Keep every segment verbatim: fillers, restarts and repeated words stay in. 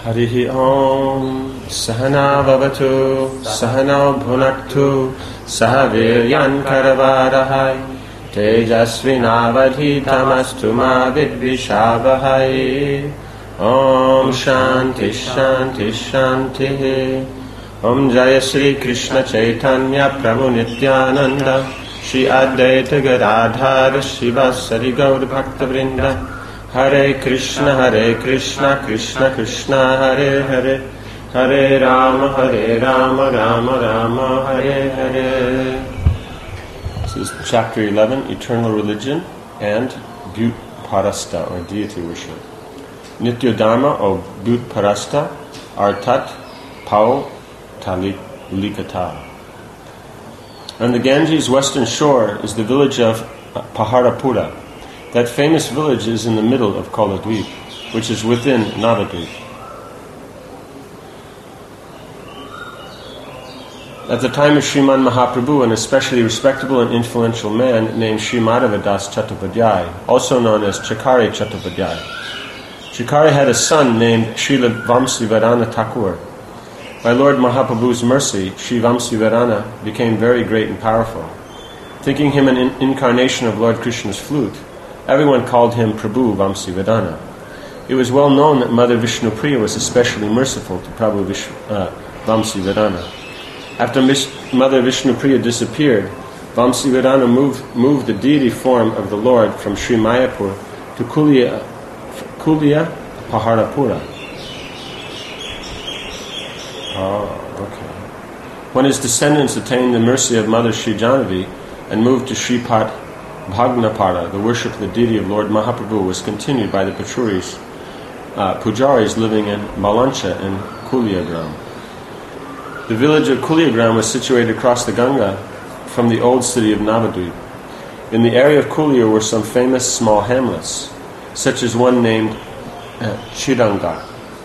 Harihi Om Sahana Bhavatu Sahana Bhunaktu Sahaviryan Karavarahai Tejasvinavadhitamastu ma vidvishavahai. Om Shanti Shanti Shanti. Om Jaya Sri Krishna Chaitanya Prabhu Nityananda Shri Advaita Gadadhara Shivasari Gaur Bhakta Vrinda. Hare Krishna, Hare Krishna, Krishna Krishna, Hare Hare, Hare Rama, Hare Rama, Rama Rama, Hare Hare. This is chapter eleven, Eternal Religion and Bhut Parasta, or Deity Worship. Nitya Dharma, or Bhut Parasta, Artat Pau Talik Likata. On the Ganges western shore is the village of Paharapura. That famous village is in the middle of Koladweep, which is within Navadweep. At the time of Sriman Mahaprabhu, an especially respectable and influential man named Sri Madhavadas Chattopadhyay, also known as Chakari Chattopadhyay. Chakari had a son named Srila Vamsivarana Thakur. By Lord Mahaprabhu's mercy, Sri Vamsivarana became very great and powerful. Thinking him an in- incarnation of Lord Krishna's flute, everyone called him Prabhu Vamsivarana. It was well known that Mother Vishnupriya was especially merciful to Prabhu Vish- uh, Vamsivarana. After Mish- Mother Vishnupriya disappeared, Vamsivarana moved, moved the deity form of the Lord from Sri Mayapur to Kulia, Kulia Paharapura. Oh, okay. When his descendants attained the mercy of Mother Sri Jahnavi and moved to Sripat Bhagnapara, the worship of the deity of Lord Mahaprabhu was continued by the Pachuris, uh, Pujaris living in Malancha and Kuliagram. The village of Kuliagram was situated across the Ganga from the old city of Navadvip. In the area of Kulia were some famous small hamlets, such as one named uh, Chidanga.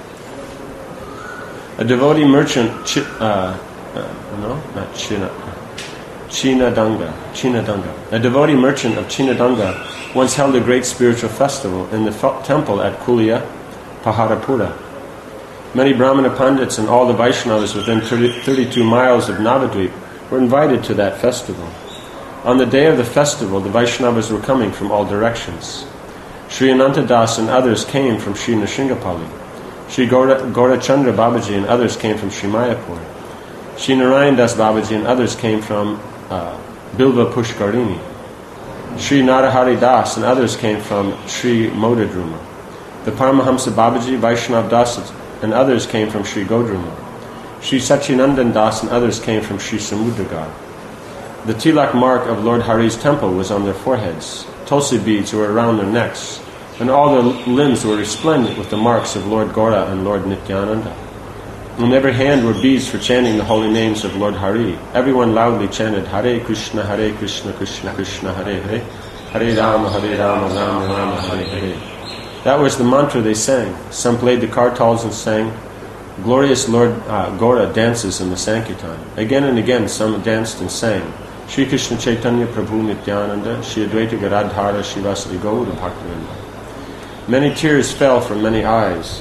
A devotee merchant, Ch- uh, uh, no, not China. Chinadanga, Chinadanga. A devotee merchant of Chinadanga once held a great spiritual festival in the f- temple at Kulia, Paharapura. Many Brahmana Pandits and all the Vaishnavas within thirty, thirty-two miles of Navadvip were invited to that festival. On the day of the festival, the Vaishnavas were coming from all directions. Sri Anantadas and others came from Sri Nrsimhapalli. Sri Gaurachandra Babaji and others came from Sri Mayapur. Sri Narayan Das Babaji and others came from uh, Bilva Pushkarini. Sri Narahari Das and others came from Sri Modadruma. The Paramahamsa Babaji, Vaishnav Das and others came from Sri Godruma. Sri Sachinandan Das and others came from Sri Samudragar. The tilak mark of Lord Hari's temple was on their foreheads. Tulsi beads were around their necks, and all their limbs were resplendent with the marks of Lord Gaura and Lord Nityananda. On every hand were beads for chanting the holy names of Lord Hari. Everyone loudly chanted Hare Krishna, Hare Krishna, Krishna Krishna, Hare Hare, Hare Rama, Hare Rama, Rama Rama, Hare Hare. That was the mantra they sang. Some played the kartals and sang, Glorious Lord uh, Gaura dances in the Sankirtan. Again and again some danced and sang, Shri Krishna Chaitanya Prabhu Nityananda, Shri Advaita Gadadhara Shivasari Gaura Bhaktivinoda. Many tears fell from many eyes.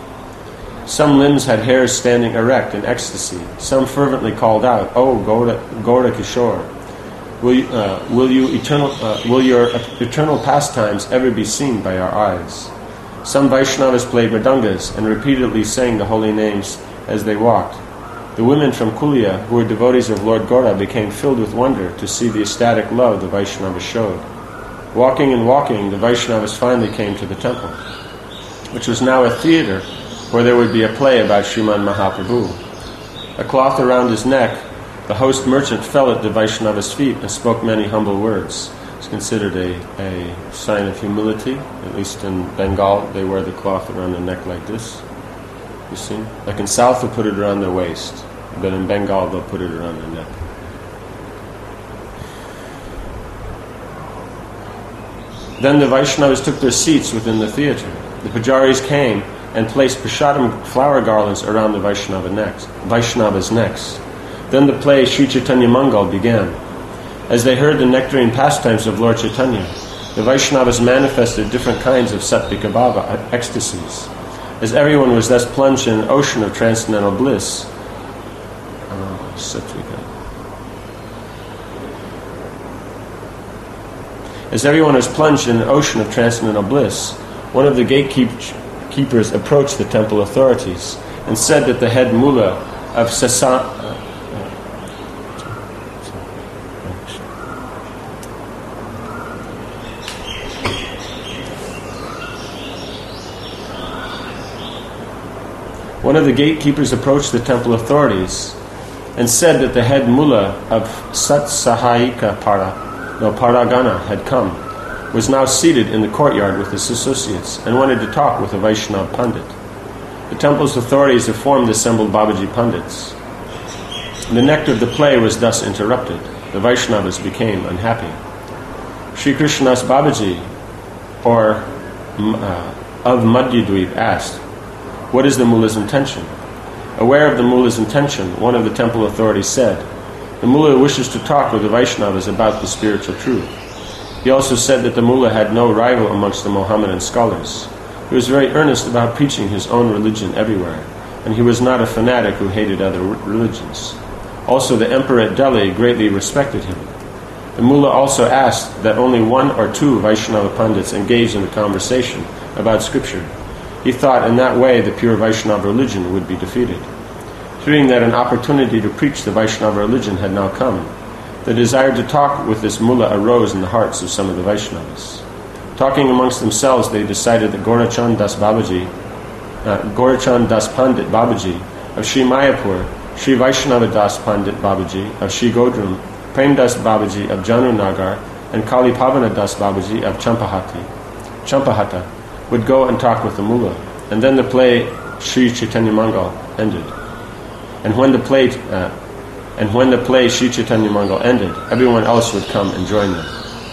Some limbs had hairs standing erect in ecstasy. Some fervently called out, "Oh, Gaura, Gaura Kishore, will you, uh, will you eternal, uh, will your eternal pastimes ever be seen by our eyes?" Some Vaishnavas played mridangas and repeatedly sang the holy names as they walked. The women from Kulia, who were devotees of Lord Gaura, became filled with wonder to see the ecstatic love the Vaishnavas showed. Walking and walking, the Vaishnavas finally came to the temple, which was now a theater where there would be a play about Sriman Mahaprabhu. A cloth around his neck, the host merchant fell at the Vaishnava's feet and spoke many humble words. It's considered a, a sign of humility. At least in Bengal, they wear the cloth around their neck like this. You see? Like in South, they'll put it around their waist, but in Bengal, they'll put it around their neck. Then the Vaishnavas took their seats within the theater. The pujaris came and placed prasadam flower garlands around the Vaishnava necks, Vaishnava's necks. Then the play Sri Chaitanya Mangal began. As they heard the nectarine pastimes of Lord Chaitanya, the Vaishnavas manifested different kinds of Sattvika Bhava ecstasies. As everyone was thus plunged in an ocean of transcendental bliss, oh, Satvika. As everyone was plunged in an ocean of transcendental bliss, one of the gatekeepers approached the temple authorities and said that the head mullah of Sasan. One of the gatekeepers approached the temple authorities and said that the head mullah of Satsahayika Para, no, Paragana had come, was now seated in the courtyard with his associates and wanted to talk with a Vaishnava Pandit. The temple's authorities informed the assembled Babaji Pandits. The nectar of the play was thus interrupted. The Vaishnavas became unhappy. Sri Krishnadas Babaji, or uh, of Madhyadweep, asked, "What is the mullah's intention?" Aware of the mullah's intention, one of the temple authorities said, "The mullah wishes to talk with the Vaishnavas about the spiritual truth." He also said that the mullah had no rival amongst the Mohammedan scholars. He was very earnest about preaching his own religion everywhere, and he was not a fanatic who hated other religions. Also, the emperor at Delhi greatly respected him. The mullah also asked that only one or two Vaishnava Pandits engage in a conversation about scripture. He thought in that way the pure Vaishnava religion would be defeated. Fearing that an opportunity to preach the Vaishnava religion had now come, the desire to talk with this mullah arose in the hearts of some of the Vaishnavas. Talking amongst themselves, they decided that Gorachand Das Babaji, uh, Gorachand Das Pandit Babaji of Sri Mayapur, Sri Vaishnava Das Pandit Babaji of Sri Godrum, Prem Das Babaji of Janunagar, and Kali Pavana Das Babaji of Champahati, Champahata would go and talk with the mullah, and then the play Sri Chaitanya Mangal ended. And when the play, uh, and when the play Sri Chaitanya Mangal ended, everyone else would come and join them.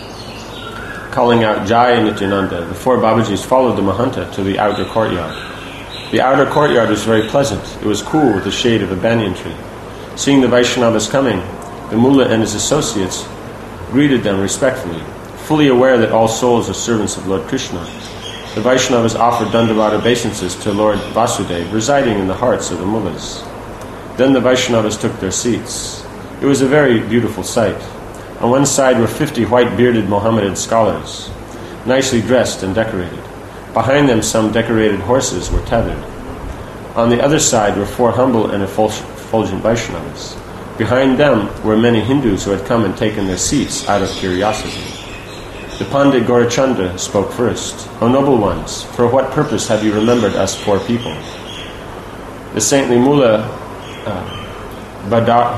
Calling out Jai Nityananda, the four Babajis followed the Mahanta to the outer courtyard. The outer courtyard was very pleasant. It was cool with the shade of a banyan tree. Seeing the Vaishnavas coming, the mullah and his associates greeted them respectfully, fully aware that all souls are servants of Lord Krishna. The Vaishnavas offered Dandavat obeisances to Lord Vasudeva, residing in the hearts of the mullahs. Then the Vaishnavas took their seats. It was a very beautiful sight. On one side were fifty white-bearded Mohammedan scholars, nicely dressed and decorated. Behind them some decorated horses were tethered. On the other side were four humble and effulgent Vaishnavas. Behind them were many Hindus who had come and taken their seats out of curiosity. The Pandit Gaurachandra spoke first. "O noble ones, for what purpose have you remembered us poor people?" The saintly mullah uh, Badar,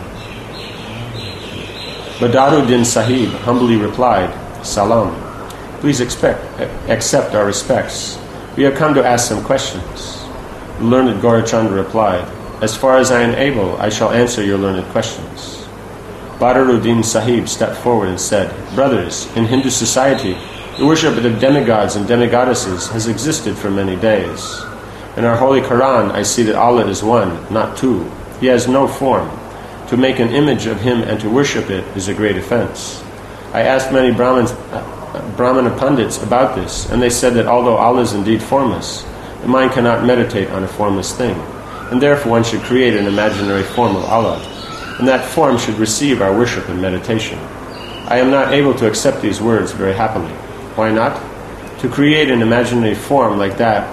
Badaruddin Sahib humbly replied, "Salam. Please expect, accept our respects. We have come to ask some questions." The learned Gaurachandra replied, "As far as I am able, I shall answer your learned questions." Badaruddin Sahib stepped forward and said, "Brothers, in Hindu society, the worship of demigods and demigoddesses has existed for many days. In our holy Quran, I see that Allah is one, not two. He has no form. To make an image of him and to worship it is a great offense. I asked many Brahmins, uh, Brahmana Pandits about this, and they said that although Allah is indeed formless, the mind cannot meditate on a formless thing, and therefore one should create an imaginary form of Allah, and that form should receive our worship and meditation. I am not able to accept these words very happily. Why not? To create an imaginary form like that,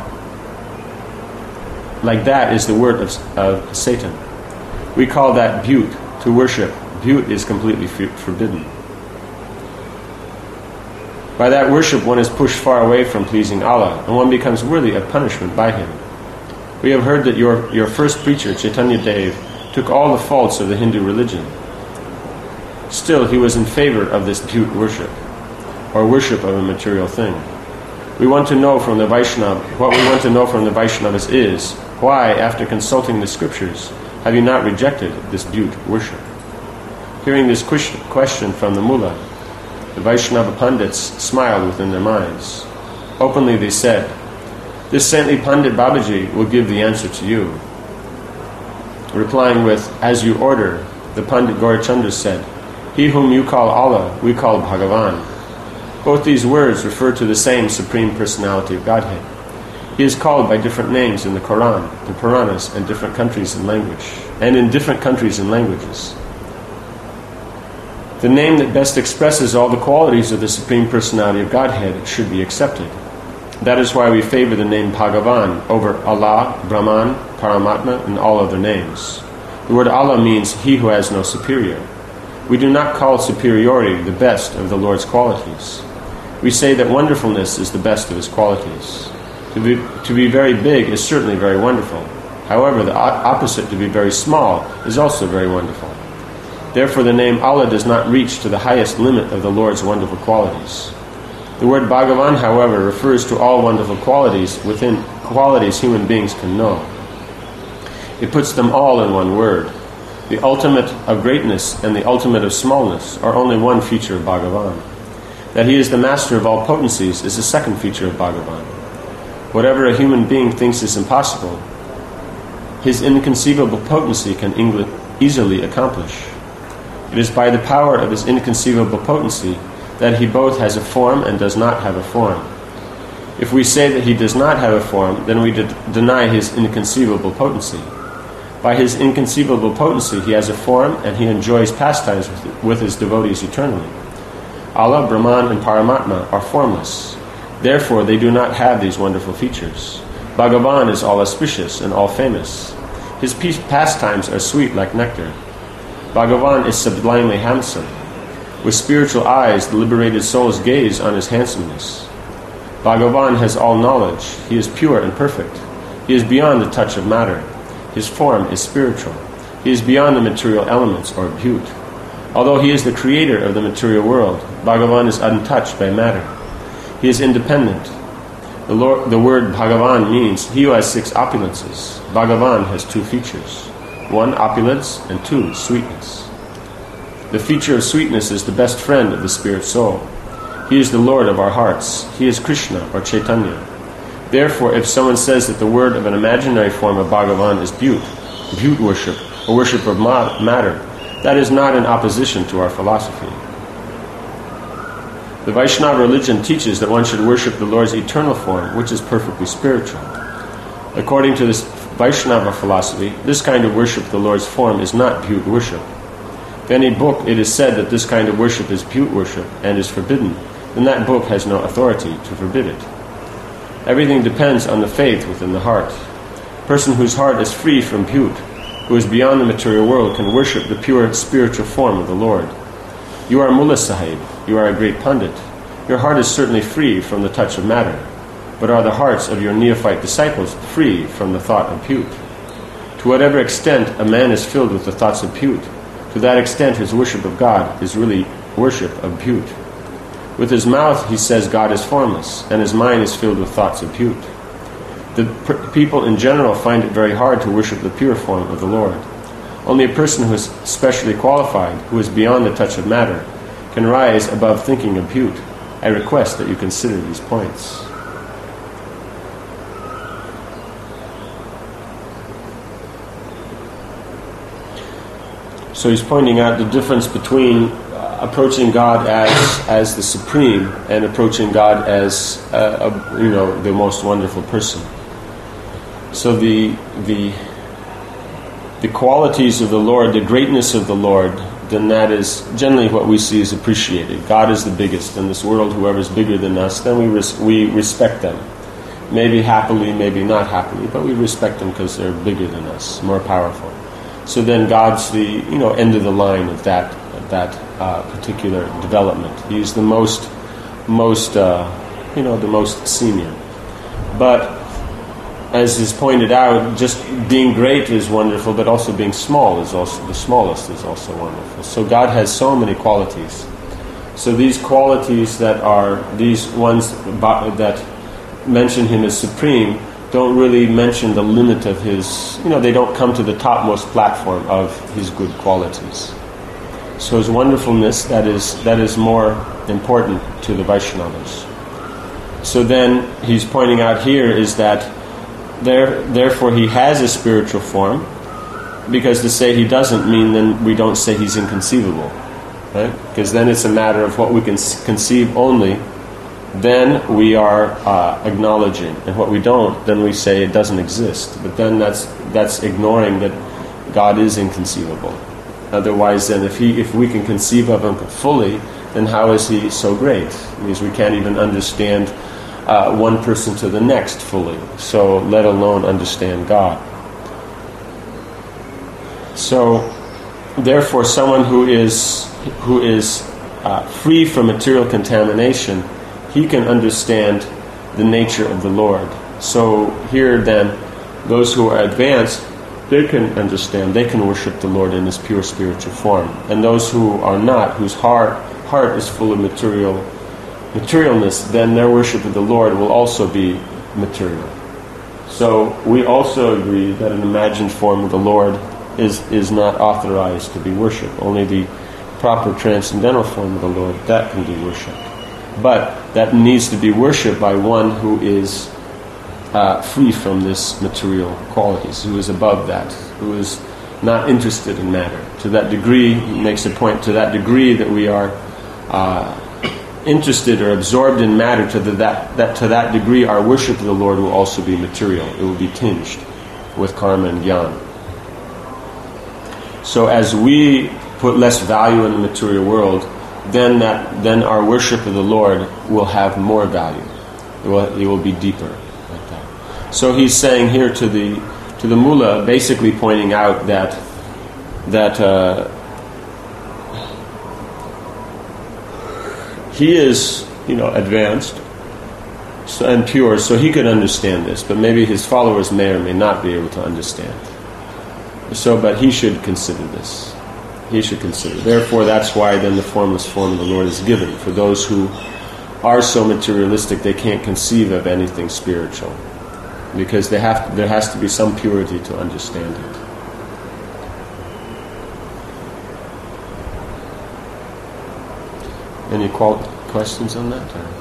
like that is the word of, of Satan. We call that Bhut, to worship. Bhut is completely f- forbidden. By that worship one is pushed far away from pleasing Allah, and one becomes worthy of punishment by Him. We have heard that your, your first preacher, Chaitanya Dev, took all the faults of the Hindu religion. Still, he was in favor of this Bhut worship, or worship of a material thing. We want to know from the Vaishnava, what we want to know from the Vaishnavas is, why, after consulting the scriptures, have you not rejected this Bhut worship? Hearing this question from the mullah, the Vaishnava Pandits smiled within their minds. Openly they said, "This saintly Pandit Babaji will give the answer to you." Replying with, "As you order," the Pandit Gaurachandra said, "He whom you call Allah, we call Bhagavan." Both these words refer to the same Supreme Personality of Godhead. He is called by different names in the Quran, the Puranas, and different countries and language, and in different countries and languages. The name that best expresses all the qualities of the Supreme Personality of Godhead should be accepted. That is why we favor the name Bhagavan over Allah, Brahman, Paramatma, and all other names. The word Allah means he who has no superior. We do not call superiority the best of the Lord's qualities. We say that wonderfulness is the best of his qualities. To be, to be very big is certainly very wonderful. However, the opposite, to be very small, is also very wonderful. Therefore, the name Allah does not reach to the highest limit of the Lord's wonderful qualities. The word Bhagavan, however, refers to all wonderful qualities within qualities human beings can know. It puts them all in one word. The ultimate of greatness and the ultimate of smallness are only one feature of Bhagavan. That he is the master of all potencies is the second feature of Bhagavan. Whatever a human being thinks is impossible, his inconceivable potency can easily accomplish. It is by the power of his inconceivable potency that he both has a form and does not have a form. If we say that he does not have a form, then we de- deny his inconceivable potency. By his inconceivable potency, he has a form and he enjoys pastimes with, with his devotees eternally. Allah, Brahman, and Paramatma are formless. Therefore, they do not have these wonderful features. Bhagavan is all auspicious and all famous. His pastimes are sweet like nectar. Bhagavan is sublimely handsome. With spiritual eyes, the liberated souls gaze on his handsomeness. Bhagavan has all knowledge. He is pure and perfect. He is beyond the touch of matter. His form is spiritual. He is beyond the material elements or bhut. Although he is the creator of the material world, Bhagavan is untouched by matter. He is independent. The, Lord, the word Bhagavan means he who has six opulences. Bhagavan has two features. One, opulence, and two, sweetness. The feature of sweetness is the best friend of the spirit soul. He is the Lord of our hearts. He is Krishna or Chaitanya. Therefore, if someone says that the word of an imaginary form of Bhagavan is bhut, bhut worship, or worship of ma- matter, that is not in opposition to our philosophy. The Vaishnava religion teaches that one should worship the Lord's eternal form, which is perfectly spiritual. According to this Vaishnava philosophy, this kind of worship of the Lord's form is not bhut worship. If any book it is said that this kind of worship is bhut worship and is forbidden, then that book has no authority to forbid it. Everything depends on the faith within the heart. A person whose heart is free from bhut, who is beyond the material world, can worship the pure spiritual form of the Lord. You are Mullah Sahib, you are a great pundit. Your heart is certainly free from the touch of matter, but are the hearts of your neophyte disciples free from the thought of bhut? To whatever extent a man is filled with the thoughts of bhut, to that extent his worship of God is really worship of bhut. With his mouth he says God is formless, and his mind is filled with thoughts of bhut. The per- people in general find it very hard to worship the pure form of the Lord. Only a person who is specially qualified, who is beyond the touch of matter, can rise above thinking of bhut. I request that you consider these points. So he's pointing out the difference between uh, approaching God as as the supreme and approaching God as uh, a, you know the most wonderful person. So the the the qualities of the Lord, the greatness of the Lord, then that is generally what we see is appreciated. God is the biggest in this world. Whoever is bigger than us, then we res- we respect them. Maybe happily, maybe not happily, but we respect them because they're bigger than us, more powerful. So then God's the you know end of the line of that of that uh, particular development. He's the most most uh, you know the most senior. But as is pointed out, just being great is wonderful, but also being small is also the smallest is also wonderful. So God has so many qualities. So these qualities that are these ones that mention Him as supreme don't really mention the limit of His, you know, they don't come to the topmost platform of His good qualities. So His wonderfulness, that is that is more important to the Vaishnavas. So then he's pointing out here is that there, therefore He has a spiritual form, because to say He doesn't mean then we don't say He's inconceivable, right? Because then it's a matter of what we can conceive only then we are uh, acknowledging. And what we don't, then we say it doesn't exist. But then that's that's ignoring that God is inconceivable. Otherwise, then if he if we can conceive of him fully, then how is he so great? It means we can't even understand uh, one person to the next fully. So let alone understand God. So therefore, someone who is who is uh, free from material contamination, he can understand the nature of the Lord. So here then, those who are advanced, they can understand, they can worship the Lord in His pure spiritual form. And those who are not, whose heart heart is full of material materialness, then their worship of the Lord will also be material. So we also agree that an imagined form of the Lord is, is not authorized to be worshipped. Only the proper transcendental form of the Lord, that can be worshipped. But that needs to be worshipped by one who is uh, free from this material qualities, who is above that, who is not interested in matter. To that degree, he makes a point, to that degree that we are uh, interested or absorbed in matter, to the, that, that to that degree our worship of the Lord will also be material. It will be tinged with karma and jnana. So as we put less value in the material world, then that then our worship of the Lord will have more value. It will, it will be deeper like that. So he's saying here to the to the mullah, basically pointing out that that uh, he is, you know, advanced and pure, so he could understand this, but maybe his followers may or may not be able to understand. So, but he should consider this. He should consider. Therefore, that's why then the formless form of the Lord is given for those who are so materialistic they can't conceive of anything spiritual, because they have to, there has to be some purity to understand it. Any qual- questions on that? Or?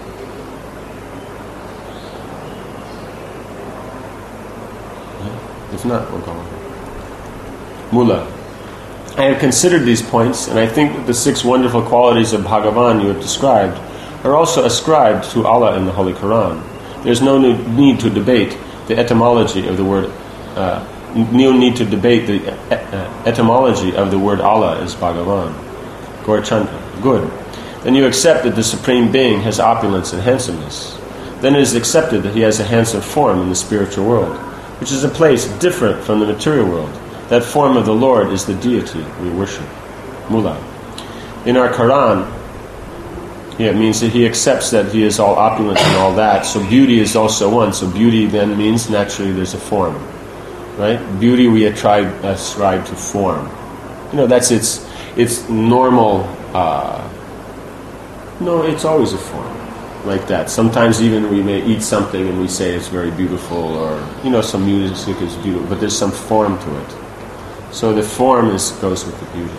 Yeah? If not, we'll go on. Mullah. I have considered these points, and I think that the six wonderful qualities of Bhagavan you have described are also ascribed to Allah in the Holy Quran. There is no need to debate the etymology of the word. Uh, no need to debate the etymology of the word Allah as Bhagavan. Gaurachandra. Good. Then you accept that the Supreme Being has opulence and handsomeness. Then it is accepted that He has a handsome form in the spiritual world, which is a place different from the material world. That form of the Lord is the deity we worship. Mullah. In our Quran, yeah, it means that he accepts that he is all opulent and all that. So beauty is also one. So beauty then means naturally there's a form. Right? Beauty we ascribe, ascribe to form. You know, that's its its normal... Uh, no, it's always a form. Like that. Sometimes even we may eat something and we say it's very beautiful, or, you know, some music is beautiful, but there's some form to it. So the form is goes with the beauty.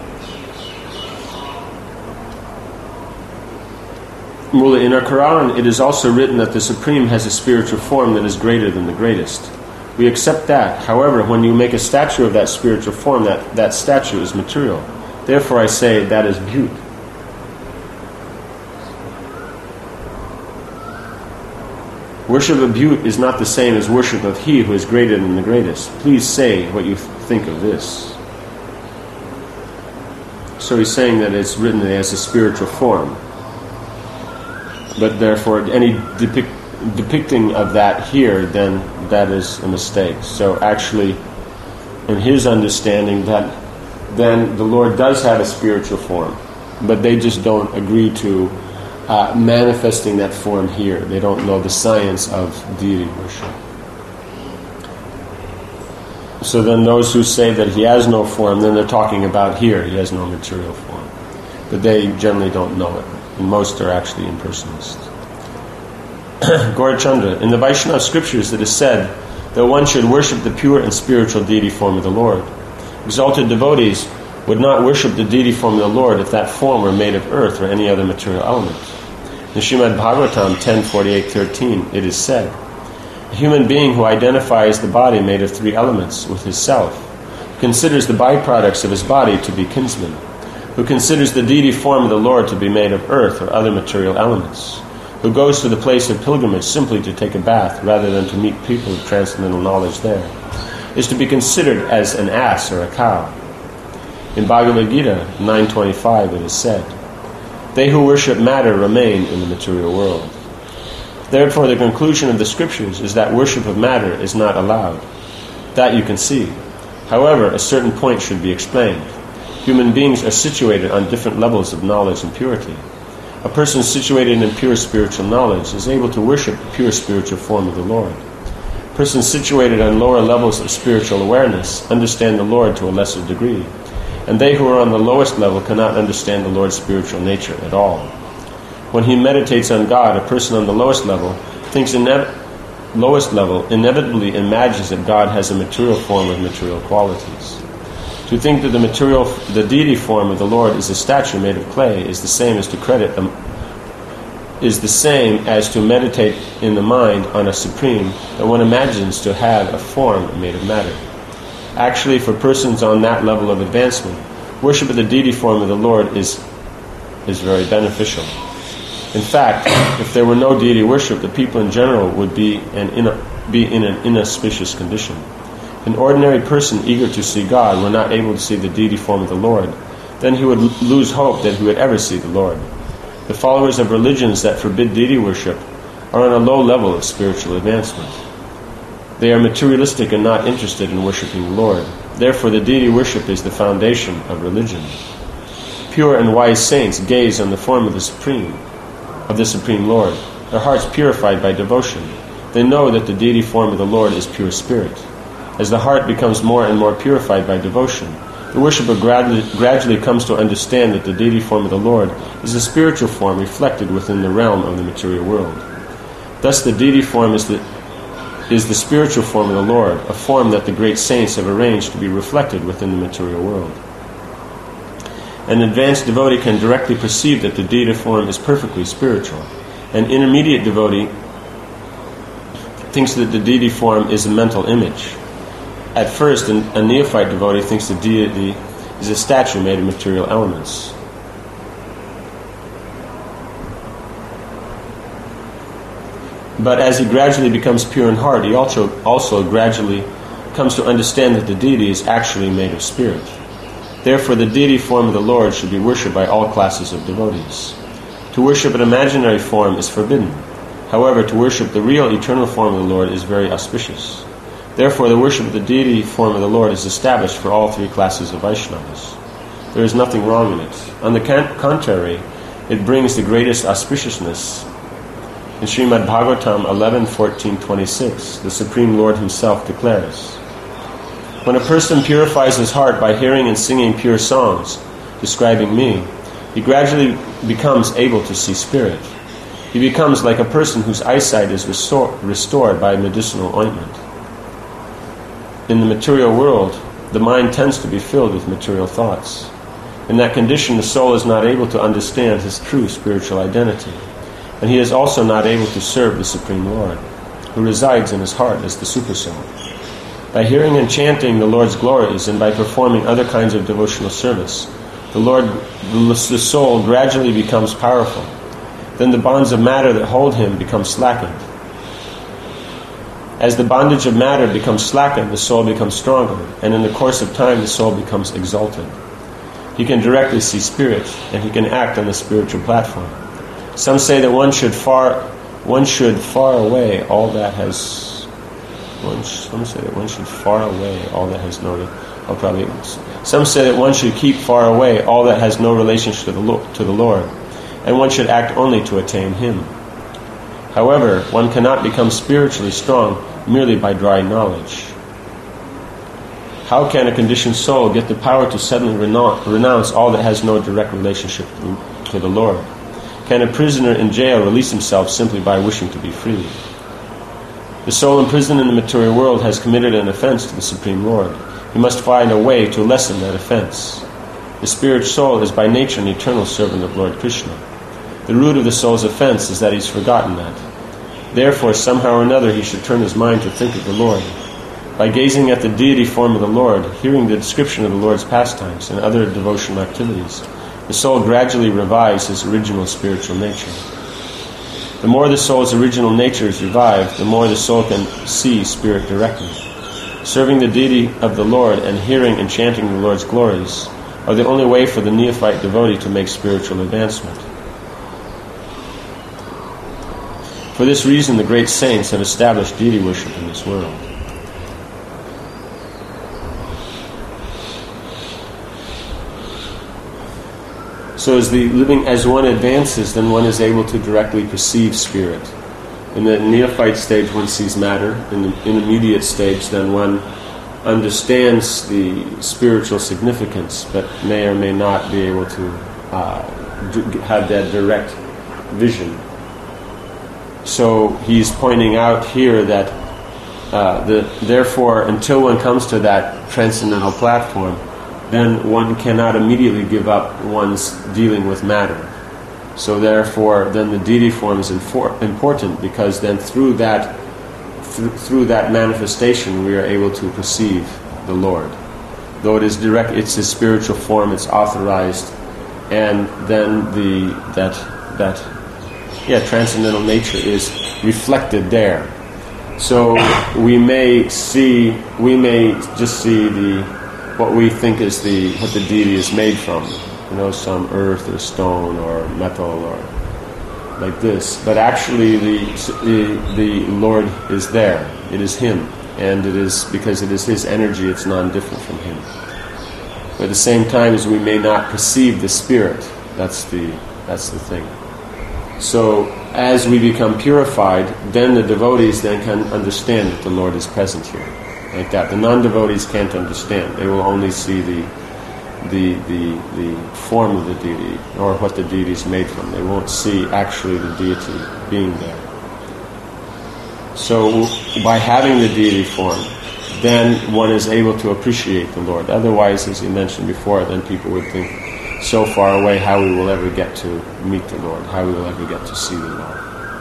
Mullah, in our Quran, it is also written that the Supreme has a spiritual form that is greater than the greatest. We accept that. However, when you make a statue of that spiritual form, that, that statue is material. Therefore I say that is beauty. Worship of Bhut is not the same as worship of He who is greater than the greatest. Please say what you think of this. So he's saying that it's written as a spiritual form. But therefore, any depict, depicting of that here, then that is a mistake. So actually, in his understanding, that then the Lord does have a spiritual form, but they just don't agree to Uh, manifesting that form here. They don't know the science of deity worship. So then those who say that he has no form, then they're talking about here, he has no material form. But they generally don't know it. And most are actually impersonalists. Gaurachandra, in the Vaishnava scriptures it is said that one should worship the pure and spiritual deity form of the Lord. Exalted devotees would not worship the deity form of the Lord if that form were made of earth or any other material element. In Srimad Bhagavatam ten forty-eight thirteen, it is said, a human being who identifies the body made of three elements with his self, who considers the byproducts of his body to be kinsmen, who considers the deity form of the Lord to be made of earth or other material elements, who goes to the place of pilgrimage simply to take a bath rather than to meet people of transcendental knowledge there, is to be considered as an ass or a cow. In Bhagavad Gita nine twenty-five it is said, "They who worship matter remain in the material world." Therefore, the conclusion of the scriptures is that worship of matter is not allowed. That you can see. However, a certain point should be explained. Human beings are situated on different levels of knowledge and purity. A person situated in pure spiritual knowledge is able to worship the pure spiritual form of the Lord. Persons situated on lower levels of spiritual awareness understand the Lord to a lesser degree, and they who are on the lowest level cannot understand the Lord's spiritual nature at all. When he meditates on God, a person on the lowest level thinks inev- lowest level inevitably imagines that God has a material form with material qualities. To think that the material, the deity form of the Lord is a statue made of clay is the same as to credit um, is the same as to meditate in the mind on a supreme that one imagines to have a form made of matter. Actually, for persons on that level of advancement, worship of the deity form of the Lord is is very beneficial. In fact, if there were no deity worship, the people in general would be an in, be in an inauspicious condition. An ordinary person eager to see God were not able to see the deity form of the Lord, then he would lose hope that he would ever see the Lord. The followers of religions that forbid deity worship are on a low level of spiritual advancement. They are materialistic and not interested in worshiping the Lord. Therefore, the deity worship is the foundation of religion. Pure and wise saints gaze on the form of the Supreme, of the Supreme Lord, their hearts purified by devotion. They know that the deity form of the Lord is pure spirit. As the heart becomes more and more purified by devotion, the worshipper gradually, gradually comes to understand that the deity form of the Lord is a spiritual form reflected within the realm of the material world. Thus the deity form is the, is the spiritual form of the Lord, a form that the great saints have arranged to be reflected within the material world. An advanced devotee can directly perceive that the deity form is perfectly spiritual. An intermediate devotee thinks that the deity form is a mental image. At first, a neophyte devotee thinks the deity is a statue made of material elements. But as he gradually becomes pure in heart, he also, also gradually comes to understand that the deity is actually made of spirit. Therefore, the deity form of the Lord should be worshipped by all classes of devotees. To worship an imaginary form is forbidden. However, to worship the real eternal form of the Lord is very auspicious. Therefore, the worship of the deity form of the Lord is established for all three classes of Vaishnavas. There is nothing wrong in it. On the contrary, it brings the greatest auspiciousness. In Srimad Bhagavatam eleven fourteen twenty-six, the Supreme Lord himself declares, "When a person purifies his heart by hearing and singing pure songs describing me, he gradually becomes able to see spirit. He becomes like a person whose eyesight is restor- restored by medicinal ointment. In the material world, the mind tends to be filled with material thoughts. In that condition, the soul is not able to understand his true spiritual identity, and he is also not able to serve the Supreme Lord, who resides in his heart as the Supersoul. By hearing and chanting the Lord's glories and by performing other kinds of devotional service, the Lord, the soul gradually becomes powerful. Then the bonds of matter that hold him become slackened. As the bondage of matter becomes slackened, the soul becomes stronger, and in the course of time the soul becomes exalted. He can directly see spirit, and he can act on the spiritual platform. Some say that one should far, one should far away all that has. One, some say that one should far away all that has no. Oh, probably. Some say that one should keep far away all that has no relationship to the Lord, to the Lord, and one should act only to attain Him. However, one cannot become spiritually strong merely by dry knowledge. How can a conditioned soul get the power to suddenly renounce all that has no direct relationship to the Lord? Can a prisoner in jail release himself simply by wishing to be free? The soul imprisoned in the material world has committed an offense to the Supreme Lord. He must find a way to lessen that offense. The spirit soul is by nature an eternal servant of Lord Krishna. The root of the soul's offense is that he's forgotten that. Therefore, somehow or another, he should turn his mind to think of the Lord. By gazing at the deity form of the Lord, hearing the description of the Lord's pastimes and other devotional activities, the soul gradually revives his original spiritual nature. The more the soul's original nature is revived, the more the soul can see Spirit directly. Serving the deity of the Lord and hearing and chanting the Lord's glories are the only way for the neophyte devotee to make spiritual advancement. For this reason, the great saints have established deity worship in this world. So as the living, as one advances, then one is able to directly perceive spirit. In the neophyte stage, one sees matter. In the intermediate stage, then one understands the spiritual significance, but may or may not be able to uh, do, have that direct vision. So he's pointing out here that uh, the, therefore, until one comes to that transcendental platform, then one cannot immediately give up one's dealing with matter. So therefore, then the deity form is infor- important, because then through that th- through that manifestation we are able to perceive the Lord. Though it is direct, it's His spiritual form, it's authorized, and then the that that yeah transcendental nature is reflected there. So we may see we may just see the what we think is the what the deity is made from, you know, some earth or stone or metal or like this. But actually, the the, the Lord is there. It is Him, and it is because it is His energy. It's non-different from Him. But at the same time, as we may not perceive the Spirit, that's the that's the thing. So as we become purified, then the devotees then can understand that the Lord is present here. Like that. The non-devotees can't understand. They will only see the the the the form of the deity, or what the deity is made from. They won't see actually the deity being there. So by having the deity form, then one is able to appreciate the Lord. Otherwise, as you mentioned before, then people would think, so far away, how we will ever get to meet the Lord, how we will ever get to see the Lord.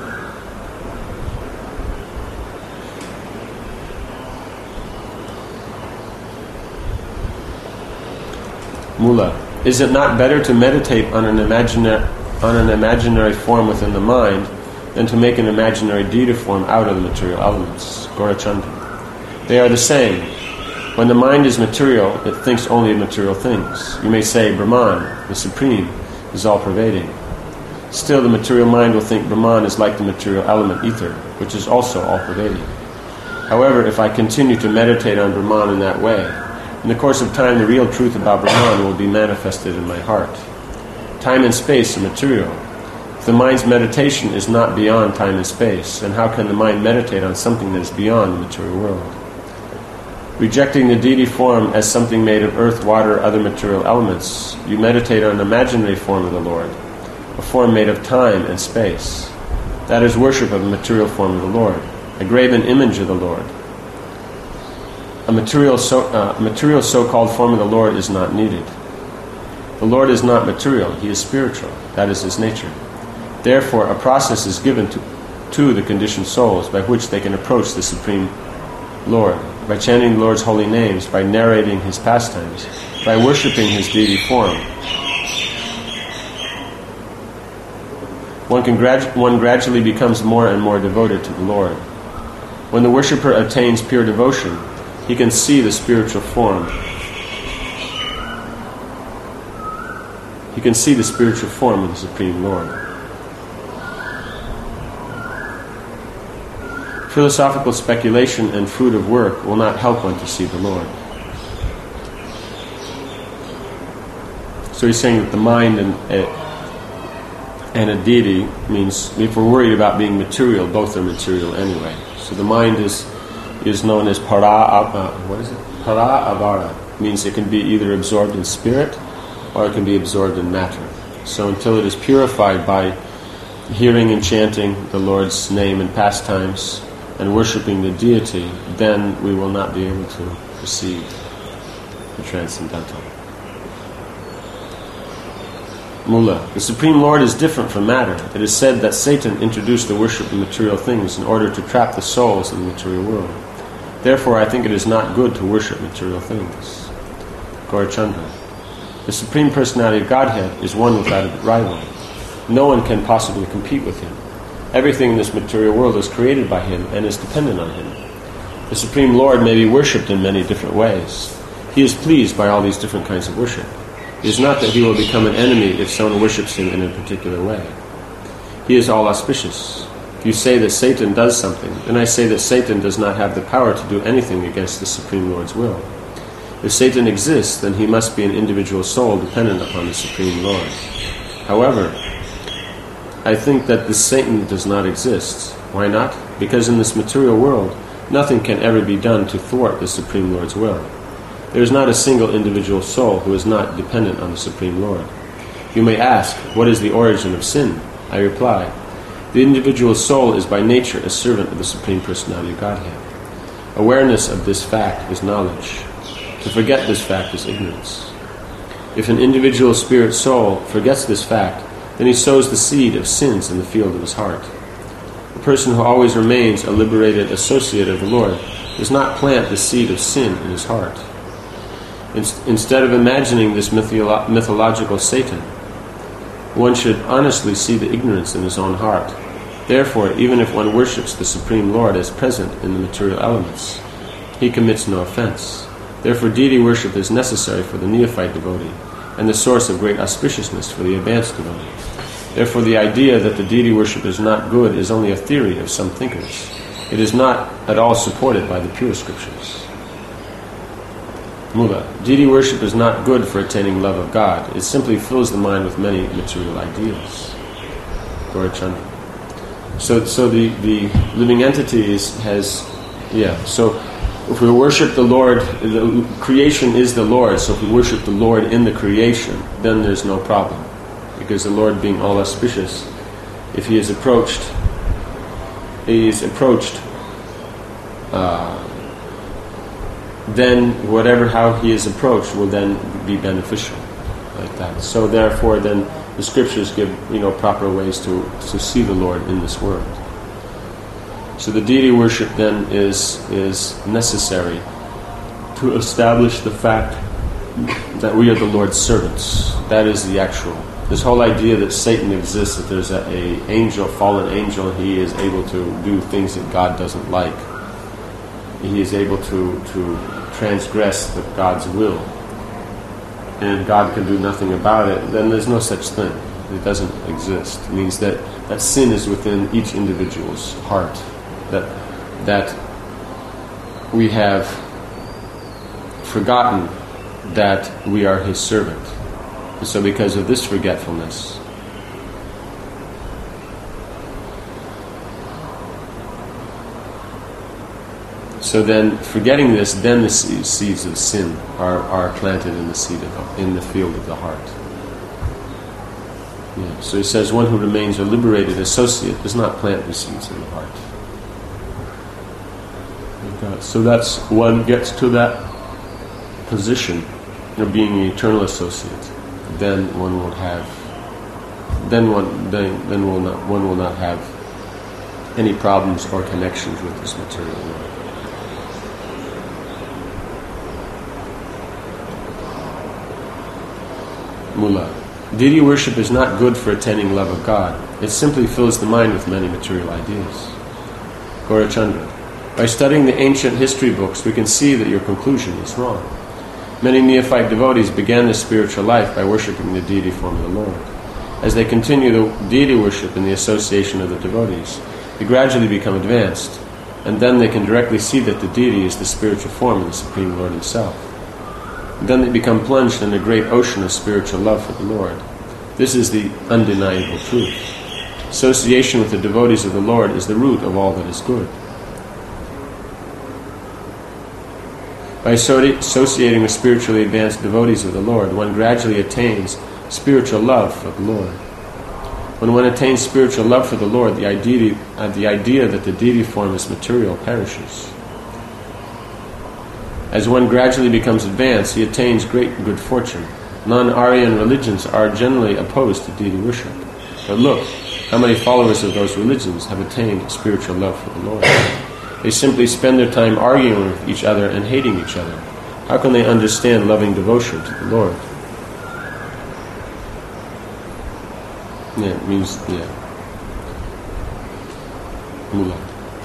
Mula, is it not better to meditate on an imaginary on an imaginary form within the mind than to make an imaginary deity form out of the material elements? Gaurachandra. They are the same. When the mind is material, it thinks only of material things. You may say Brahman, the Supreme, is all-pervading. Still, the material mind will think Brahman is like the material element ether, which is also all-pervading. However, if I continue to meditate on Brahman in that way, in the course of time, the real truth about Brahman will be manifested in my heart. Time and space are material. If the mind's meditation is not beyond time and space, then how can the mind meditate on something that is beyond the material world? Rejecting the deity form as something made of earth, water, other material elements, you meditate on an imaginary form of the Lord, a form made of time and space. That is worship of the material form of the Lord, a graven image of the Lord. A material, so, uh, material so-called form of the Lord is not needed. The Lord is not material, He is spiritual. That is His nature. Therefore, a process is given to, to the conditioned souls by which they can approach the Supreme Lord, by chanting the Lord's holy names, by narrating His pastimes, by worshipping His deity form. One, can gradu- one gradually becomes more and more devoted to the Lord. When the worshipper attains pure devotion, he can see the spiritual form. He can see the spiritual form of the Supreme Lord. Philosophical speculation and fruit of work will not help one to see the Lord. So he's saying that the mind and a, and a deity means, if we're worried about being material, both are material anyway. So the mind is is known as para, uh, what is it? Para avara. Means it can be either absorbed in spirit or it can be absorbed in matter. So until it is purified by hearing and chanting the Lord's name and pastimes and worshipping the deity, then we will not be able to perceive the transcendental. Mula. The Supreme Lord is different from matter. It is said that Satan introduced the worship of material things in order to trap the souls in the material world. Therefore, I think it is not good to worship material things. Gaurachandra. The Supreme Personality of Godhead is one without a rival. No one can possibly compete with Him. Everything in this material world is created by Him and is dependent on Him. The Supreme Lord may be worshipped in many different ways. He is pleased by all these different kinds of worship. It is not that He will become an enemy if someone worships Him in a particular way. He is all auspicious. If you say that Satan does something, then I say that Satan does not have the power to do anything against the Supreme Lord's will. If Satan exists, then he must be an individual soul dependent upon the Supreme Lord. However, I think that this Satan does not exist. Why not? Because in this material world, nothing can ever be done to thwart the Supreme Lord's will. There is not a single individual soul who is not dependent on the Supreme Lord. You may ask, what is the origin of sin? I reply, the individual soul is by nature a servant of the Supreme Personality of Godhead. Awareness of this fact is knowledge. To forget this fact is ignorance. If an individual spirit soul forgets this fact, then he sows the seed of sins in the field of his heart. The person who always remains a liberated associate of the Lord does not plant the seed of sin in his heart. In- instead of imagining this mytholo- mythological Satan, one should honestly see the ignorance in his own heart. Therefore, even if one worships the Supreme Lord as present in the material elements, he commits no offense. Therefore, deity worship is necessary for the neophyte devotee and the source of great auspiciousness for the advanced devotee. Therefore, the idea that the deity worship is not good is only a theory of some thinkers. It is not at all supported by the pure scriptures. Mula. Deity worship is not good for attaining love of God. It simply fills the mind with many material ideas. Gaurachandra. So, so the, the living entities has, yeah, so if we worship the Lord, the creation is the Lord, so if we worship the Lord in the creation, then there's no problem. Because the Lord being all auspicious, if He is approached, He is approached, uh, then whatever, how He is approached will then be beneficial, like that. So therefore then the scriptures give, you know, proper ways to, to see the Lord in this world. So the deity worship then is is necessary to establish the fact that we are the Lord's servants. That is the actual. This whole idea that Satan exists, that there's a, a angel, fallen angel, he is able to do things that God doesn't like. He is able to, to transgress the God's will. And God can do nothing about it, then there's no such thing. It doesn't exist. It means that, that sin is within each individual's heart. That that we have forgotten that we are His servant. And so because of this forgetfulness, so then forgetting this, then the seeds of sin are, are planted in the seed of, in the field of the heart. Yeah. So he says, one who remains a liberated associate does not plant the seeds in the heart. So that's, one gets to that position of being an eternal associate, then one will have, then one then then will not one will not have any problems or connections with this material world. Mula. Deity worship is not good for attaining love of God. It simply fills the mind with many material ideas. Gaurachandra. By studying the ancient history books, we can see that your conclusion is wrong. Many neophyte devotees began their spiritual life by worshipping the deity form of the Lord. As they continue the deity worship in the association of the devotees, they gradually become advanced, and then they can directly see that the deity is the spiritual form of the Supreme Lord Himself. And then they become plunged in a great ocean of spiritual love for the Lord. This is the undeniable truth. Association with the devotees of the Lord is the root of all that is good. By associating with spiritually advanced devotees of the Lord, one gradually attains spiritual love for the Lord. When one attains spiritual love for the Lord, the idea, uh, the idea that the deity form is material perishes. As one gradually becomes advanced, he attains great good fortune. Non-Aryan religions are generally opposed to deity worship. But look, how many followers of those religions have attained spiritual love for the Lord. They simply spend their time arguing with each other and hating each other. How can they understand loving devotion to the Lord? Yeah, it means, yeah. Mula.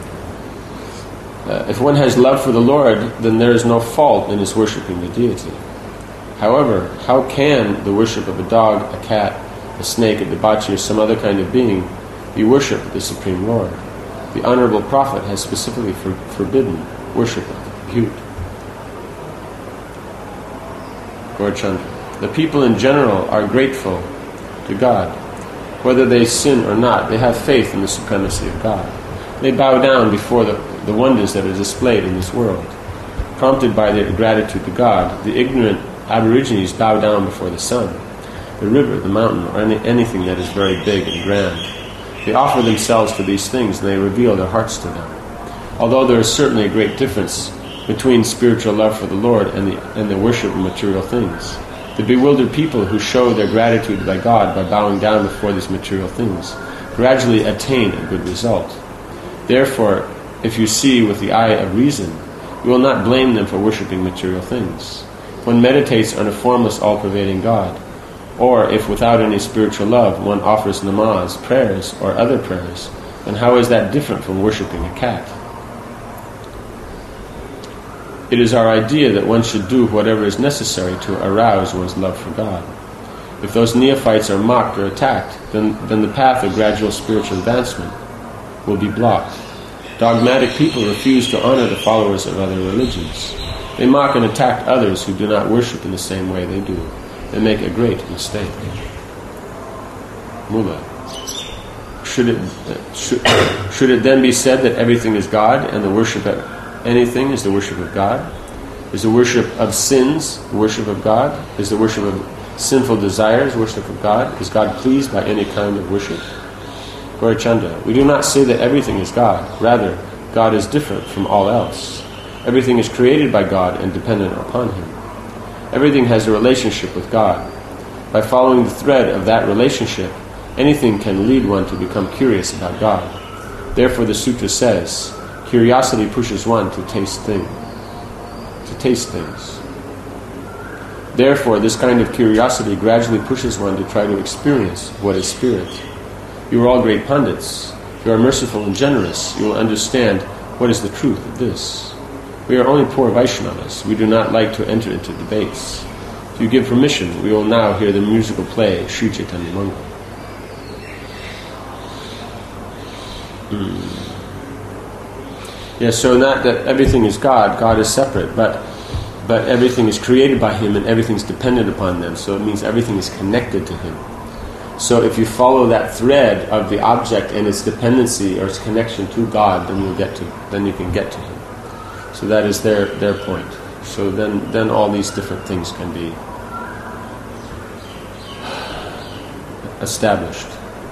Uh, if one has love for the Lord, then there is no fault in his worshipping the deity. However, how can the worship of a dog, a cat, a snake, a debauchee, or some other kind of being be worshipped the Supreme Lord? The Honorable Prophet has specifically for, forbidden worship of the Bhut. Gaurachandra. The people in general are grateful to God. Whether they sin or not, they have faith in the supremacy of God. They bow down before the, the wonders that are displayed in this world. Prompted by their gratitude to God, the ignorant aborigines bow down before the sun, the river, the mountain, or any, anything that is very big and grand. They offer themselves to these things, and they reveal their hearts to them. Although there is certainly a great difference between spiritual love for the Lord and the, and the worship of material things, the bewildered people who show their gratitude by God by bowing down before these material things gradually attain a good result. Therefore, if you see with the eye of reason, you will not blame them for worshipping material things. One meditates on a formless, all-pervading God, or if without any spiritual love one offers namaz, prayers, or other prayers, then how is that different from worshipping a cat? It is our idea that one should do whatever is necessary to arouse one's love for God. If those neophytes are mocked or attacked, then, then the path of gradual spiritual advancement will be blocked. Dogmatic people refuse to honor the followers of other religions. They mock and attack others who do not worship in the same way they do. They make a great mistake. Mula. Should it, uh, should, should it then be said that everything is God and the worship of anything is the worship of God? Is the worship of sins the worship of God? Is the worship of sinful desires worship of God? Is God pleased by any kind of worship? Gaurachandra, we do not say that everything is God. Rather, God is different from all else. Everything is created by God and dependent upon Him. Everything has a relationship with God. By following the thread of that relationship, anything can lead one to become curious about God. Therefore, the sutra says, curiosity pushes one to taste things. To taste things. Therefore, this kind of curiosity gradually pushes one to try to experience what is spirit. You are all great pundits. If you are merciful and generous, you will understand what is the truth of this. We are only poor Vaishnavas. We do not like to enter into debates. If you give permission, we will now hear the musical play Sri Chaitanya Mangal. Hmm. Yes, so not that everything is God. God is separate, but but everything is created by Him and everything is dependent upon them. So it means everything is connected to Him. So if you follow that thread of the object and its dependency or its connection to God, then you'll get to then you can get to Him. So that is their, their point. So then, then all these different things can be established.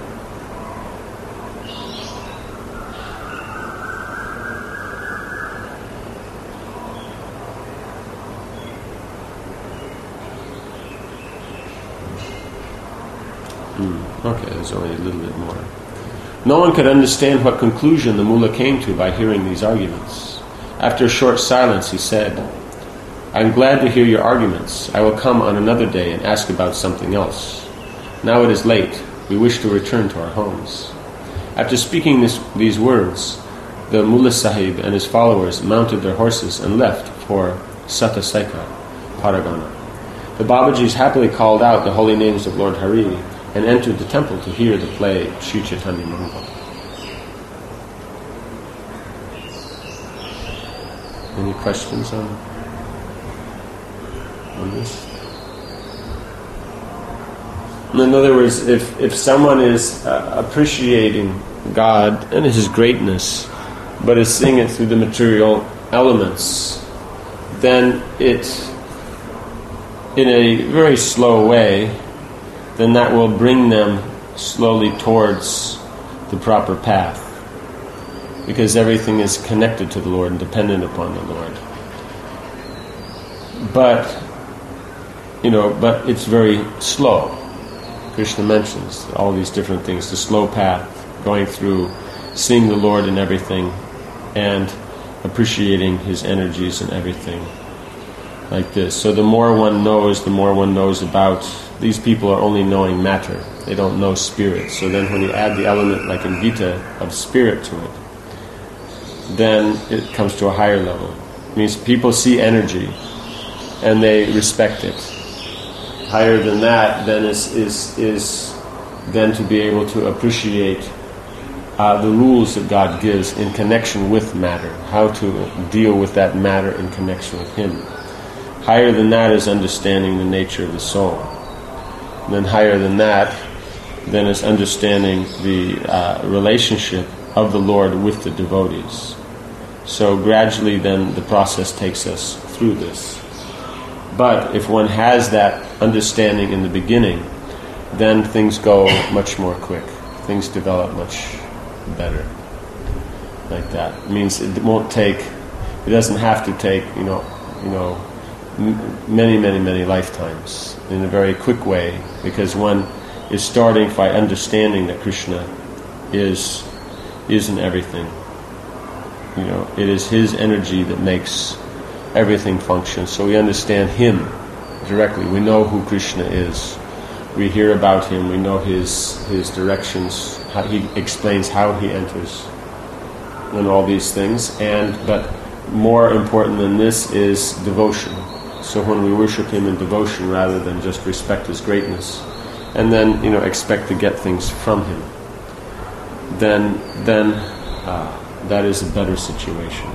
Hmm. Okay, there's only a little bit more. No one could understand what conclusion the mullah came to by hearing these arguments. After a short silence, he said, I am glad to hear your arguments. I will come on another day and ask about something else. Now it is late. We wish to return to our homes. After speaking this, these words, the Mullah Sahib and his followers mounted their horses and left for Satasaika, Paragana. The Babajis happily called out the holy names of Lord Hari and entered the temple to hear the play Sri Chaitanya Mangal. Any questions on, on this? In other words, if, if someone is uh, appreciating God and His greatness, but is seeing it through the material elements, then it, in a very slow way, then that will bring them slowly towards the proper path. Because everything is connected to the Lord and dependent upon the Lord. But, you know, but it's very slow. Krishna mentions all these different things, the slow path, going through, seeing the Lord in everything, and appreciating His energies and everything, like this. So the more one knows, the more one knows about, these people are only knowing matter. They don't know spirit. So then when you add the element, like in Gita, of spirit to it, then it comes to a higher level. It means people see energy and they respect it. Higher than that, then is is is then to be able to appreciate uh, the rules that God gives in connection with matter, how to deal with that matter in connection with Him. Higher than that is understanding the nature of the soul. And then higher than that, then is understanding the uh, relationship of the Lord with the devotees. So gradually then the process takes us through this. But if one has that understanding in the beginning, then things go much more quick. Things develop much better. Like that. It means it won't take, it doesn't have to take, you know, you know, m- many, many, many lifetimes in a very quick way, because one is starting by understanding that Krishna is is in everything. You know, it is His energy that makes everything function. So we understand Him directly. We know who Krishna is. We hear about Him. We know His His directions. How He explains how He enters, and all these things. And but more important than this is devotion. So when we worship Him in devotion rather than just respect His greatness, and then you know expect to get things from Him, then then uh, that is a better situation.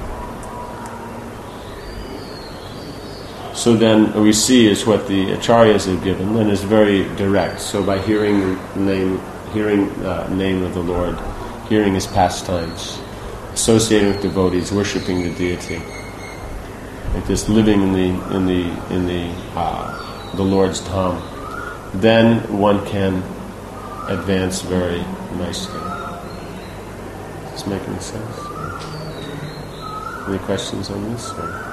So then we see is what the acharyas have given, and is very direct. So by hearing the name, hearing uh, name of the Lord, hearing His pastimes, associating with devotees, worshipping the deity, like this, living in the in the in the uh, the Lord's Dham, then one can advance very nicely. Does this make any sense? Any questions on this? Or?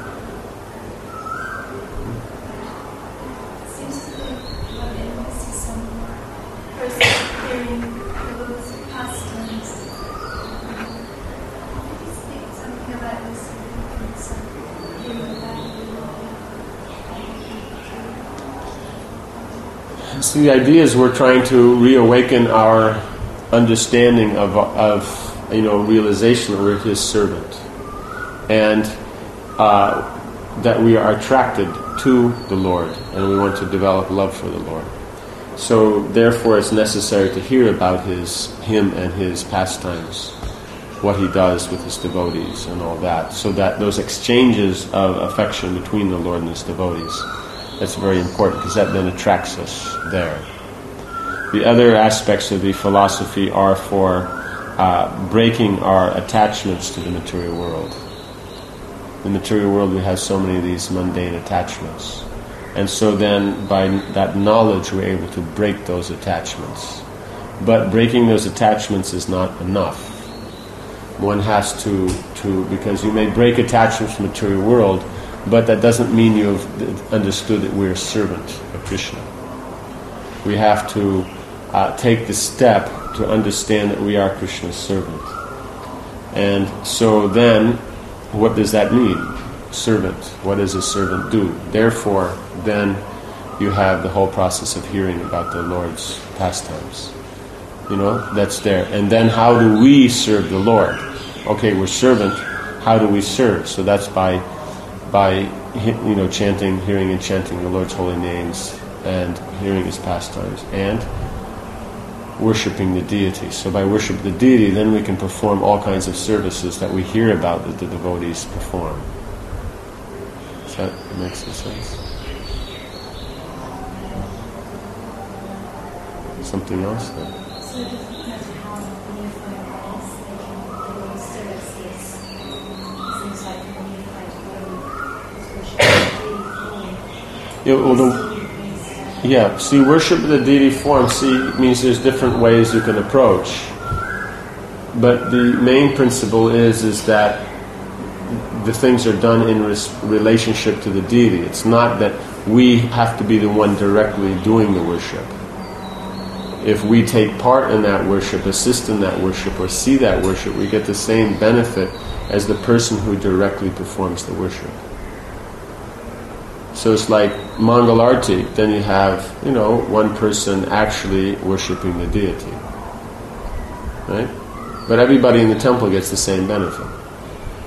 So the idea is we're trying to reawaken our understanding of, of you know, realization that we're His servant, and uh, that we are attracted to the Lord, and we want to develop love for the Lord. So therefore it's necessary to hear about His Him and His pastimes, what He does with His devotees and all that, so that those exchanges of affection between the Lord and His devotees, that's very important, because that then attracts us there. The other aspects of the philosophy are for uh, breaking our attachments to the material world. In the material world we have so many of these mundane attachments. And so then by that knowledge we're able to break those attachments. But breaking those attachments is not enough. One has to, to because you may break attachments to the material world, but that doesn't mean you've understood that we're a servant of Krishna. We have to uh, take the step to understand that we are Krishna's servant. And so then, what does that mean? Servant. What does a servant do? Therefore, then you have the whole process of hearing about the Lord's pastimes. You know, that's there. And then how do we serve the Lord? Okay, we're servant. How do we serve? So that's by by you know chanting, hearing and chanting the Lord's holy names, and hearing His pastimes, and worshipping the deity. So by worshiping the deity, then we can perform all kinds of services that we hear about that the devotees perform. Does that make some sense? Something else then? So it doesn't matter how unified one is, they can do those services. Seems like a unified world is worship. Yeah, well, the, yeah, see, worship the deity form, see, means there's different ways you can approach. But the main principle is is that the things are done in res- relationship to the deity. It's not that we have to be the one directly doing the worship. If we take part in that worship, assist in that worship, or see that worship, we get the same benefit as the person who directly performs the worship. So it's like Mangalarti, then you have, you know, one person actually worshipping the deity. Right? But everybody in the temple gets the same benefit.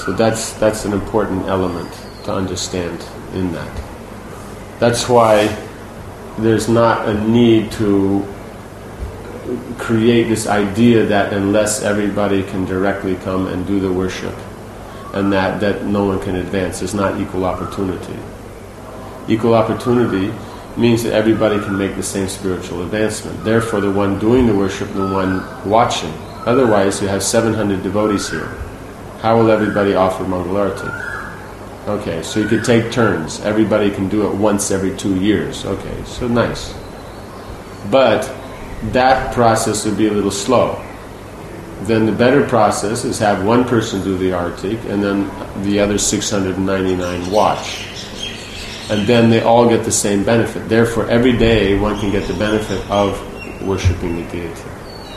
So that's that's an important element to understand in that. That's why there's not a need to create this idea that unless everybody can directly come and do the worship, and that, that no one can advance, there's not equal opportunity. Equal opportunity means that everybody can make the same spiritual advancement. Therefore, the one doing the worship, the one watching. Otherwise, you have seven hundred devotees here. How will everybody offer Mangalarati? Okay, so you could take turns. Everybody can do it once every two years. Okay, so nice. But that process would be a little slow. Then the better process is have one person do the artik and then the other six hundred ninety-nine watch. And then they all get the same benefit. Therefore, every day one can get the benefit of worshipping the deity.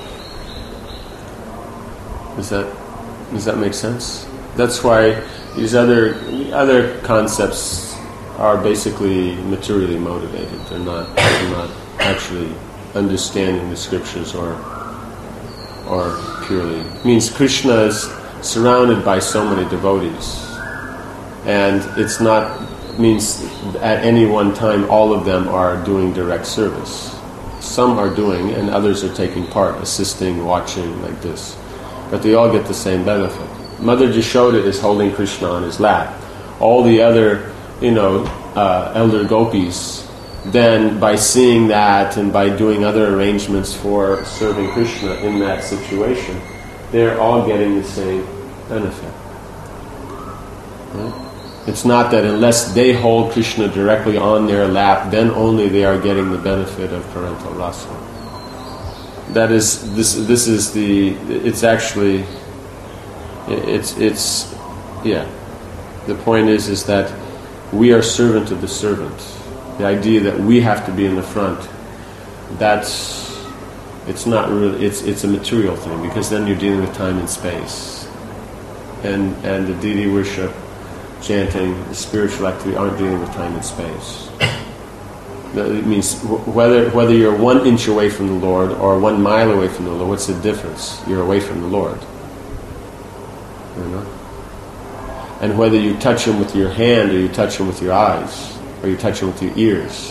Does that does that make sense? That's why these other other concepts are basically materially motivated. They're not they're not actually understanding the scriptures or or purely. It means Krishna is surrounded by so many devotees, and it's not means at any one time all of them are doing direct service. Some are doing and others are taking part, assisting, watching, like this. But they all get the same benefit. Mother Jashoda is holding Krishna on his lap. All the other, you know, uh, elder gopis, then by seeing that and by doing other arrangements for serving Krishna in that situation, they're all getting the same benefit. Right? It's not that unless they hold Krishna directly on their lap, then only they are getting the benefit of parental rasa. That is, this. This is the. It's actually. It's it's, yeah. The point is is that we are servant of the servant. The idea that we have to be in the front. That's. It's not really. It's it's a material thing because then you're dealing with time and space, and and the deity worship, chanting, the spiritual activity aren't dealing with time and space. It means whether whether you're one inch away from the Lord or one mile away from the Lord, what's the difference? You're away from the Lord. You know? And whether you touch Him with your hand or you touch Him with your eyes or you touch Him with your ears,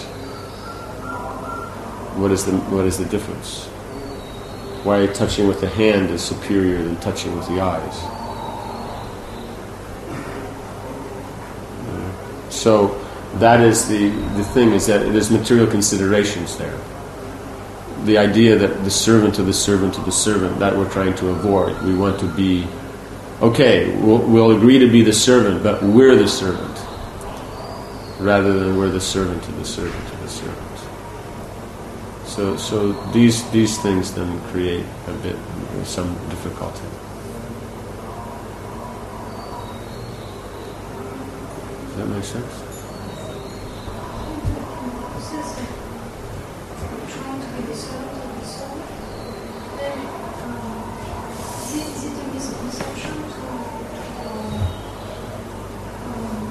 what is the what is the difference? Why touching with the hand is superior than touching with the eyes? So that is the, the thing, is that there's material considerations there. The idea that the servant of the servant of the servant, that we're trying to avoid. We want to be, okay, we'll, we'll agree to be the servant, but we're the servant, rather than we're the servant of the servant of the servant. So so these these things then create a bit, some difficulty. Does that make sense? Trying to be the servant of the soul, then uh, is, it, is it a misconception to, uh, um,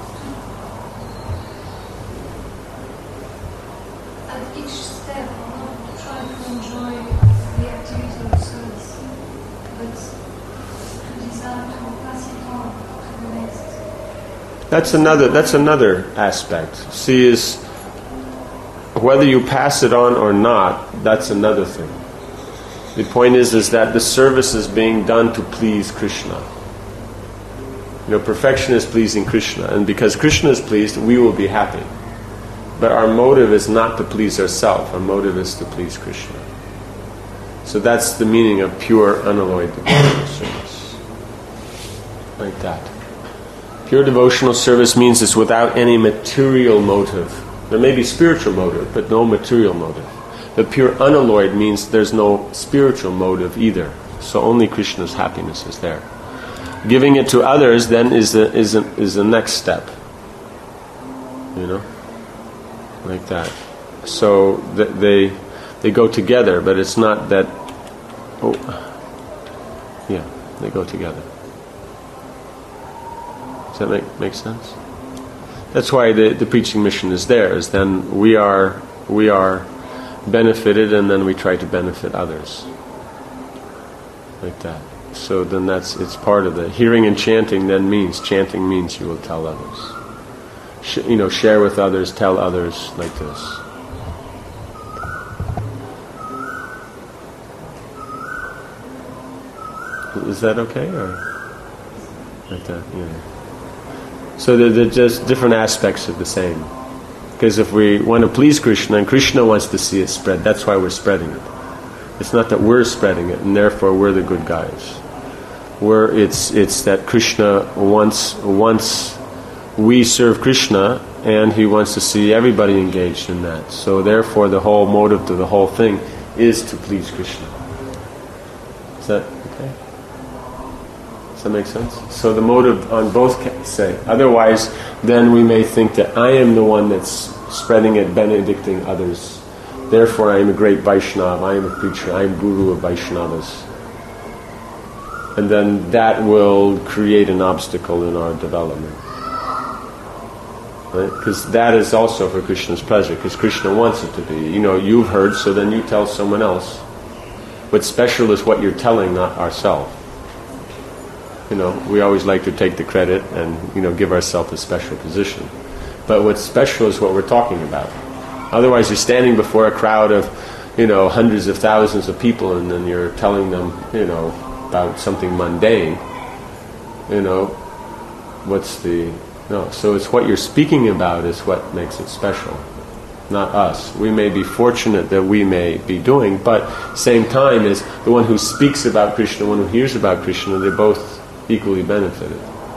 at each step not to try to enjoy the activity of service, but to desire to pass it on to the next? That's another. That's another aspect. See, is whether you pass it on or not. That's another thing. The point is, is that the service is being done to please Krishna. You know, perfection is pleasing Krishna, and because Krishna is pleased, we will be happy. But our motive is not to please ourselves. Our motive is to please Krishna. So that's the meaning of pure, unalloyed devotional service. Like that. Pure devotional service means it's without any material motive. There may be spiritual motive, but no material motive. But pure unalloyed means there's no spiritual motive either. So only Krishna's happiness is there. Giving it to others then is the, is the, is the next step. You know? Like that. So th- they they go together, but it's not that... Oh, yeah, they go together. Does that make, make sense? That's why the, the preaching mission is there, is then we are we are benefited and then we try to benefit others. Like that. So then that's, it's part of the hearing and chanting then means, chanting means you will tell others. Sh- you know, share with others, tell others like this. Is that okay, or like that? Yeah. So they're, they're just different aspects of the same. Because if we want to please Krishna, and Krishna wants to see it spread, that's why we're spreading it. It's not that we're spreading it, and therefore we're the good guys. We're, it's it's that Krishna wants wants we serve Krishna, and he wants to see everybody engaged in that. So therefore, the whole motive to the whole thing is to please Krishna. Is that okay? Does that make sense? So the motive on both can say. Otherwise, then we may think that I am the one that's spreading it, benedicting others. Therefore, I am a great Vaishnava, I am a preacher, I am Guru of Vaishnavas. And then that will create an obstacle in our development. Right? Because that is also for Krishna's pleasure, because Krishna wants it to be. You know, you've heard, so then you tell someone else. What's special is what you're telling, not ourselves. You know, we always like to take the credit and, you know, give ourselves a special position. But what's special is what we're talking about. Otherwise, you're standing before a crowd of, you know, hundreds of thousands of people, and then you're telling them, you know, about something mundane. You know, what's the... No, so it's what you're speaking about is what makes it special, not us. We may be fortunate that we may be doing, but same time is the one who speaks about Krishna, the one who hears about Krishna, they're both equally benefited.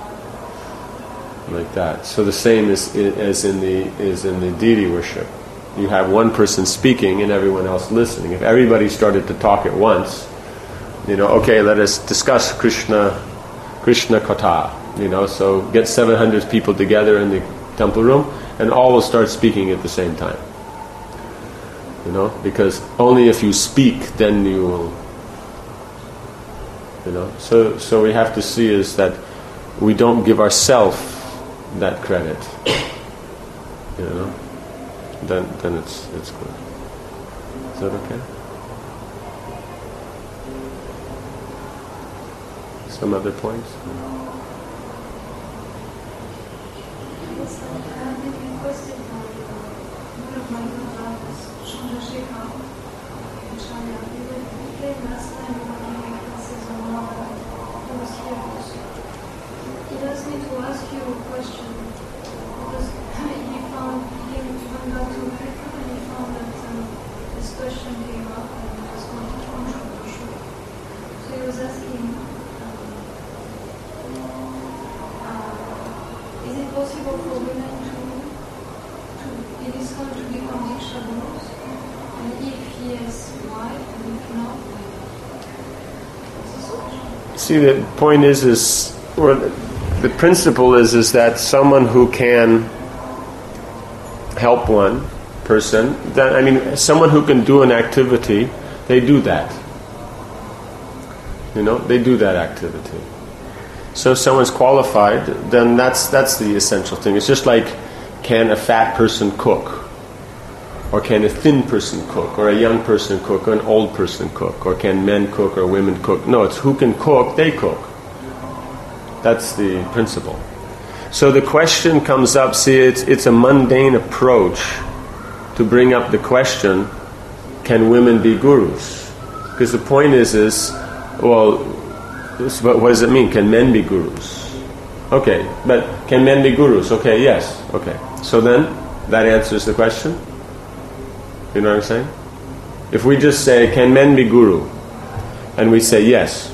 Like that. So the same is as in the is in the deity worship. You have one person speaking and everyone else listening. If everybody started to talk at once, you know, okay, let us discuss Krishna, Krishna Katha. You know, so get seven hundred people together in the temple room, and all will start speaking at the same time. You know, because only if you speak, then you will. You know, so so we have to see is that we don't give ourselves that credit. You know, then then it's it's good. Is that okay? Some other points? Yes, I have been requested by one of my good brothers, Chandrasekhar, in China. He came last time we were giving classes on Mara. He was here also. He asked me to ask you a question, because he found, he came to Bengal to Africa, and he found that um, this question came up, and it was quite controversial. So he was asking, is it possible for women to, to in Islam to become Diksha Gurus? And if yes, why? And if not, why? See, the point is, is or the, the principle is, is that someone who can help one person, that I mean, someone who can do an activity, they do that. You know, they do that activity. So if someone's qualified, then that's that's the essential thing. It's just like, can a fat person cook? Or can a thin person cook? Or a young person cook? Or an old person cook? Or can men cook or women cook? No, it's who can cook, they cook. That's the principle. So the question comes up, see, it's, it's a mundane approach to bring up the question, can women be gurus? Because the point is, is, well, but what does it mean? Can men be gurus? Okay, but can men be gurus? Okay, yes. Okay. So then, that answers the question? You know what I'm saying? If we just say, can men be guru? And we say yes.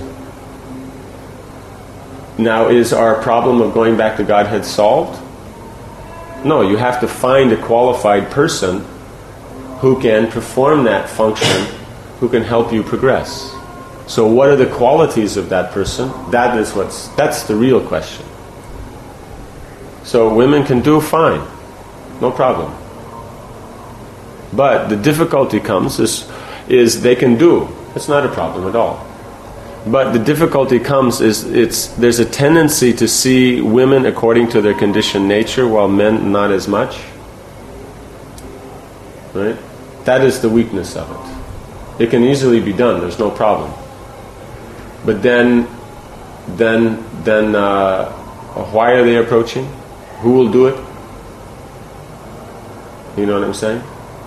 Now, is our problem of going back to Godhead solved? No, you have to find a qualified person who can perform that function, who can help you progress. So what are the qualities of that person? That is what's, that's the real question. So women can do fine, no problem. But the difficulty comes is, is they can do. It's not a problem at all. But the difficulty comes is it's there's a tendency to see women according to their conditioned nature, while men not as much. Right? That is the weakness of it. It can easily be done. There's no problem. But then then then uh, why are they approaching? Who will do it? You know what I'm saying?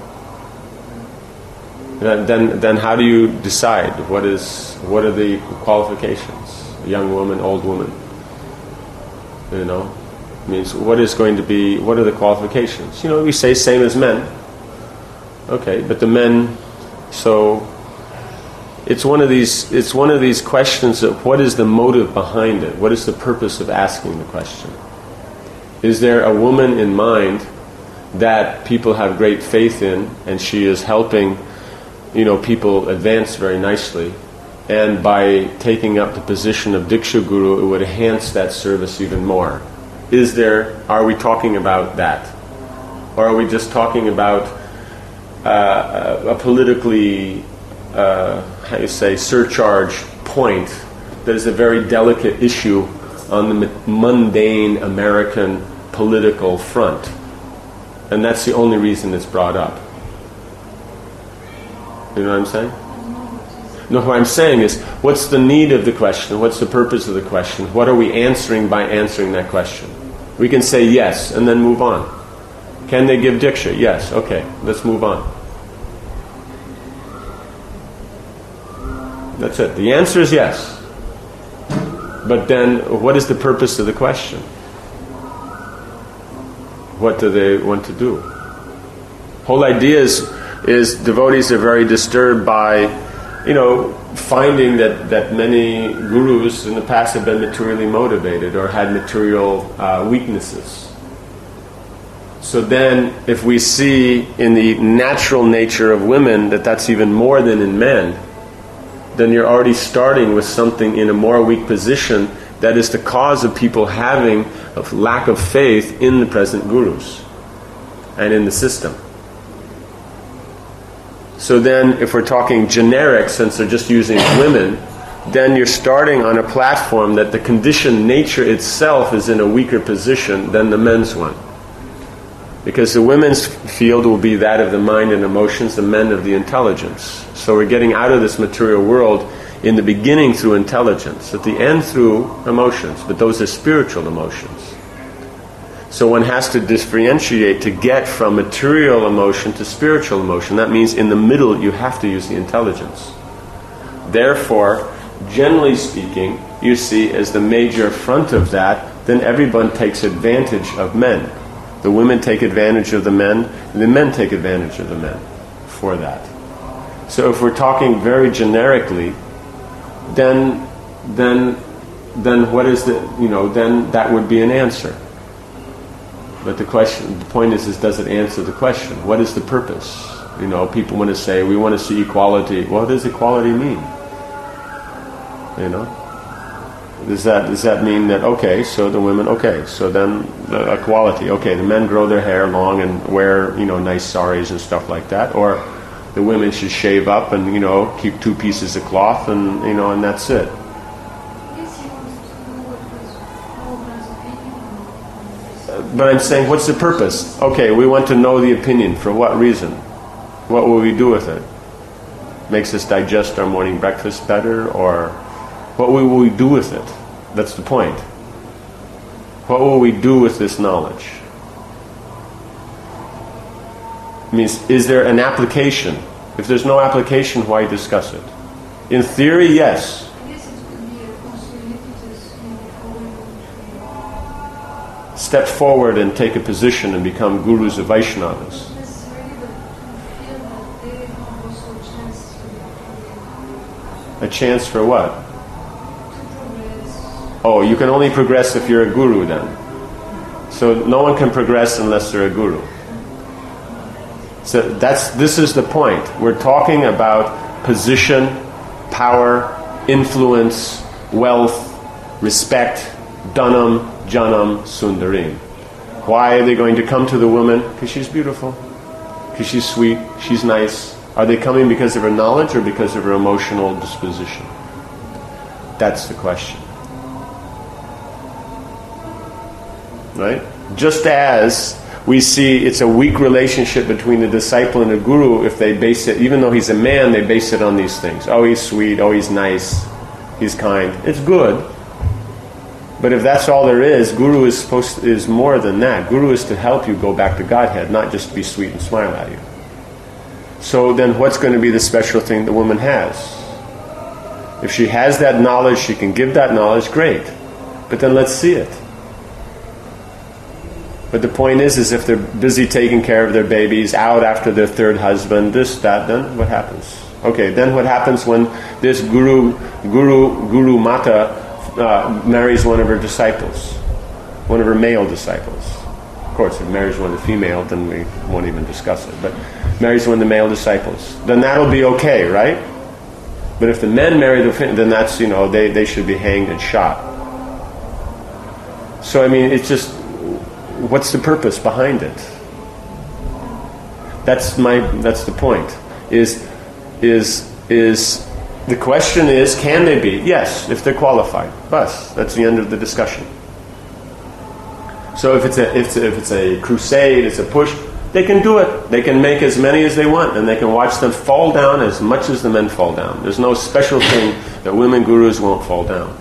Then, then, then how do you decide what is what are the qualifications? A young woman, old woman. You know, means what is going to be? What are the qualifications? You know, we say same as men. Okay, but the men. So it's one of these. It's one of these questions of what is the motive behind it? What is the purpose of asking the question? Is there a woman in mind that people have great faith in, and she is helping, you know, people advance very nicely, and by taking up the position of Diksha Guru, it would enhance that service even more? Is there? Are we talking about that, or are we just talking about uh, a, a politically, uh, how you say, surcharge point that is a very delicate issue on the mundane American political front, and that's the only reason it's brought up? You know what I'm saying? No, what I'm saying is, what's the need of the question? What's the purpose of the question? What are we answering by answering that question? We can say yes and then move on. Can they give Diksha? Yes. Okay, let's move on. That's it. The answer is yes. But then, what is the purpose of the question? What do they want to do? Whole idea is, is devotees are very disturbed by, you know, finding that, that many gurus in the past have been materially motivated or had material uh, weaknesses. So then, if we see in the natural nature of women that that's even more than in men, then you're already starting with something in a more weak position that is the cause of people having a lack of faith in the present gurus and in the system. So then, if we're talking generic, since they're just using women, then you're starting on a platform that the conditioned nature itself is in a weaker position than the men's one. Because the women's field will be that of the mind and emotions, the men of the intelligence. So we're getting out of this material world in the beginning through intelligence, at the end through emotions, but those are spiritual emotions. So one has to differentiate to get from material emotion to spiritual emotion. That means in the middle you have to use the intelligence. Therefore, generally speaking, you see as the major front of that, then everyone takes advantage of men. The women take advantage of the men, and the men take advantage of the men for that. So if we're talking very generically, then then then what is the, you know, then that would be an answer. But the question, the point is, is does it answer the question? What is the purpose? You know, people want to say, we want to see equality. What does equality mean? You know? Does that does that mean that, okay, so the women, okay, so then the equality, okay, the men grow their hair long and wear, you know, nice saris and stuff like that, or the women should shave up and, you know, keep two pieces of cloth and, you know, and that's it. But I'm saying, what's the purpose? Okay, we want to know the opinion. For what reason? What will we do with it? Makes us digest our morning breakfast better, or what will we do with it? That's the point. What will we do with this knowledge? It means, is there an application? If there's no application, why discuss it? In theory, yes. Step forward and take a position and become gurus of Vaishnavas. A chance for what? Oh, you can only progress if you're a guru then. So no one can progress unless they're a guru. So that's this is the point. We're talking about position, power, influence, wealth, respect, dhanam, janam, sundarim. Why are they going to come to the woman? Because she's beautiful. Because she's sweet. She's nice. Are they coming because of her knowledge or because of her emotional disposition? That's the question. Right? Just as we see it's a weak relationship between the disciple and the guru if they base it, even though he's a man, they base it on these things. Oh, he's sweet. Oh, he's nice. He's kind. It's good. But if that's all there is, Guru is supposed to, is more than that. Guru is to help you go back to Godhead, not just to be sweet and smile at you. So then what's going to be the special thing the woman has? If she has that knowledge, she can give that knowledge, great. But then let's see it. But the point is, is if they're busy taking care of their babies, out after their third husband, this, that, then what happens? Okay, then what happens when this guru, guru, guru mata uh, marries one of her disciples, one of her male disciples? Of course, if marries one of the female, then we won't even discuss it. But marries one of the male disciples, then that'll be okay, right? But if the men marry the female, then that's, you know, they, they should be hanged and shot. So, I mean, it's just, what's the purpose behind it? That's my, that's the point. Is, is, is, the question is, can they be? Yes, if they're qualified. Bus, that's the end of the discussion. So if it's a, if it's a, if it's a crusade, it's a push, they can do it. They can make as many as they want, and they can watch them fall down as much as the men fall down. There's no special thing that women gurus won't fall down.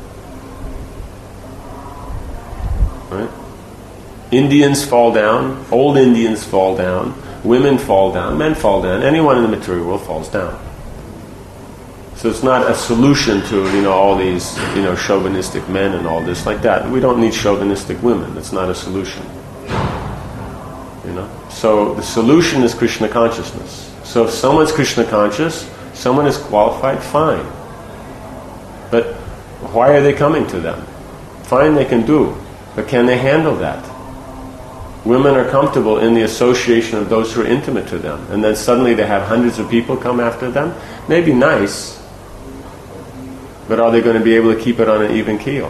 Right? Indians fall down, old Indians fall down, women fall down, men fall down, anyone in the material world falls down. So it's not a solution to, you know, all these, you know, chauvinistic men and all this like that. We don't need chauvinistic women. It's not a solution. You know? So the solution is Krishna consciousness. So if someone's Krishna conscious, someone is qualified, fine. But why are they coming to them? Fine, they can do. But can they handle that? Women are comfortable in the association of those who are intimate to them. And then suddenly they have hundreds of people come after them. Maybe nice. But are they going to be able to keep it on an even keel?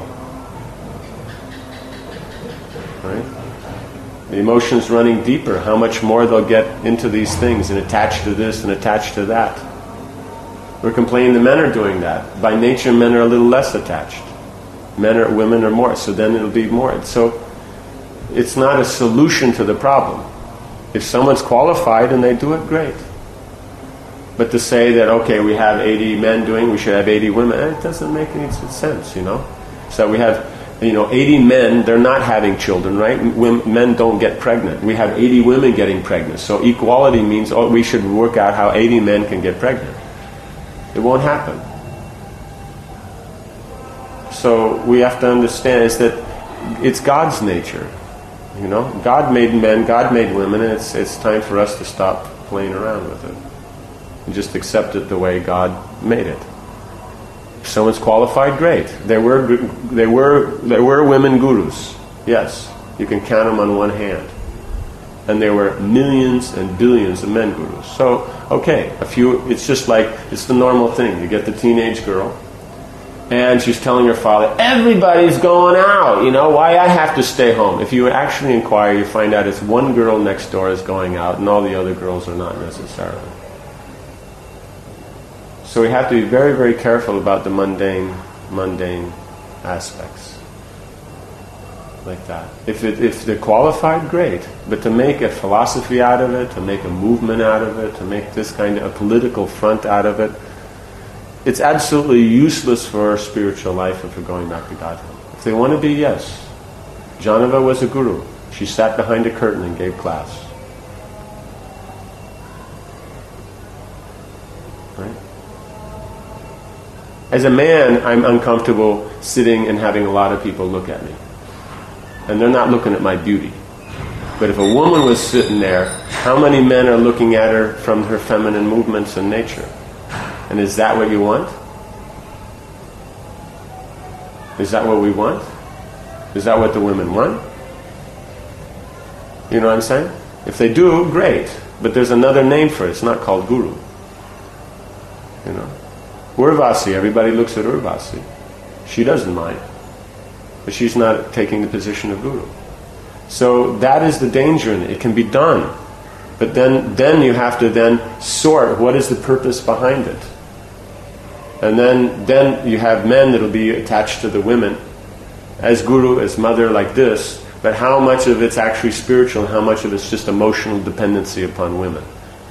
Right? The emotions running deeper, how much more they'll get into these things and attach to this and attach to that. We're complaining the men are doing that. By nature, men are a little less attached. Men or women are more, so then it'll be more. So it's not a solution to the problem. If someone's qualified and they do it, great. But to say that, okay, we have eighty men doing, we should have eighty women, it doesn't make any sense, you know. So we have, you know, eighty men, they're not having children, right? Men don't get pregnant. We have eighty women getting pregnant. So equality means, oh, we should work out how eighty men can get pregnant. It won't happen. So we have to understand is that it's God's nature. You know, God made men, God made women, and it's it's time for us to stop playing around with it. And just accept it the way God made it. If someone's qualified, great. There were there were there were women gurus. Yes, you can count them on one hand. And there were millions and billions of men gurus. So, okay, a few. It's just like it's the normal thing. You get the teenage girl, and she's telling her father, "Everybody's going out. You know why I have to stay home?" If you actually inquire, you find out it's one girl next door is going out, and all the other girls are not necessarily. So we have to be very, very careful about the mundane, mundane aspects. Like that. If it, if they're qualified, great. But to make a philosophy out of it, to make a movement out of it, to make this kind of a political front out of it, it's absolutely useless for our spiritual life if we're going back to Godhead. If they want to be, yes. Janava was a guru. She sat behind a curtain and gave class. Right? As a man, I'm uncomfortable sitting and having a lot of people look at me. And they're not looking at my beauty. But if a woman was sitting there, how many men are looking at her from her feminine movements and nature? And is that what you want? Is that what we want? Is that what the women want? You know what I'm saying? If they do, great. But there's another name for it. It's not called guru. You know? Urvasi, everybody looks at Urvasi. She doesn't mind. But she's not taking the position of guru. So that is the danger in it. It can be done. But then, then you have to then sort what is the purpose behind it. And then, then you have men that will be attached to the women as guru, as mother, like this. But how much of it's actually spiritual and how much of it's just emotional dependency upon women?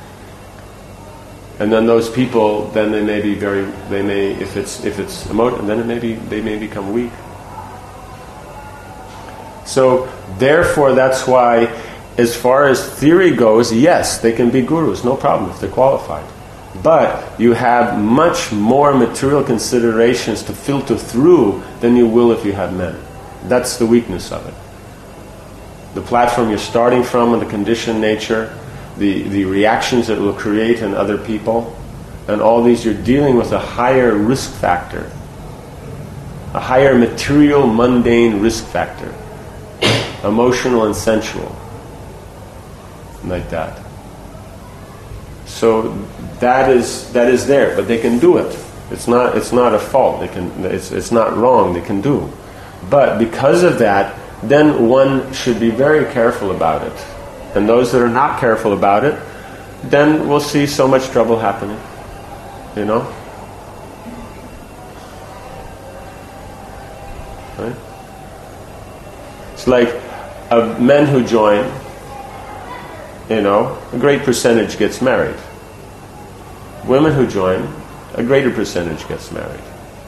And then those people, then they may be very, they may, if it's if it's emotional, then it may be, they may become weak. So therefore, that's why, as far as theory goes, yes, they can be gurus, no problem if they're qualified. But you have much more material considerations to filter through than you will if you have men. That's the weakness of it. The platform you're starting from and the conditioned nature, the, the reactions it will create in other people, and all these, you're dealing with a higher risk factor, a higher material, mundane risk factor, emotional and sensual, like that. So that is that is there, but they can do it. It's not it's not a fault. They can it's it's not wrong. They can do, but because of that, then one should be very careful about it. And those that are not careful about it, then we'll see so much trouble happening. You know? Right? It's like uh, men who join, you know, a great percentage gets married. Women who join, a greater percentage gets married.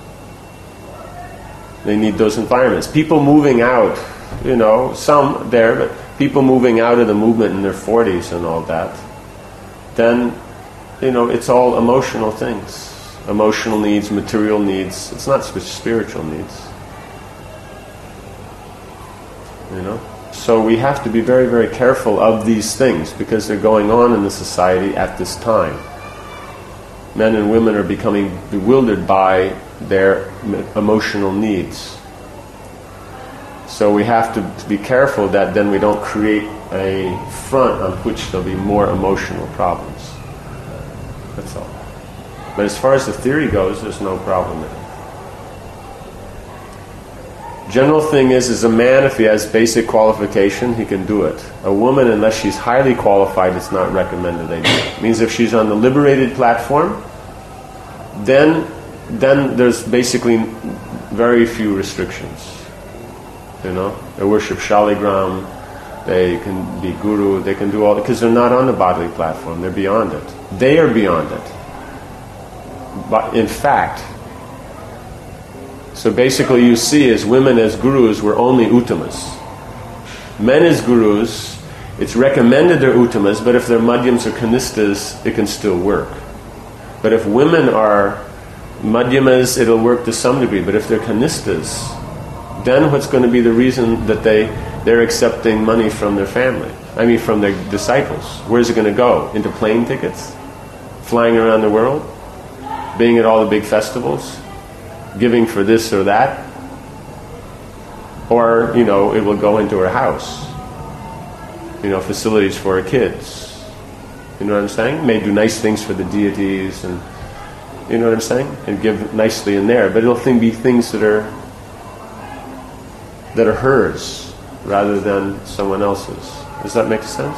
They need those environments. People moving out, you know, some there, but people moving out of the movement in their forties and all that, then, you know, it's all emotional things. Emotional needs, material needs. It's not spiritual needs. You know? So we have to be very, very careful of these things because they're going on in the society at this time. Men and women are becoming bewildered by their emotional needs. So we have to be careful that then we don't create a front on which there'll be more emotional problems. That's all. But as far as the theory goes, there's no problem with it. General thing is, is a man, if he has basic qualification, he can do it. A woman, unless she's highly qualified, it's not recommended they do it. It means if she's on the liberated platform, then then there's basically very few restrictions. You know, they worship Shaligram, they can be guru, they can do all, because they're not on the bodily platform, they're beyond it. They are beyond it. But in fact, so basically you see as women as gurus, we're only uttamas. Men as gurus, it's recommended they're uttamas, but if they're madhyams or kanistas, it can still work. But if women are madhyamas, it'll work to some degree. But if they're kanistas, then what's going to be the reason that they, they're accepting money from their family? I mean, from their disciples. Where's it going to go? Into plane tickets? Flying around the world? Being at all the big festivals? Giving for this or that? Or, you know, it will go into her house. You know, facilities for her kids. You know what I'm saying? May do nice things for the deities and, you know what I'm saying? And give nicely in there. But it'll be things that are that are hers rather than someone else's. Does that make sense?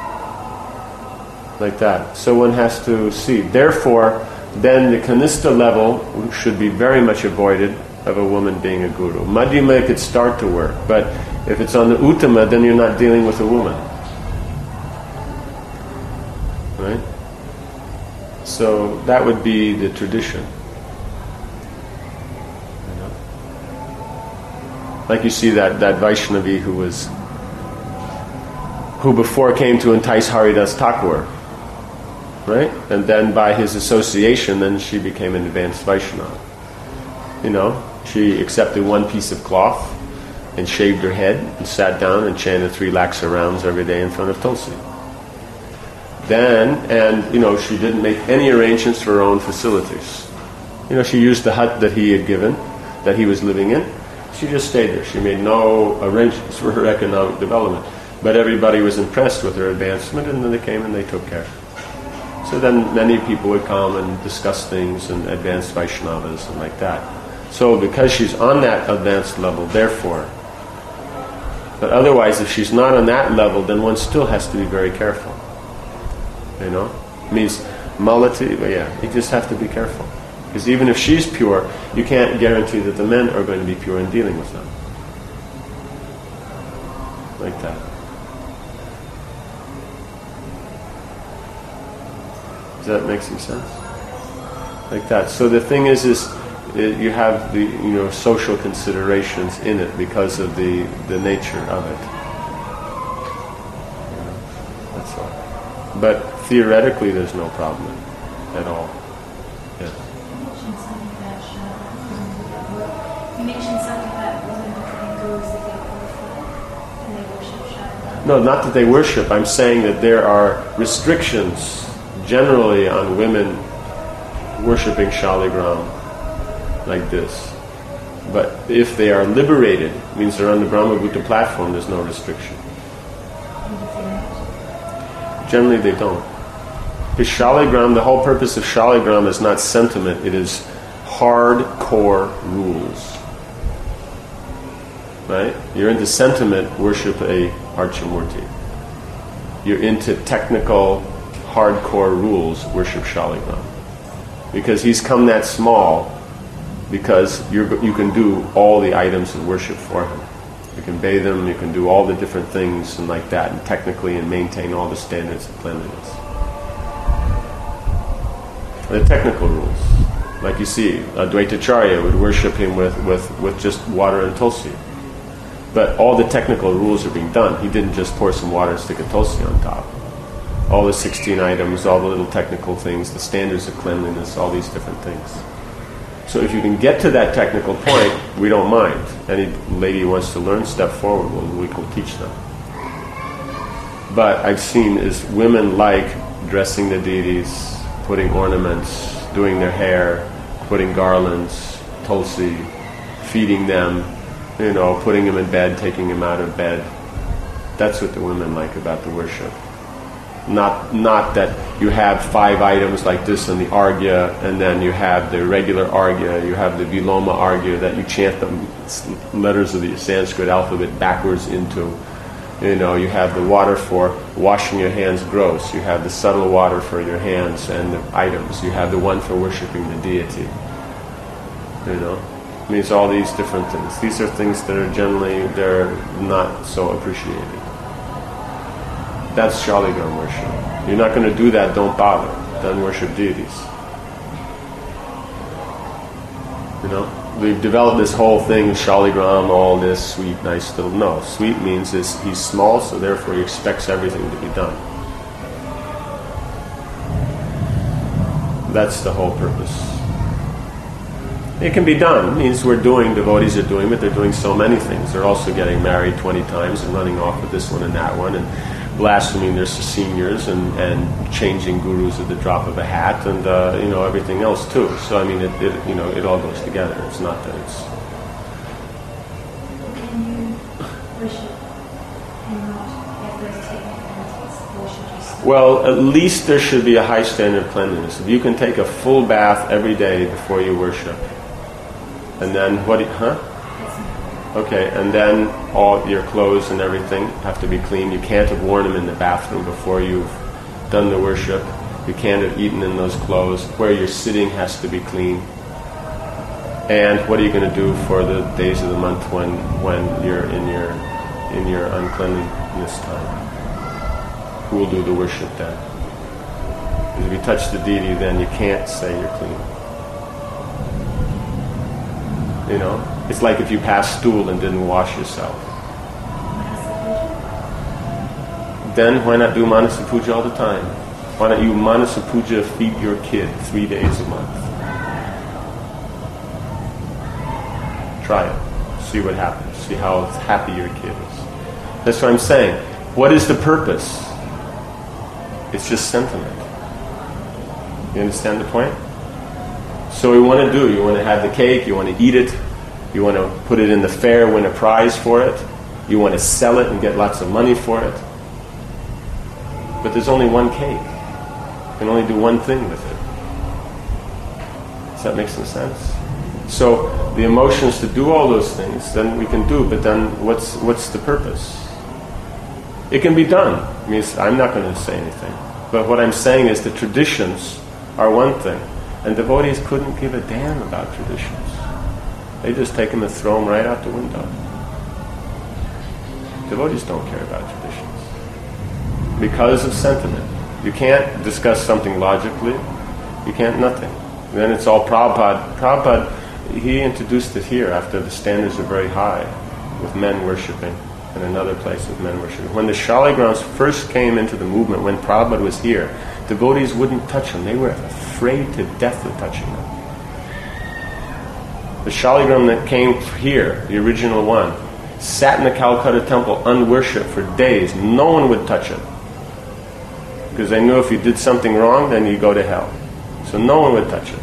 Like that. So one has to see. Therefore, then the kanista level should be very much avoided of a woman being a guru. Madhyama could start to work, but if it's on the uttama, then you're not dealing with a woman. Right? So that would be the tradition. You know? Like you see that, that Vaishnavi who was who before came to entice Haridas Thakur. Right? And then by his association, then she became an advanced Vaishnava. You know, she accepted one piece of cloth and shaved her head and sat down and chanted three lakhs rounds every day in front of Tulsi. Then, and, you know, she didn't make any arrangements for her own facilities. You know, she used the hut that he had given, that he was living in. She just stayed there. She made no arrangements for her economic development. But everybody was impressed with her advancement, and then they came and they took care. So then many people would come and discuss things and advanced Vaishnavas and like that. So because she's on that advanced level, therefore. But otherwise, if she's not on that level, then one still has to be very careful. You know? It means malati, but yeah, you just have to be careful. Because even if she's pure, you can't guarantee that the men are going to be pure in dealing with them. Like that. Does that make some sense? Like that. So the thing is, is it, you have the you know social considerations in it because of the, the nature of it. You know, that's all. But theoretically, there's no problem at all. Yes. You mentioned something about Shara. You mentioned something about women becoming gurus that get qualified and they worship Shara. No, not that they worship. I'm saying that there are restrictions generally on women worshipping Shaligram like this. But if they are liberated, it means they're on the Brahmagupta platform, there's no restriction. Generally they don't. Because Shaligram, the whole purpose of Shaligram is not sentiment, it is hardcore rules. Right? You're into sentiment, worship a Archamurti. You're into technical, hardcore rules, worship Shaligram. Because he's come that small, because you're, you can do all the items of worship for him. You can bathe him, you can do all the different things and like that, and technically and maintain all the standards of cleanliness. The technical rules. Like you see, Advaitacharya would worship him with, with, with just water and tulsi. But all the technical rules are being done. He didn't just pour some water and stick a tulsi on top. All the sixteen items, all the little technical things, the standards of cleanliness, all these different things. So if you can get to that technical point, we don't mind. Any lady who wants to learn, step forward, we'll, we will teach them. But I've seen is women like dressing the deities, putting ornaments, doing their hair, putting garlands, tulsi, feeding them, you know, putting them in bed, taking them out of bed. That's what the women like about the worship. Not not that you have five items like this in the Argya, and then you have the regular Argya, you have the Viloma Argya that you chant the letters of the Sanskrit alphabet backwards into. You know, you have the water for washing your hands gross, you have the subtle water for your hands and the items, you have the one for worshipping the deity. You know, it means all these different things. These are things that are generally, they're not so appreciated. That's Shaligram worship. You're not going to do that, don't bother. Don't worship deities. You know? We've developed this whole thing, Shaligram, all this sweet, nice little... No, sweet means is he's small, so therefore he expects everything to be done. That's the whole purpose. It can be done. It means we're doing, devotees are doing, but they're doing so many things. They're also getting married twenty times and running off with this one and that one, and blaspheming their seniors and, and changing gurus at the drop of a hat, and uh, you know, everything else too. So I mean, it, it you know it all goes together. It's not that it's. Can you worship and not have those technicalities? Or should you still? Well, at least there should be a high standard of cleanliness. If you can take a full bath every day before you worship, and then what? Do you, huh? Okay, and then all your clothes and everything have to be clean. You can't have worn them in the bathroom before you've done the worship. You can't have eaten in those clothes. Where you're sitting has to be clean. And what are you going to do for the days of the month when when you're in your in your uncleanliness time? Who will do the worship then? Because if you touch the deity, then you can't say you're clean. You know? It's like if you passed stool and didn't wash yourself. Then why not do Manasa Puja all the time? Why don't you Manasa Puja feed your kid three days a month? Try it. See what happens. See how happy your kid is. That's what I'm saying. What is the purpose? It's just sentiment. You understand the point? So we want to do, you want to have the cake, you want to eat it, you want to put it in the fair, win a prize for it. You want to sell it and get lots of money for it. But there's only one cake. You can only do one thing with it. Does that make some sense? So the emotions to do all those things, then we can do, but then what's what's the purpose? It can be done. I mean, I'm not going to say anything. But what I'm saying is the traditions are one thing. And devotees couldn't give a damn about traditions. They just take them and throw them right out the window. Devotees don't care about traditions. Because of sentiment. You can't discuss something logically. You can't nothing. Then it's all Prabhupada. Prabhupada he introduced it here after the standards are very high, with men worshipping, and another place with men worshipping. When the Shaligrams first came into the movement, when Prabhupada was here, devotees wouldn't touch them. They were afraid to death of touching them. The Shaligram that came here, the original one, sat in the Calcutta temple unworshipped for days. No one would touch it. Because they knew if you did something wrong, then you go to hell. So no one would touch it.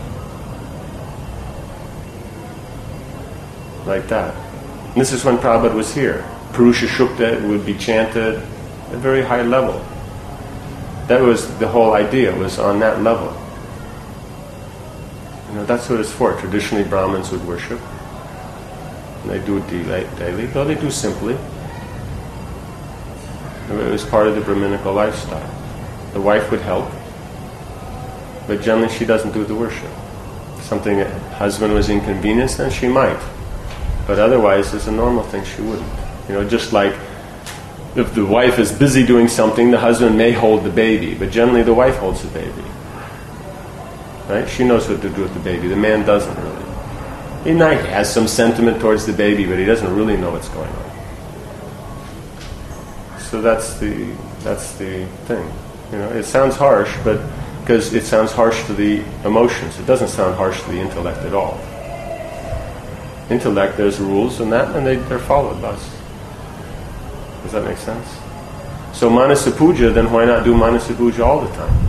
Like that. And this is when Prabhupada was here. Purusha Shukta would be chanted at a very high level. That was the whole idea, was on that level. You know, that's what it's for. Traditionally, Brahmins would worship. And they do it daily, though they do simply. It was part of the Brahminical lifestyle. The wife would help, but generally she doesn't do the worship. If something that husband was inconvenienced, then she might. But otherwise, as a normal thing, she wouldn't. You know, just like if the wife is busy doing something, the husband may hold the baby, but generally the wife holds the baby. Right? She knows what to do with the baby. The man doesn't really. He might has some sentiment towards the baby, but he doesn't really know what's going on. So that's the that's the thing. You know, it sounds harsh, but because it sounds harsh to the emotions, it doesn't sound harsh to the intellect at all. Intellect, there's rules and that, and they, they're followed by us. Does that make sense? So Manasa Puja, then why not do Manasa Puja all the time?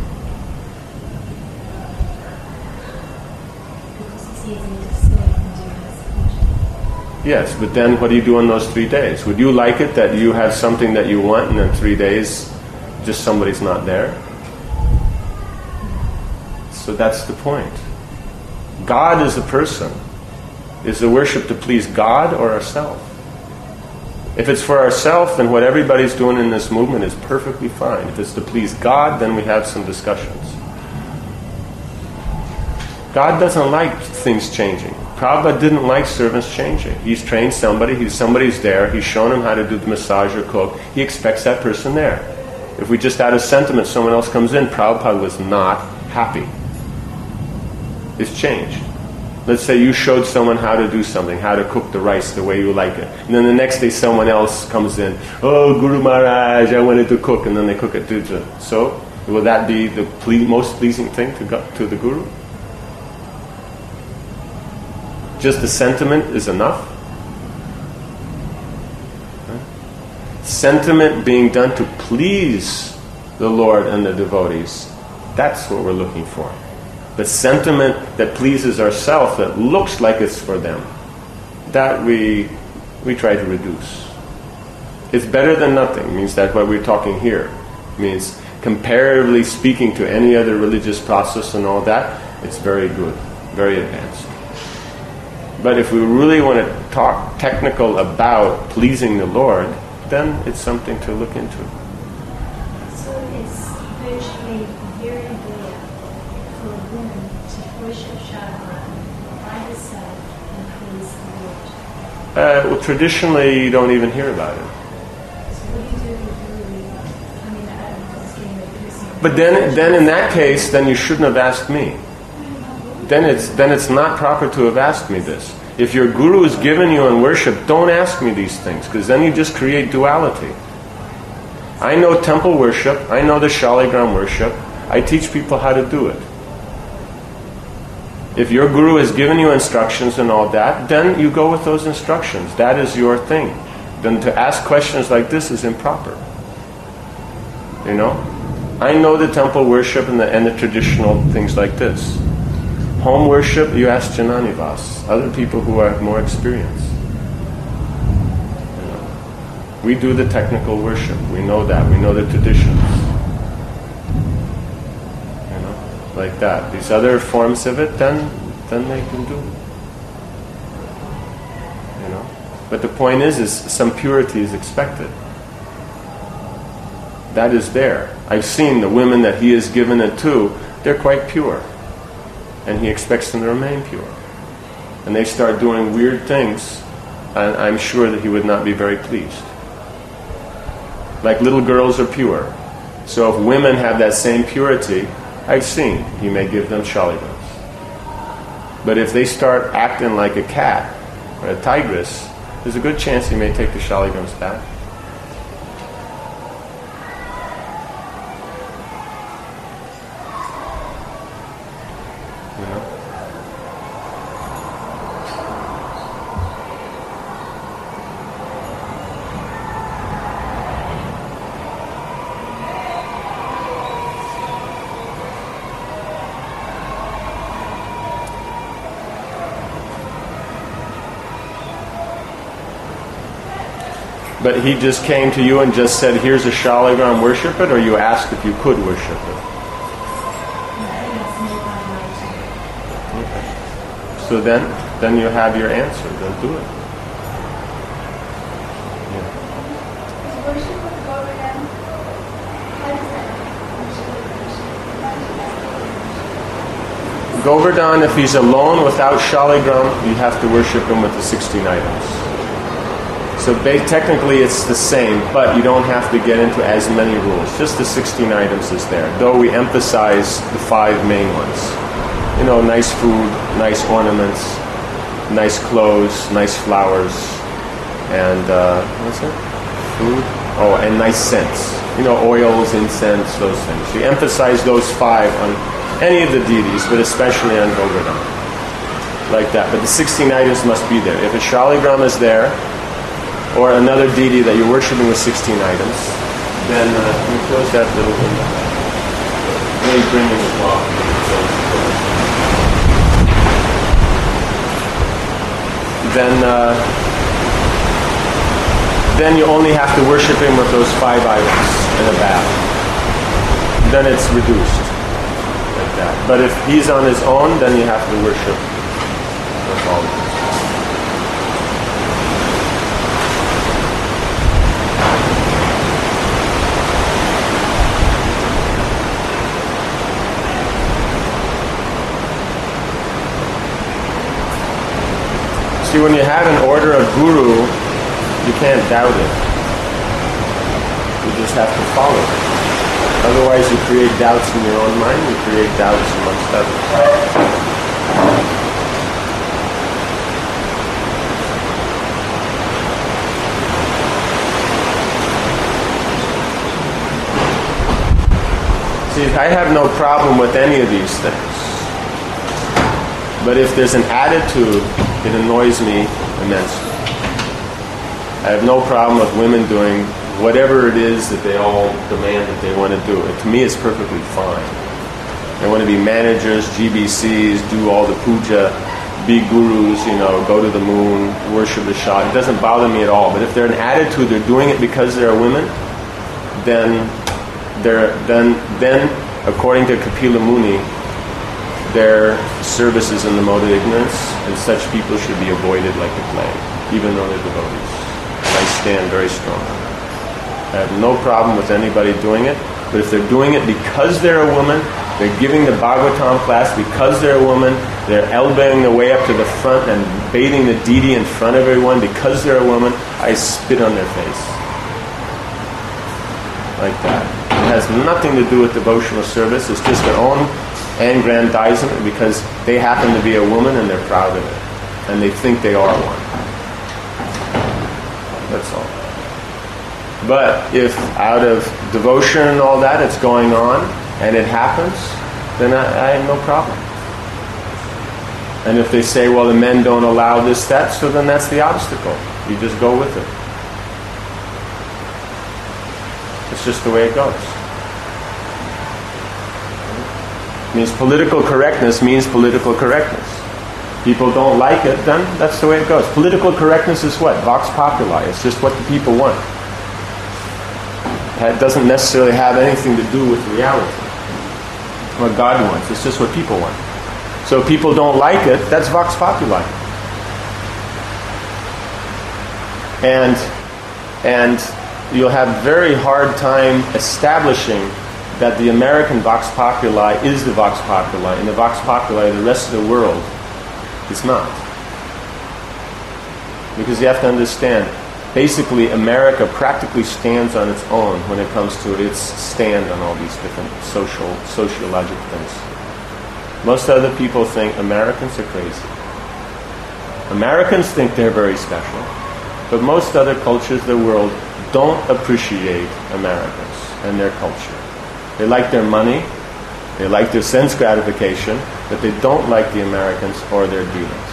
Yes, but then what do you do on those three days? Would you like it that you have something that you want and in three days just somebody's not there? So that's the point. God is a person. Is the worship to please God or ourselves? If it's for ourselves, then what everybody's doing in this movement is perfectly fine. If it's to please God, then we have some discussions. God doesn't like things changing. Prabhupada didn't like servants changing. He's trained somebody, he's somebody's there, he's shown him how to do the massage or cook. He expects that person there. If we just out of sentiment someone else comes in, Prabhupada was not happy. It's changed. Let's say you showed someone how to do something, how to cook the rice the way you like it. And then the next day someone else comes in, oh, Guru Maharaj, I wanted to cook, and then they cook it too. So, will that be the ple- most pleasing thing to, go- to the Guru? Just the sentiment is enough? Right? Sentiment being done to please the Lord and the devotees, that's what we're looking for. The sentiment that pleases ourselves, that looks like it's for them, that we we try to reduce. It's better than nothing. It means that what we're talking here means comparatively speaking to any other religious process and all that, it's very good, very advanced. But if we really want to talk technical about pleasing the Lord, then it's something to look into. So it's virtually very rare for a woman to worship Shaligram by herself and please the Lord. Uh, well, traditionally, you don't even hear about it. So what do you do with really, I mean, I don't know, it's getting a person. But then, then in that case, then you shouldn't have asked me. Then it's then it's not proper to have asked me this. If your guru is giving you in worship, don't ask me these things, because then you just create duality. I know temple worship, I know the Shaligram worship, I teach people how to do it. If your guru has given you instructions and all that, then you go with those instructions. That is your thing. Then to ask questions like this is improper. You know? I know the temple worship and the, and the traditional things like this. Home worship, you ask Jananivas, other people who have more experience. You know? We do the technical worship. We know that. We know the traditions. You know, like that. These other forms of it, then, then they can do. You know, but the point is, is some purity is expected. That is there. I've seen the women that he has given it to; they're quite pure. And he expects them to remain pure. And they start doing weird things, and I'm sure that he would not be very pleased. Like little girls are pure. So if women have that same purity, I've seen, he may give them Shaligrams. But if they start acting like a cat or a tigress, there's a good chance you may take the shaligrams back. You know? But he just came to you and just said, here's a shaligram, worship it, or you asked if you could worship it? Okay. So then, then you have your answer. Then do it. Yeah. Is worship with Govardhan? How does that Govardhan, if he's alone without shaligram, you have to worship him with the sixteen items. So ba- technically it's the same, but you don't have to get into as many rules. Just the sixteen items is there, though we emphasize the five main ones. You know, nice food, nice ornaments, nice clothes, nice flowers, and uh, what's it? Food? Oh, and nice scents. You know, oils, incense, those things. You emphasize those five on any of the deities, but especially on Govardhan. Like that. But the sixteen items must be there. If a shaligram is there, or another deity that you're worshipping with sixteen items, then uh, you close that little window. Maybe bring in the clock. Then, uh, then you only have to worship him with those five items in a bath. Then it's reduced like that. But if he's on his own, then you have to worship with all of them. See, when you have an order of guru, you can't doubt it. You just have to follow it. Otherwise, you create doubts in your own mind, you create doubts amongst others. See, I have no problem with any of these things. But if there's an attitude, it annoys me immensely. I have no problem with women doing whatever it is that they all demand that they want to do. It, to me, it's perfectly fine. They want to be managers, G B Cs, do all the puja, be gurus, you know, go to the moon, worship the shah. It doesn't bother me at all. But if they're an attitude, they're doing it because they're women, then they're then then according to Kapila Muni, their service is in the mode of ignorance, and such people should be avoided like the plague, even though they're devotees. And I stand very strong on that. I have no problem with anybody doing it, but if they're doing it because they're a woman, they're giving the Bhagavatam class because they're a woman, they're elbowing their way up to the front and bathing the deity in front of everyone because they're a woman, I spit on their face. Like that. It has nothing to do with devotional service, it's just their own aggrandizement because they happen to be a woman and they're proud of it. And they think they are one. That's all. But if out of devotion and all that it's going on and it happens, then I, I have no problem. And if they say, well, the men don't allow this, that, so then that's the obstacle. You just go with it. It's just the way it goes. It means political correctness means political correctness. People don't like it, then that's the way it goes. Political correctness is what? Vox populi. It's just what the people want. It doesn't necessarily have anything to do with reality. What God wants. It's just what people want. So if people don't like it, that's vox populi. And and you'll have very hard time establishing that the American vox populi is the vox populi, and the vox populi of the rest of the world is not. Because you have to understand, basically America practically stands on its own when it comes to its stand on all these different social, sociological things. Most other people think Americans are crazy. Americans think they're very special, but most other cultures of the world don't appreciate Americans and their culture. They like their money, they like their sense gratification, but they don't like the Americans or their dealings.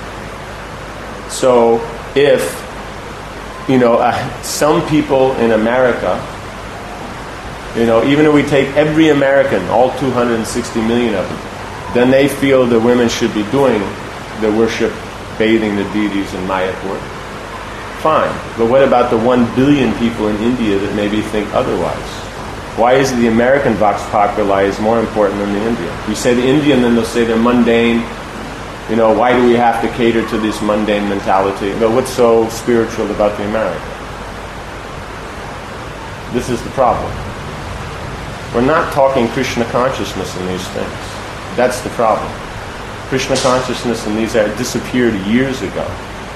So if, you know, uh, some people in America, you know, even if we take every American, all two hundred sixty million of them, then they feel the women should be doing the worship, bathing the deities in Mayapur. Fine. But what about the one billion people in India that maybe think otherwise? Why is it the American Vox Populi is more important than the Indian? You say the Indian, then they'll say they're mundane. You know, why do we have to cater to this mundane mentality? But what's so spiritual about the American? This is the problem. We're not talking Krishna consciousness in these things. That's the problem. Krishna consciousness in these areas disappeared years ago.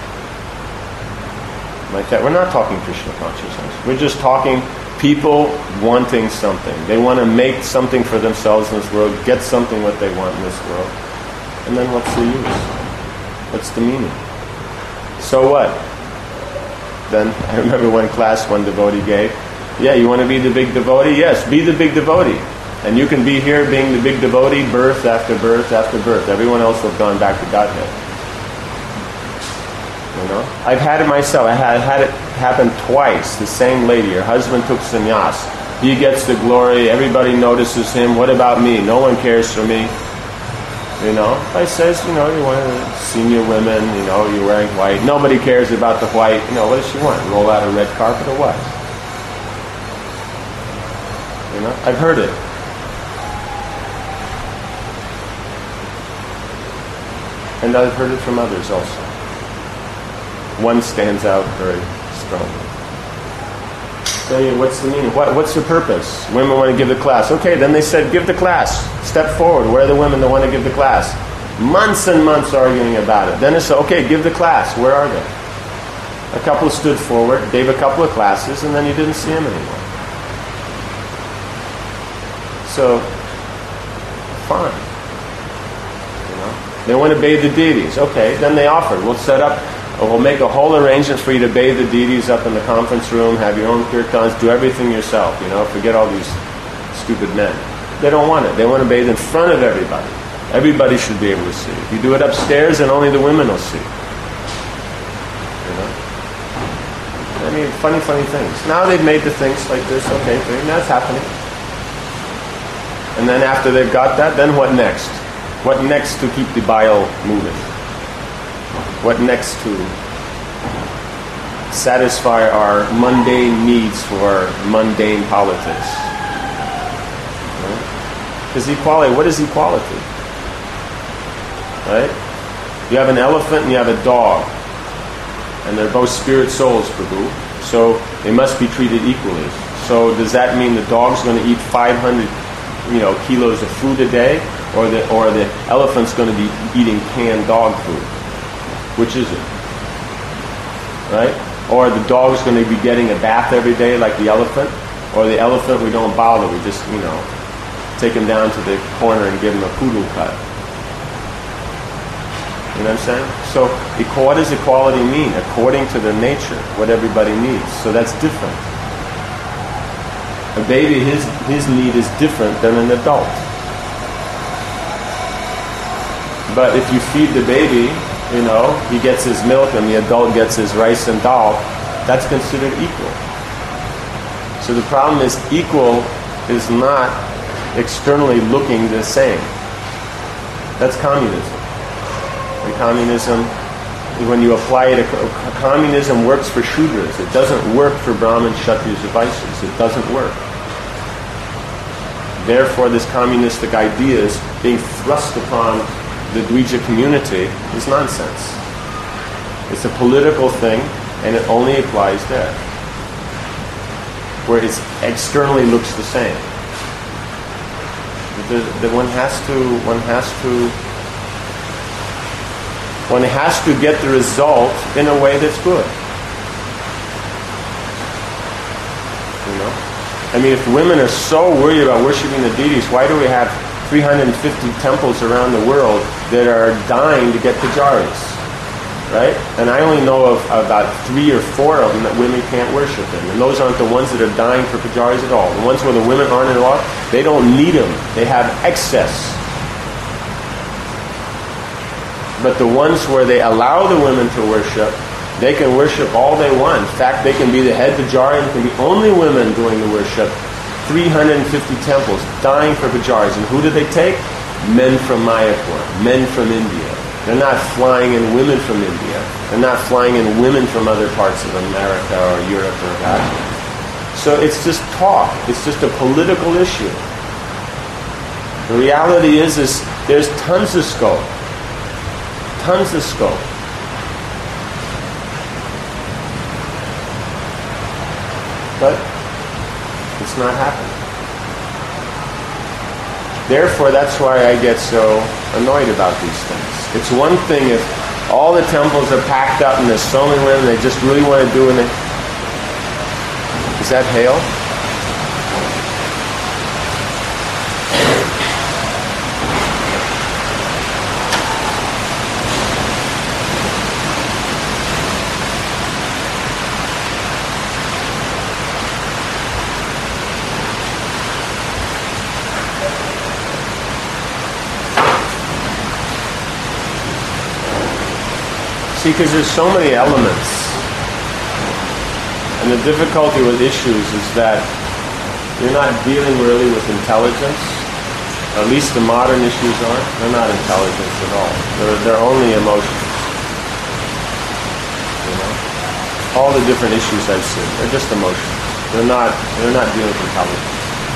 Like that. We're not talking Krishna consciousness. We're just talking people wanting something. They want to make something for themselves in this world, get something what they want in this world. And then what's the use? What's the meaning? So what? Then I remember one class one devotee gave. Yeah, you want to be the big devotee? Yes, be the big devotee. And you can be here being the big devotee birth after birth after birth. Everyone else will have gone back to Godhead. You know? I've had it myself. I had, had it happen twice. The same lady. Her husband took sannyas. He gets the glory. Everybody notices him. What about me? No one cares for me. You know? I says, you know, you want to senior women, you know, you're wearing white. Nobody cares about the white. You know, what does she want? Roll out a red carpet or what? You know? I've heard it. And I've heard it from others also. One stands out very strongly. So, yeah, what's the meaning? What, what's the purpose? Women want to give the class. Okay, then they said, give the class. Step forward. Where are the women that want to give the class? Months and months arguing about it. Then they said, okay, give the class. Where are they? A couple stood forward, gave a couple of classes, and then you didn't see them anymore. So, fine. They want to bathe the deities. Okay, then they offered. We'll set up, we'll make a whole arrangement for you to bathe the deities up in the conference room, have your own kirtans, do everything yourself, you know, forget all these stupid men. They don't want it. They want to bathe in front of everybody. Everybody should be able to see. If you do it upstairs, then only the women will see. You know? I mean, funny, funny things. Now they've made the things like this, okay, that's happening. And then after they've got that, then what next? What next to keep the bile moving? What next to satisfy our mundane needs for mundane politics? Because right? Equality, what is equality? Right? You have an elephant and you have a dog. And they're both spirit souls, Prabhu. So they must be treated equally. So does that mean the dog's going to eat five hundred you know, kilos of food a day? Or the or the elephant's going to be eating canned dog food? Which is it? Right? Or the dog's going to be getting a bath every day like the elephant? Or the elephant, we don't bother, we just, you know, take him down to the corner and give him a poodle cut. You know what I'm saying? So what does equality mean? According to their nature, what everybody needs. So that's different. A baby, his his need is different than an adult. But if you feed the baby, you know, he gets his milk and the adult gets his rice and dal, that's considered equal. So the problem is equal is not externally looking the same. That's communism. And communism, when you apply it, communism works for Shudras. It doesn't work for Brahmin, Kshatriyas, Vaishyas. It doesn't work. Therefore, this communistic ideas being thrust upon the Dvija community is nonsense. It's a political thing, and it only applies there, where it externally looks the same. The, the one has to, one has to, one has to get the result in a way that's good. You know, I mean, if women are so worried about worshiping the deities, why do we have three hundred fifty temples around the world that are dying to get pujaris, right? And I only know of about three or four of them that women can't worship in. And those aren't the ones that are dying for pujaris at all. The ones where the women aren't at all, they don't need them. They have excess. But the ones where they allow the women to worship, they can worship all they want. In fact, they can be the head pujari and it can be only women doing the worship. three hundred fifty temples dying for pujaris. And who do they take? Men from Mayapur, men from India. They're not flying in women from India. They're not flying in women from other parts of America or Europe or Asia. So it's just talk. It's just a political issue. The reality is, is there's tons of scope. Tons of scope. But it's not happening. Therefore, that's why I get so annoyed about these things. It's one thing if all the temples are packed up and there's so many women they just really want to do and they... Is that hail? Because there's so many elements. And the difficulty with issues is that you're not dealing really with intelligence. At least the modern issues aren't. They're not intelligence at all. They're, they're only emotions. You know? All the different issues I've seen, they're just emotions. They're not, they're not dealing with intelligence.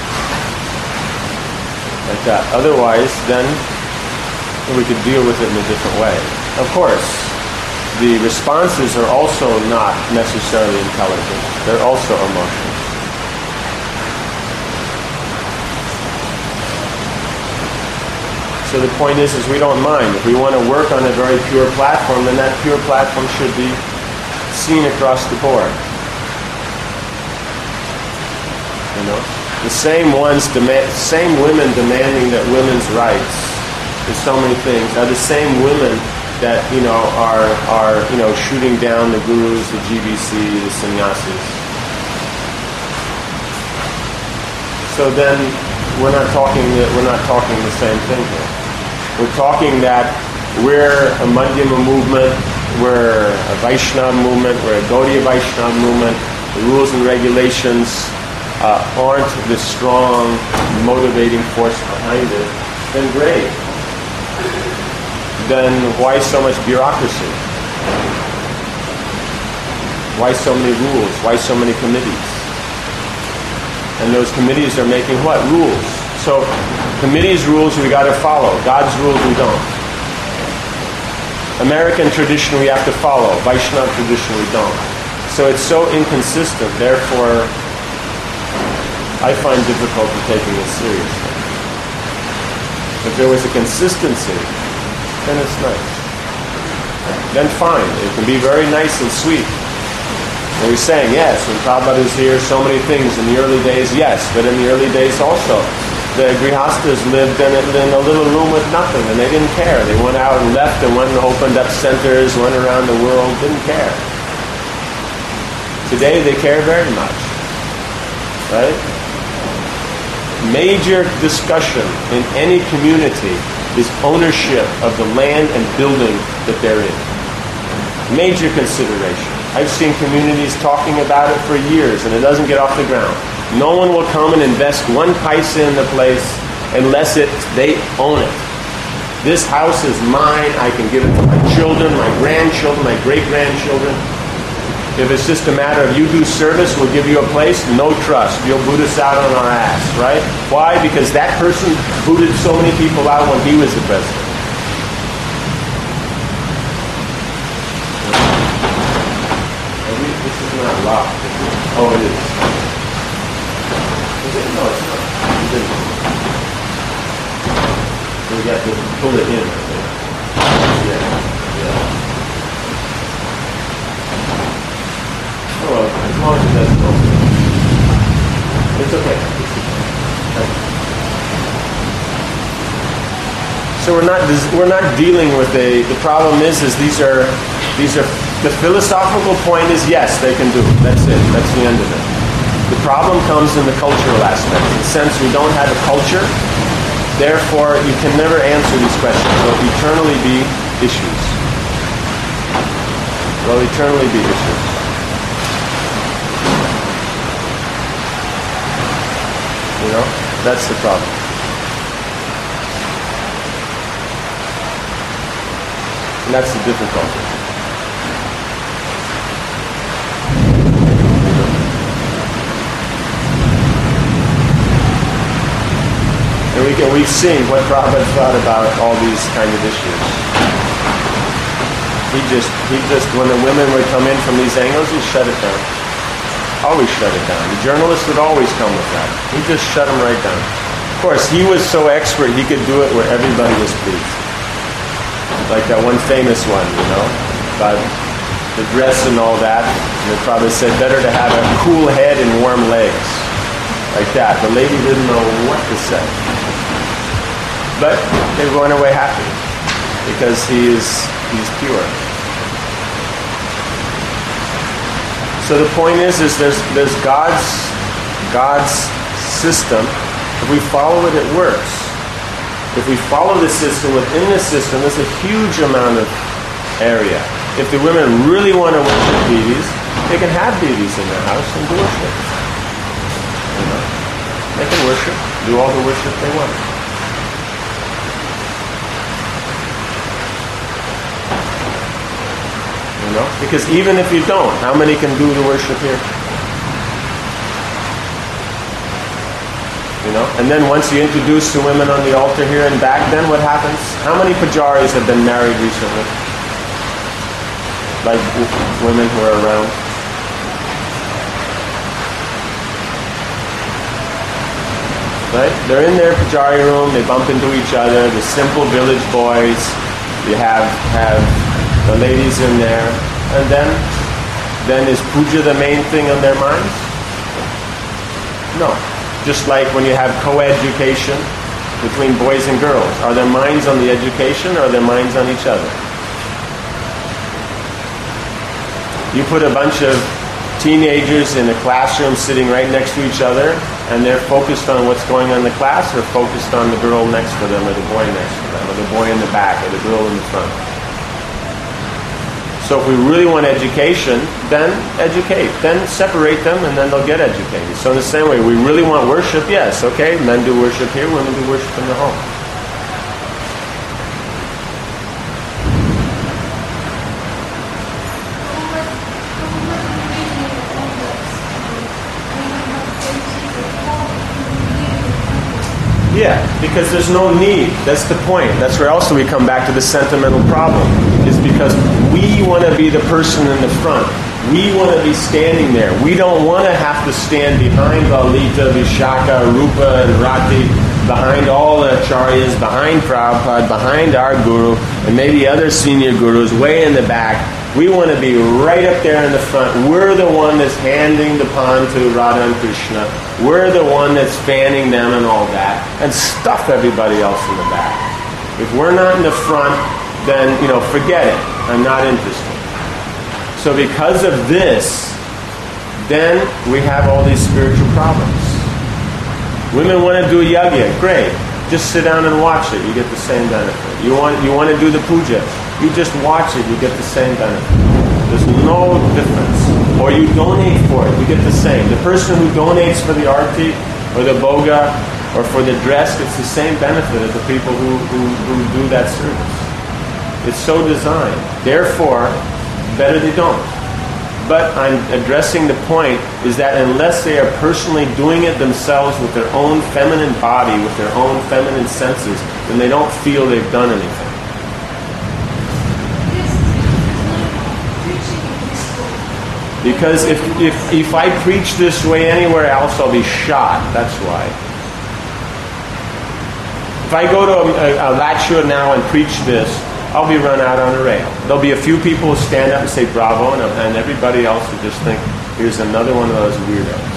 Like that. Otherwise, then, we could deal with it in a different way. Of course, the responses are also not necessarily intelligent. They're also emotional. So the point is, is we don't mind. If we want to work on a very pure platform, then that pure platform should be seen across the board. You know, the same ones, demand, same women demanding that women's rights, there's so many things, are the same women that, you know, are, are, you know, shooting down the gurus, the G B C, the sannyasis. So then we're not talking we're not talking the same thing here. We're talking that we're a Madhyama movement, we're a Vaishnava movement, we're a Gaudiya Vaishnava movement. The rules and regulations uh, aren't the strong motivating force behind it. Then great. Then why so much bureaucracy? Why so many rules? Why so many committees? And those committees are making what? Rules. So committees' rules we got to follow. God's rules we don't. American tradition we have to follow. Vaishnava tradition we don't. So it's so inconsistent. Therefore, I find difficulty taking it seriously. If there was a consistency, then it's nice. Then fine. It can be very nice and sweet. And we're saying, yes, when Prabhupada was here, so many things in the early days, yes, but in the early days also, the Grihastas lived in a, in a little room with nothing, and they didn't care. They went out and left and went and opened up centers, went around the world, didn't care. Today they care very much. Right? Major discussion in any community is ownership of the land and building that they're in. Major consideration. I've seen communities talking about it for years and it doesn't get off the ground. No one will come and invest one paisa in the place unless it they own it. This house is mine. I can give it to my children, my grandchildren, my great-grandchildren. If it's just a matter of you do service, we'll give you a place, no trust. You'll boot us out on our ass, right? Why? Because that person booted so many people out when he was the president. This is not locked. Oh, it is. Is it? No, it's not. It isn't. We got to pull it in, I think. Yeah. Yeah. Oh, well, as long as it doesn't open. It's okay. It's okay. So we're not we're not dealing with a. The problem is is these are these are the philosophical point is yes, they can do it. That's it. That's the end of it. The problem comes in the cultural aspect. In the sense we don't have a culture, therefore you can never answer these questions. They'll eternally be issues. They'll eternally be issues. You know? That's the problem. And that's the difficulty. And we can, we've seen what Prabhupada thought about all these kind of issues. He just, he just, when the women would come in from these angles, he'd shut it down. Always shut it down. The journalist would always come with that. He'd just shut them right down. Of course, he was so expert, he could do it where everybody was pleased. Like that one famous one, you know, about the dress and all that. And Prabhupada said, better to have a cool head and warm legs. Like that. The lady didn't know what to say. But they went away happy because he is he's pure. So the point is, is there's there's God's God's system. If we follow it, it works. If we follow the system, within the system, there's a huge amount of area. If the women really want to worship deities, they can have deities in their house and worship. You know, they can worship, do all the worship they want. You know? Because even if you don't, how many can do the worship here? You know? And then once you introduce the women on the altar here and back, then what happens? How many pujaris have been married recently? Like w- women who are around? Right? They're in their pujari room, they bump into each other, the simple village boys, you have have the ladies in there, and then then is puja the main thing on their minds? No. Just like when you have co-education between boys and girls. Are their minds on the education or are their minds on each other? You put a bunch of teenagers in a classroom sitting right next to each other and they're focused on what's going on in the class or focused on the girl next to them or the boy next to them or the boy in the back or the girl in the front. So if we really want education, then educate. Then separate them and then they'll get educated. So in the same way, we really want worship, yes, okay, men do worship here, women do worship in the home. Yeah, because there's no need. That's the point. That's where also we come back to the sentimental problem. Is because we want to be the person in the front. We want to be standing there. We don't want to have to stand behind Lalita, Vishaka, Rupa, and Rati, behind all the acharyas, behind Prabhupada, behind our guru, and maybe other senior gurus way in the back. We want to be right up there in the front. We're the one that's handing the pond to Radha and Krishna. We're the one that's fanning them and all that. And stuff everybody else in the back. If we're not in the front, then, you know, forget it. I'm not interested. So because of this, then we have all these spiritual problems. Women want to do a yajna. Great. Just sit down and watch it. You get the same benefit. You want, you want to do the puja. You just watch it, you get the same benefit. There's no difference. Or you donate for it, you get the same. The person who donates for the arti, or the boga, or for the dress, gets the same benefit as the people who, who, who do that service. It's so designed. Therefore, better they don't. But I'm addressing the point is that unless they are personally doing it themselves with their own feminine body, with their own feminine senses, then they don't feel they've done anything. Because if, if if I preach this way anywhere else, I'll be shot. That's why. If I go to a, a, a lecture now and preach this, I'll be run out on a rail. There'll be a few people who stand up and say bravo, and, and everybody else will just think, here's another one of those weirdos.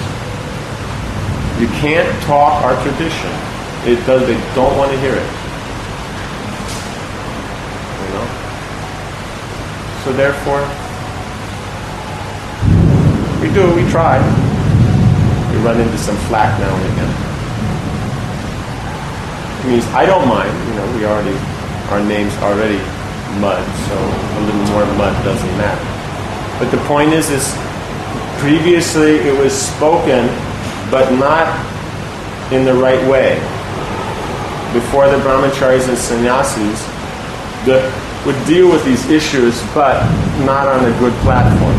You can't talk our tradition. It does. They don't want to hear it. So therefore, we do, we try. We run into some flack now and again. It means I don't mind, you know, we already, our name's already mud, so a little more mud doesn't matter. But the point is, is previously it was spoken, but not in the right way. Before the brahmacharis and sannyasis, the, would deal with these issues, but not on a good platform.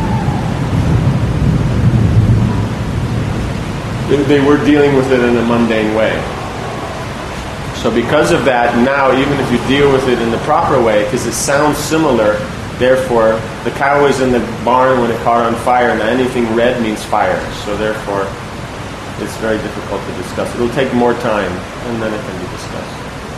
They, they were dealing with it in a mundane way. So because of that, now even if you deal with it in the proper way, because it sounds similar, therefore, the cow was in the barn when it caught on fire, and anything red means fire. So therefore, it's very difficult to discuss. It'll take more time, and then it can be discussed.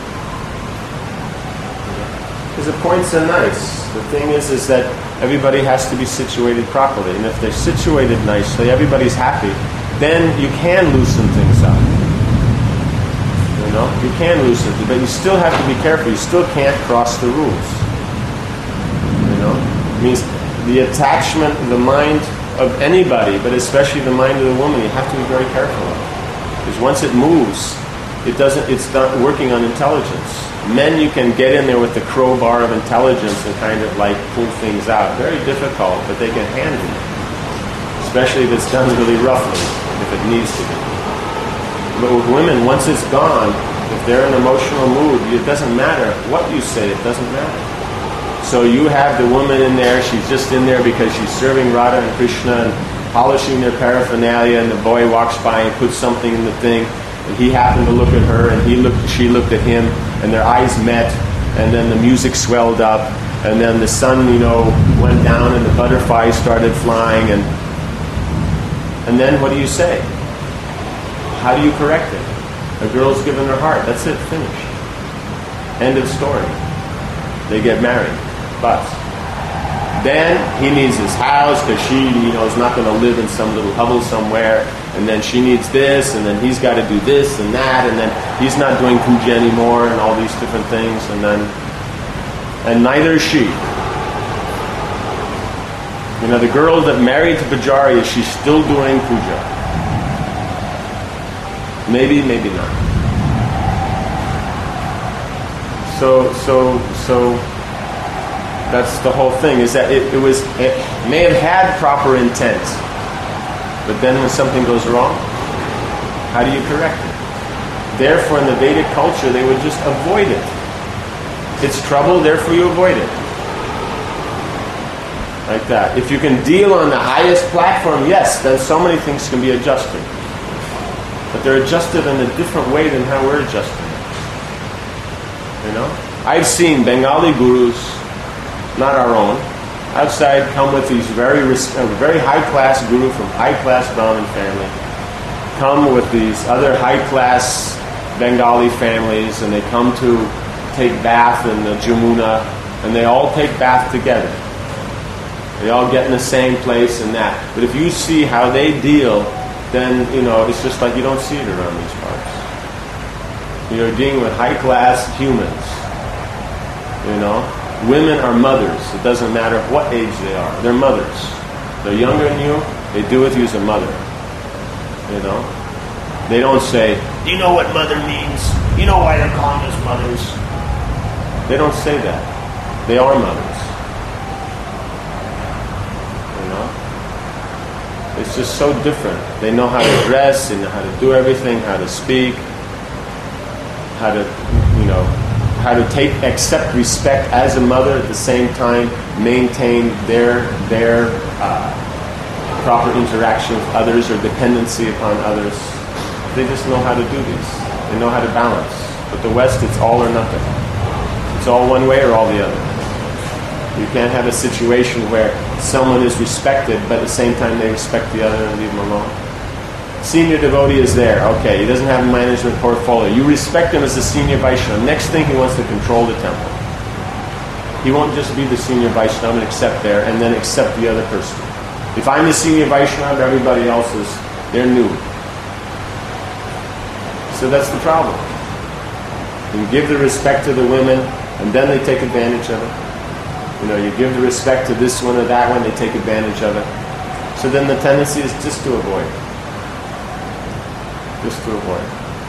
Because the points are nice. The thing is, is that everybody has to be situated properly. And if they're situated nicely, everybody's happy, then you can loosen things up. You know? You can loosen it, but you still have to be careful. You still can't cross the rules. You know? It means the attachment, the mind of anybody, but especially the mind of the woman, you have to be very careful of. Because once it moves, it doesn't, it's not working on intelligence. Men, you can get in there with the crowbar of intelligence and kind of like pull things out. Very difficult, but they can handle it. Especially if it's done really roughly, if it needs to be. But with women, once it's gone, if they're in an emotional mood, it doesn't matter what you say, it doesn't matter. So you have the woman in there, she's just in there because she's serving Radha and Krishna and polishing their paraphernalia, and the boy walks by and puts something in the thing, and he happened to look at her, and he looked, she looked at him, and their eyes met, and then the music swelled up, and then the sun, you know, went down, and the butterflies started flying, and and then what do you say? How do you correct it? A girl's given her heart. That's it. Finished. End of story. They get married. But then he needs his house because she, you know, is not going to live in some little hovel somewhere. And then she needs this, and then he's got to do this and that, and then he's not doing puja anymore, and all these different things, and then, and neither is she. You know, the girl that married to Pujari, is she still doing puja? Maybe, maybe not. So, so, so, that's the whole thing, is that it, it was, it may have had proper intent, but then when something goes wrong, how do you correct it? Therefore, in the Vedic culture, they would just avoid it. It's trouble, therefore you avoid it. Like that. If you can deal on the highest platform, yes, then so many things can be adjusted. But they're adjusted in a different way than how we're adjusting it. You know? I've seen Bengali gurus, not our own, outside come with these very uh, very high-class guru from high-class Brahmin family, come with these other high-class Bengali families, and they come to take bath in the Jamuna, and they all take bath together. They all get in the same place and that. But if you see how they deal, then, you know, it's just like you don't see it around these parts. You're dealing with high-class humans, you know. Women are mothers. It doesn't matter what age they are. They're mothers. They're younger than you. They do with you as a mother. You know? They don't say, do you know what mother means? You know why they're calling us mothers? They don't say that. They are mothers. You know? It's just so different. They know how to dress, they know how to do everything, how to speak, how to, you know, how to take, accept respect as a mother, at the same time maintain their their uh, proper interaction with others or dependency upon others. They just know how to do this. They know how to balance. But the West, it's all or nothing. It's all one way or all the other. You can't have a situation where someone is respected, but at the same time they respect the other and leave them alone. Senior devotee is there. Okay, he doesn't have a management portfolio. You respect him as a senior Vaishnava. Next thing, he wants to control the temple. He won't just be the senior Vaishnava and accept there, and then accept the other person. If I'm the senior Vaishnava, everybody else is, they're new. So that's the problem. You give the respect to the women, and then they take advantage of it. You know, you give the respect to this one or that one, they take advantage of it. So then the tendency is just to avoid. Just to avoid.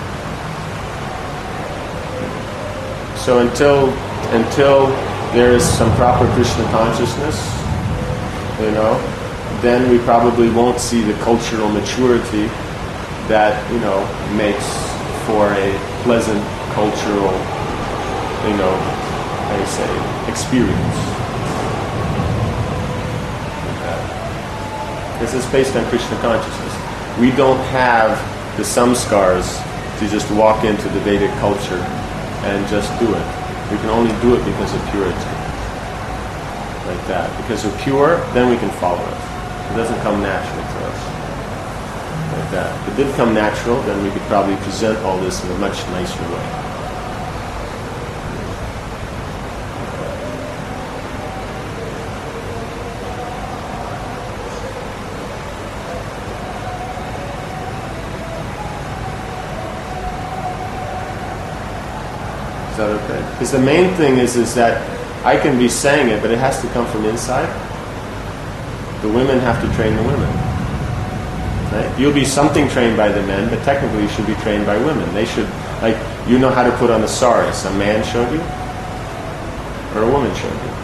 So until until there is some proper Krishna consciousness, you know, then we probably won't see the cultural maturity that, you know, makes for a pleasant cultural, you know, how do you say, experience. This is based on Krishna consciousness. We don't have the samskars to just walk into the Vedic culture and just do it. We can only do it because of purity. Like that. Because we're pure, then we can follow it. It doesn't come natural to us. Like that. If it did come natural, then we could probably present all this in a much nicer way. Is that okay? Because the main thing is, is that I can be saying it, but it has to come from inside. The women have to train the women. Right? You'll be something trained by the men, but technically you should be trained by women. They should, like, you know how to put on the saris. A man showed you? Or a woman showed you?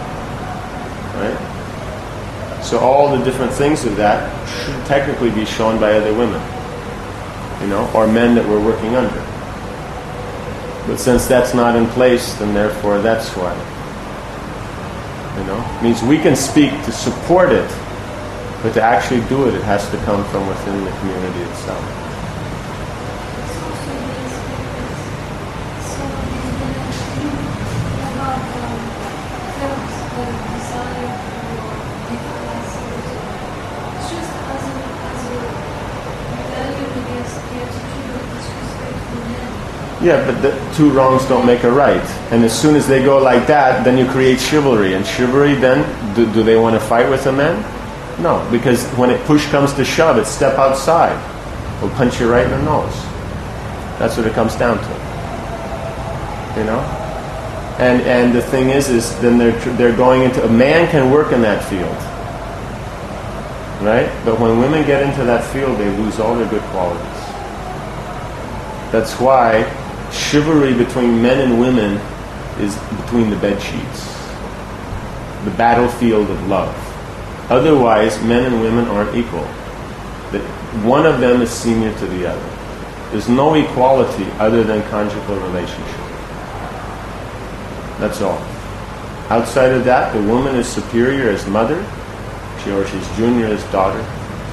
Right? So all the different things of that should technically be shown by other women. You know, or men that we're working under. But since that's not in place, then therefore that's why. You know, it means we can speak to support it, but to actually do it, it has to come from within the community itself. It's also the aspect that some of these women have not um, felt the desire for different lessons. It's just as a, as a rebellion against the attitude of disrespect for men. Yeah, but the two wrongs don't make a right. And as soon as they go like that, then you create chivalry. And chivalry then, do, do they want to fight with the men? No, because when it push comes to shove, it's step outside. We'll punch you right in the nose. That's what it comes down to. You know? And and the thing is, is then they're they're going into, a man can work in that field. Right? But when women get into that field, they lose all their good qualities. That's why chivalry between men and women is between the bed sheets, the battlefield of love. Otherwise, men and women aren't equal. That one of them is senior to the other. There's no equality other than conjugal relationship. That's all. Outside of that, the woman is superior as mother, she, or she's junior as daughter,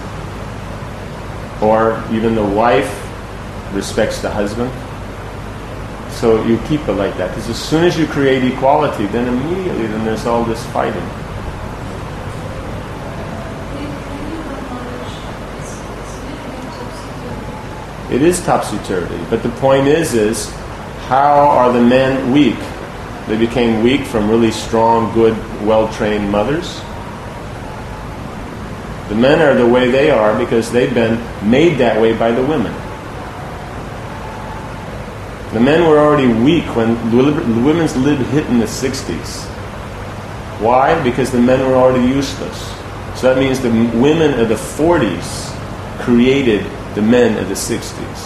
or even the wife respects the husband. So you keep it like that, because as soon as you create equality, then immediately then there's all this fighting. It is topsy-turvy, but the point is, is how are the men weak? They became weak from really strong, good, well-trained mothers. The men are the way they are because they've been made that way by the women. The men were already weak when the women's lib hit in the sixties. Why? Because the men were already useless. So that means the women of the forties created the men of the sixties.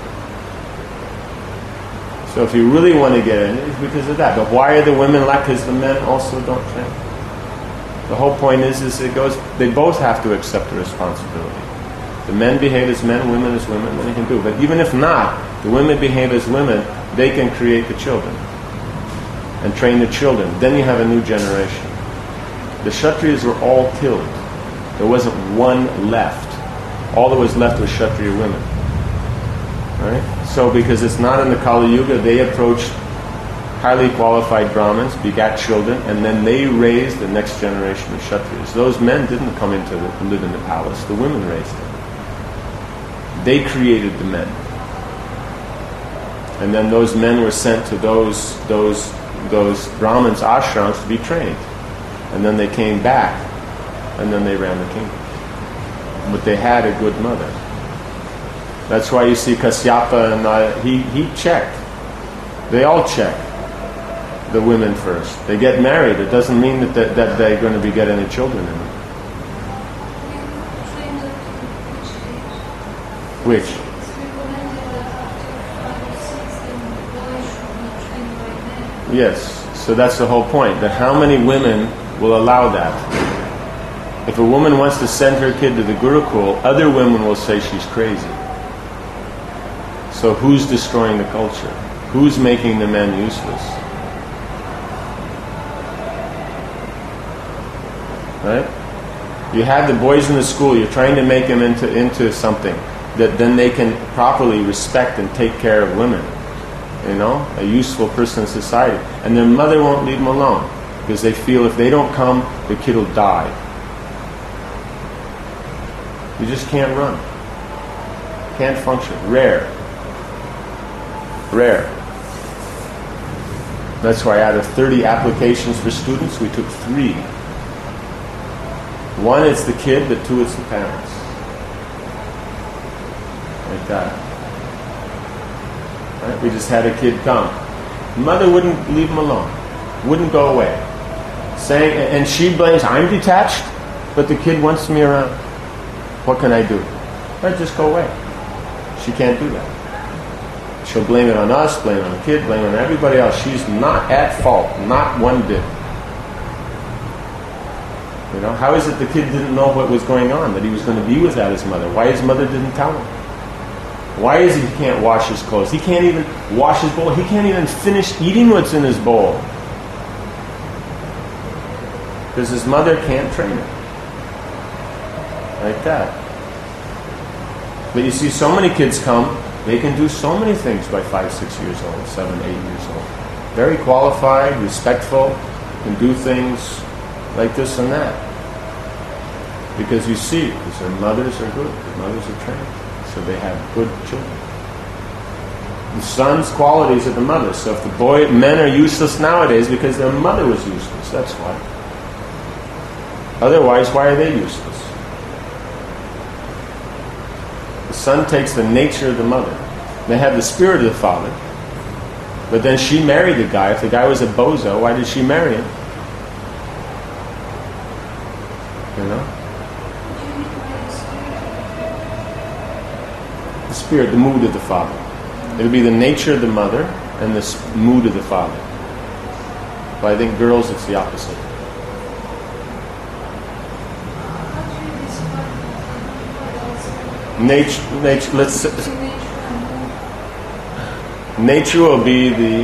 So if you really want to get in, it's because of that. But why are the women like? Because the men also don't train. The whole point is, is it goes. They both have to accept the responsibility. The men behave as men, women as women, then they can do it. But even if not, the women behave as women, they can create the children and train the children. Then you have a new generation. The Kshatriyas were all killed. There wasn't one left. All that was left was Kshatriya women. Right? So because it's not in the Kali Yuga, they approached highly qualified Brahmins, begat children, and then they raised the next generation of Kshatriyas. Those men didn't come into the, live in the palace. The women raised them. They created the men. And then those men were sent to those those those Brahmins' ashrams to be trained. And then they came back, and then they ran the kingdom. But they had a good mother. That's why you see Kasyapa and uh, he he checked. They all check. the women first. They get married. It doesn't mean that, that, that they're going to be getting any children in them. Which? Yes. So that's the whole point. That how many women will allow that? If a woman wants to send her kid to the Gurukul, other women will say she's crazy. So who's destroying the culture? Who's making the men useless? Right? You have the boys in the school, you're trying to make them into, into something that then they can properly respect and take care of women. You know, a useful person in society. And their mother won't leave them alone because they feel if they don't come, the kid will die. You just can't run. Can't function. Rare. Rare. That's why out of thirty applications for students, we took three. One, it's the kid, but two, it's the parents. Like that. Right? We just had a kid come. Mother wouldn't leave him alone. Wouldn't go away. Saying, and she blames, I'm detached, but the kid wants me around. What can I do? Right, just go away. She can't do that. She'll blame it on us, blame it on the kid, blame it on everybody else. She's not at fault, not one bit. You know, how is it the kid didn't know what was going on, that he was going to be without his mother? Why his mother didn't tell him? Why is it he can't wash his clothes? He can't even wash his bowl. He can't even finish eating what's in his bowl. Because his mother can't train him. Like that. But you see, so many kids come, they can do so many things by five, six years old, seven, eight years old. Very qualified, respectful, can do things like this and that. Because you see, because their mothers are good, their mothers are trained. So they have good children. The son's qualities of the mother. So if the boy, men are useless nowadays because their mother was useless, that's why. Otherwise, why are they useless? The son takes the nature of the mother. They have the spirit of the father. But then she married the guy. If the guy was a bozo, why did she marry him? You know? The spirit, the mood of the father. It would be the nature of the mother and the mood of the father. But I think girls, it's the opposite. Nature, nature, let's say, nature will be the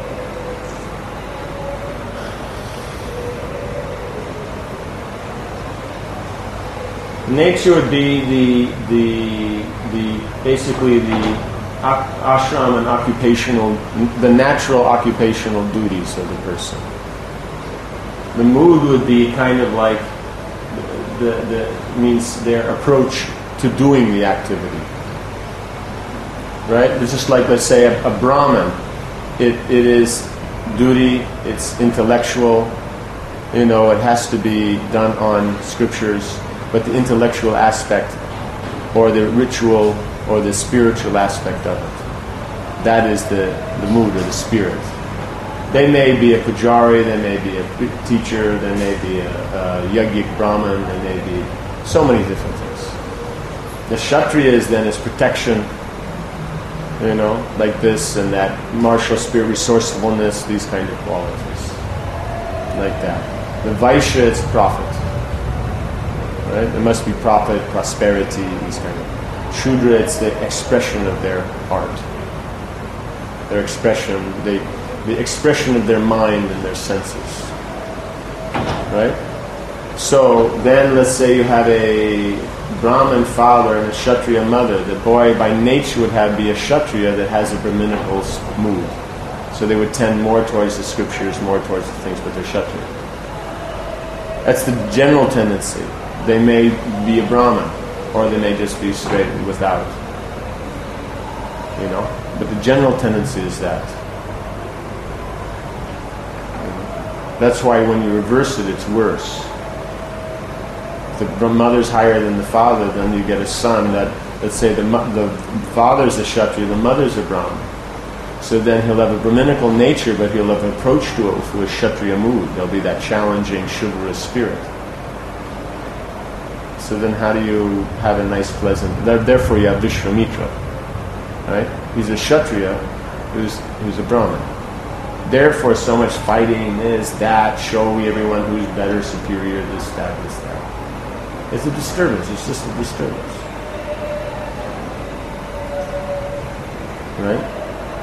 nature would be the the the basically the ashram and occupational, the natural occupational duties of the person. The mood would be kind of like the the means their approach to doing the activity. Right? It's just like, let's say, a, a Brahmin. It it is duty, it's intellectual, you know, it has to be done on scriptures, but the intellectual aspect or the ritual or the spiritual aspect of it, that is the, the mood or the spirit. They may be a pujari, they may be a teacher, they may be a, a yogic Brahmin, they may be so many different things. The Kshatriyas then is protection, you know, like this and that, martial spirit, resourcefulness, these kind of qualities. Like that. The Vaishya is profit. Right? There must be profit, prosperity, these kind of. Shudra, it's the expression of their heart. Their expression, they, the expression of their mind and their senses. Right? So then let's say you have a Brahmin father and a Kshatriya mother. The boy by nature would have be a Kshatriya that has a Brahminical mood. So they would tend more towards the scriptures, more towards the things, but they're Kshatriya. That's the general tendency. They may be a Brahmin, or they may just be straight without. You know? But the general tendency is that. That's why when you reverse it, it's worse. If the mother's higher than the father, then you get a son that, let's say the the father's a Kshatriya, the mother's a Brahmin. So then he'll have a Brahminical nature, but he'll have an approach to it with a Kshatriya mood. There'll be that challenging, chivalrous spirit. So then how do you have a nice, pleasant... Therefore you have Vishwamitra. Right? He's a Kshatriya who's, who's a Brahmin. Therefore so much fighting, this, that, show everyone who's better, superior, this, that, this, that. It's a disturbance. It's just a disturbance. Right?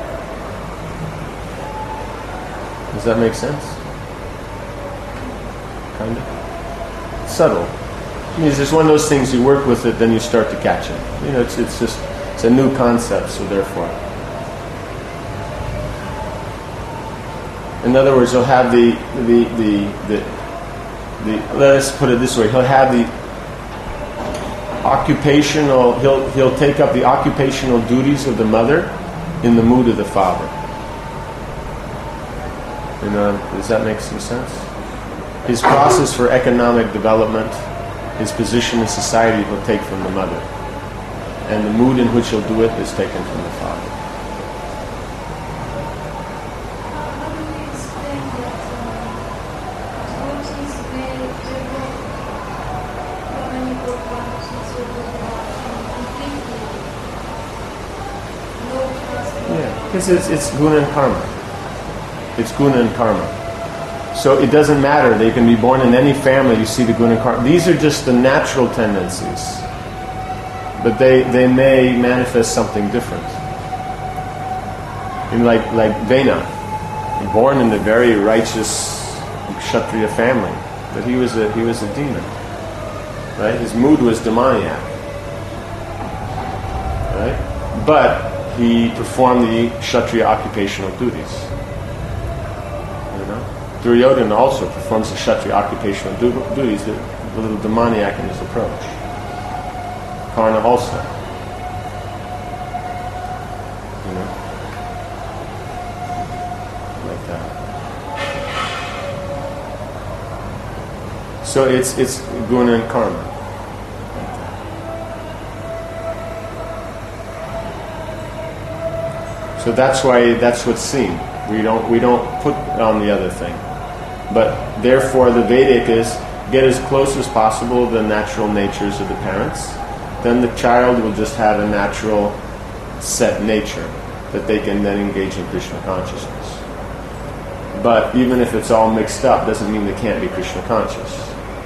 Does that make sense? Kind of? Subtle. I mean, it's just one of those things, you work with it, then you start to catch it. You know, it's it's just, it's a new concept, so therefore. In other words, he'll have the, the, the, the, the let us put it this way, he'll have the occupational, he'll, he'll take up the occupational duties of the mother in the mood of the father. You know, does that make some sense? His process for economic development, his position in society, he'll take from the mother. And the mood in which he'll do it is taken from the father. How do we explain that devotees may devote Brahmanical qualities or devote completely low class? Yeah, because it's, it's guna and karma. It's guna and karma. So it doesn't matter. They can be born in any family. You see the guna and karma. These are just the natural tendencies. But they, they may manifest something different. In like like Vena, born in a very righteous Kshatriya family, but he was a he was a demon. Right? His mood was demoniac. Right? But he performed the Kshatriya occupational duties. Duryodhana also performs the Kshatriya occupational du- duties, a little demoniac in his approach. Karna also. You know? Like that. So it's it's guna and karma. So that's why that's what's seen. We don't we don't put on the other thing. But therefore the Vedic is get as close as possible to the natural natures of the parents. Then the child will just have a natural set nature that they can then engage in Krishna consciousness. But even if it's all mixed up, doesn't mean they can't be Krishna conscious.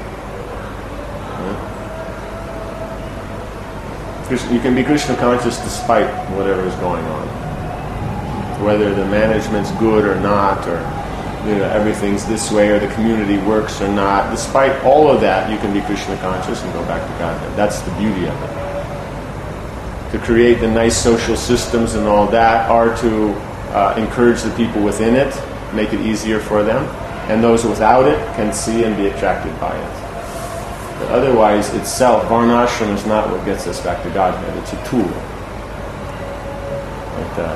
Right? You can be Krishna conscious despite whatever is going on. Whether the management's good or not, or you know, everything's this way, or the community works or not. Despite all of that, you can be Krishna conscious and go back to Godhead. That's the beauty of it. To create the nice social systems and all that are to uh, encourage the people within it, make it easier for them, and those without it can see and be attracted by it. But otherwise, itself, Varnashram is not what gets us back to Godhead. It's a tool. Like that.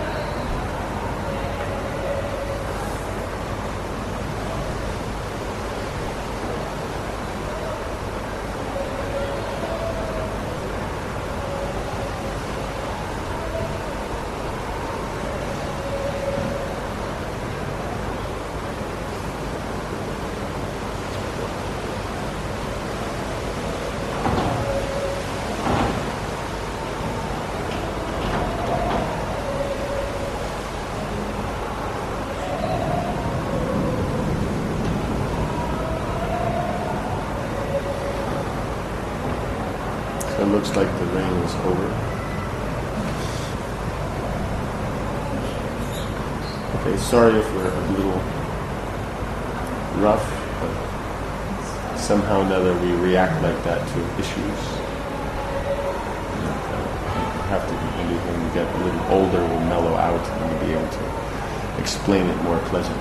It looks like the rain is over. Okay, sorry if we're a little rough, but somehow or another we react like that to issues. And, uh, we have to, maybe when we get a little older, we'll mellow out and we'll be able to explain it more pleasantly.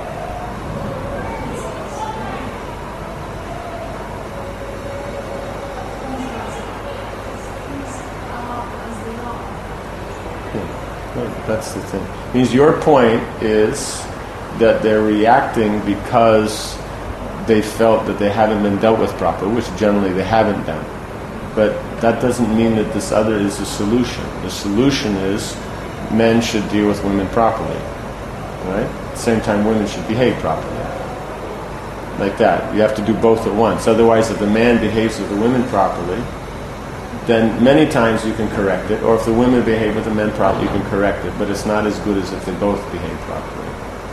That's the thing. It means your point is that they're reacting because they felt that they haven't been dealt with properly, which generally they haven't done. But that doesn't mean that this other is the solution. The solution is men should deal with women properly, right? At the same time, women should behave properly. Like that. You have to do both at once. Otherwise, if the man behaves with the women properly, then many times you can correct it. Or if the women behave with the men properly, you can correct it. But it's not as good as if they both behave properly.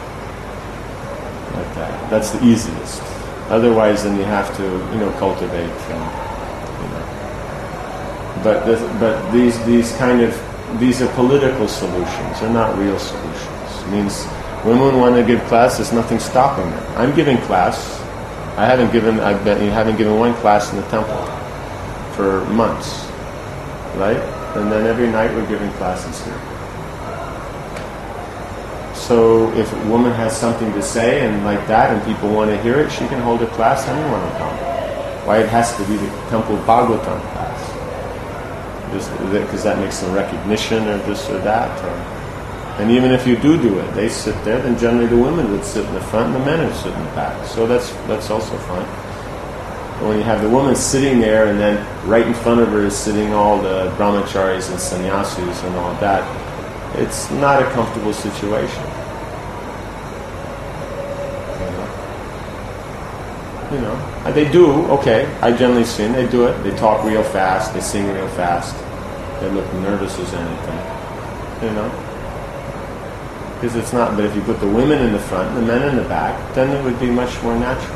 Like that. That's the easiest. Otherwise, then you have to, you know, cultivate. Um, you know. But this, but these these kind of these are political solutions. They're not real solutions. It means women want to give class. There's nothing stopping them. I'm giving class. I haven't given. I've been. You haven't given one class in the temple for months, right? And then every night we're giving classes here. So if a woman has something to say and like that, and people want to hear it, she can hold a class. Anyone will come. Why it has to be the Temple Bhagavatam class? Just because that makes some recognition or this or that. Or, and even if you do do it, they sit there. Then generally the women would sit in the front, and the men would sit in the back. So that's that's also fun. When you have the woman sitting there, and then right in front of her is sitting all the brahmacharis and sannyasis and all that, it's not a comfortable situation. You know, you know. And they do, okay, I generally see them, they do it. They talk real fast, they sing real fast. They look nervous as anything. You know? Because it's not, but if you put the women in the front and the men in the back, then it would be much more natural.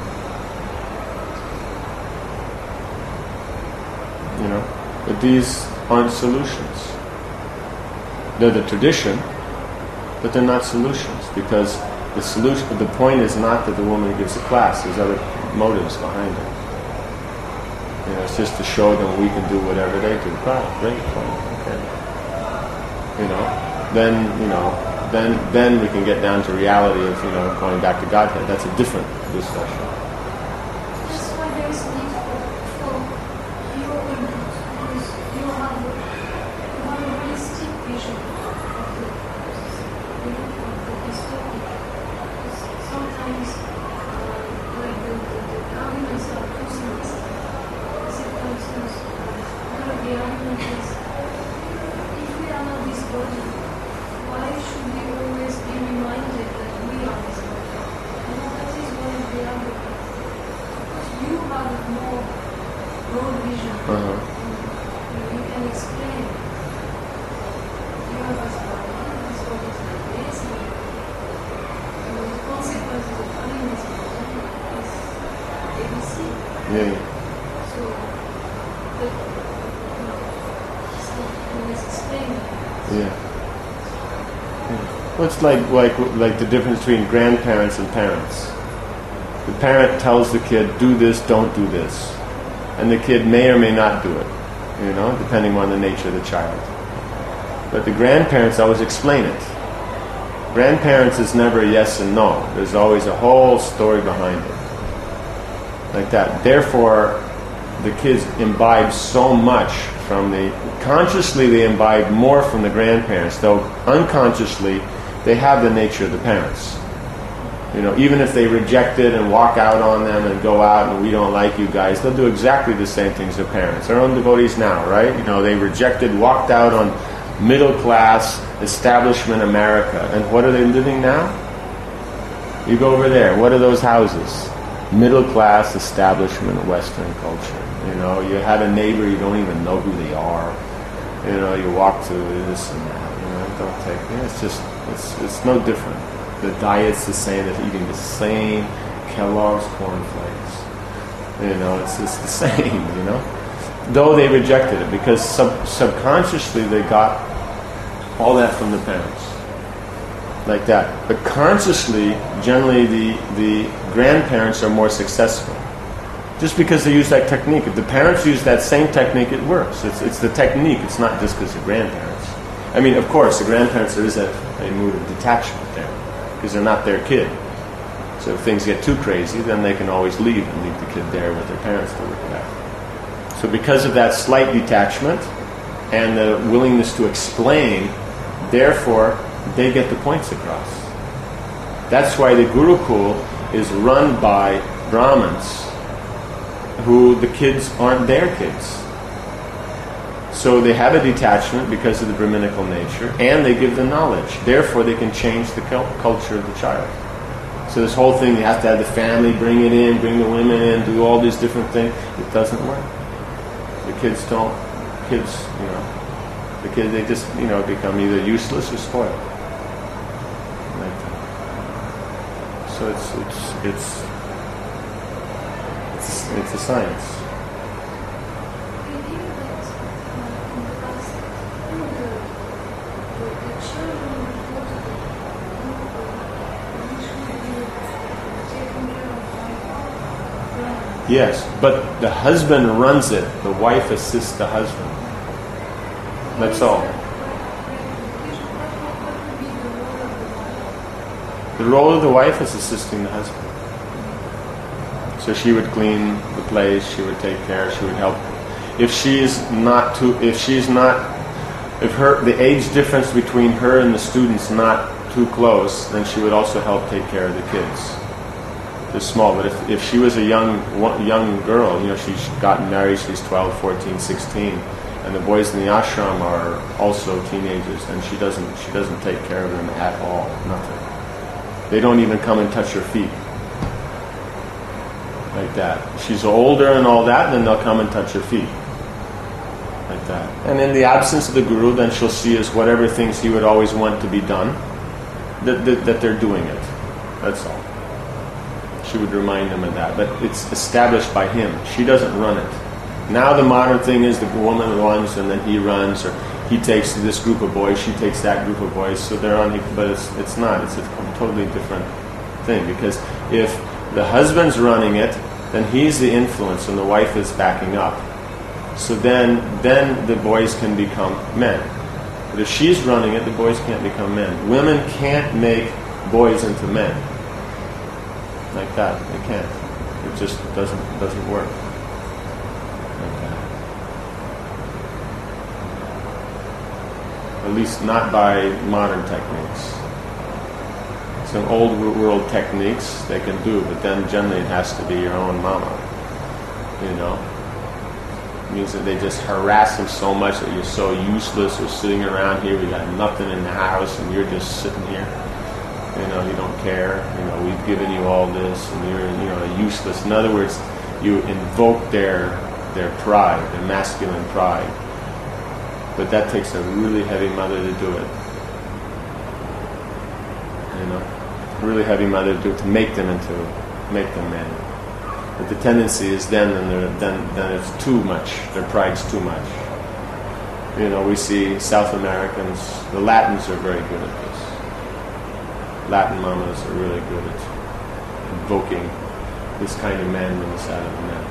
You know, but these aren't solutions. They're the tradition, but they're not solutions, because the solution, the point is not that the woman gives a class. There's other motives behind it. You know, it's just to show them we can do whatever they do. Right, great point. Okay. You know, then you know, then then we can get down to reality of you know going back to Godhead. That's a different discussion. That's why there is need for, for your input, because you have, you have a realistic vision of the, you know, of the historic. Because sometimes, uh, like the, the, the arguments are too simplistic. As if, for instance, one of the arguments is, if we are not this body, why should we always be reminded that we are this body? You know, that is one of the arguments. Because you have a more broad vision. Uh-huh. You, you can explain. You have this body, this body is like this, and you know, the consequences of having this body is A B C. Yeah. So, but, you know, it's not always explained. Yeah. Well, it's like like like the difference between grandparents and parents. The parent tells the kid, "Do this, don't do this," and the kid may or may not do it. You know, depending on the nature of the child. But the grandparents always explain it. Grandparents is never a yes and no. There's always a whole story behind it. Like that. Therefore, the kids imbibe so much from the... Consciously, they imbibe more from the grandparents, though unconsciously, they have the nature of the parents. You know, even if they reject it and walk out on them and go out and we don't like you guys, they'll do exactly the same things as parents. Our own devotees now, right? You know, they rejected, walked out on middle-class establishment America. And what are they living now? You go over there. What are those houses? Middle-class establishment Western culture. You know, you have a neighbor, you don't even know who they are. You know, you walk through this and that. You know, don't take. You know, it's just, it's it's no different. The diet's the same. They're eating the same Kellogg's cornflakes. You know, it's it's the same. You know, though they rejected it because sub, subconsciously they got all that from the parents, like that. But consciously, generally, the the grandparents are more successful. Just because they use that technique. If the parents use that same technique, it works. It's it's the technique. It's not just because the grandparents. I mean, of course, the grandparents, there is a, a mood of detachment there. Because they're not their kid. So if things get too crazy, then they can always leave and leave the kid there with their parents to look at. So because of that slight detachment and the willingness to explain, therefore, they get the points across. That's why the Gurukul is run by Brahmins who the kids aren't their kids. So they have a detachment because of the Brahminical nature, and they give the knowledge. Therefore, they can change the cul- culture of the child. So this whole thing, you have to have the family, bring it in, bring the women in, do all these different things. It doesn't work. The kids don't, kids, you know, the kids, they just, you know, become either useless or spoiled. Like that. So it's, it's, it's, it's, it's a science. Yes, but the husband runs it. The wife assists the husband. That's all. The role of the wife is assisting the husband. So she would clean the place, she would take care, she would help. If she's not too, if she's not, if her the age difference between her and the student's not too close, then she would also help take care of the kids. They're small, but if, if she was a young young girl, you know, she's gotten married, she's twelve, fourteen, sixteen, and the boys in the ashram are also teenagers, and she doesn't she doesn't take care of them at all, nothing. They don't even come and touch her feet. Like that. If she's older and all that, then they'll come and touch her feet. Like that. And in the absence of the guru, then she'll see as whatever things he would always want to be done, that, that, that they're doing it. That's all. She would remind them of that. But it's established by him. She doesn't run it. Now the modern thing is the woman runs and then he runs, or he takes this group of boys, she takes that group of boys, so they're on, but it's, it's not. It's a totally different thing. Because if the husband's running it, then he's the influence and the wife is backing up. So then, then the boys can become men. But if she's running it, the boys can't become men. Women can't make boys into men. Like that. They can't. It just doesn't doesn't work. Like that. At least not by modern techniques. Some old world techniques they can do, but then generally it has to be your own mama. You know? It means that they just harass them so much that you're so useless. You're sitting around here, we got nothing in the house, and you're just sitting here. You know, you don't care. You know, we've given you all this, and you're, you know, useless. In other words, you invoke their their pride, their masculine pride. But that takes a really heavy mother to do it. You know, a really heavy mother to do it, to make them into, make them men. But the tendency is then, then, then, then it's too much. Their pride's too much. You know, we see South Americans, the Latins are very good at this. Latin mamas are really good at invoking this kind of manliness out of the men.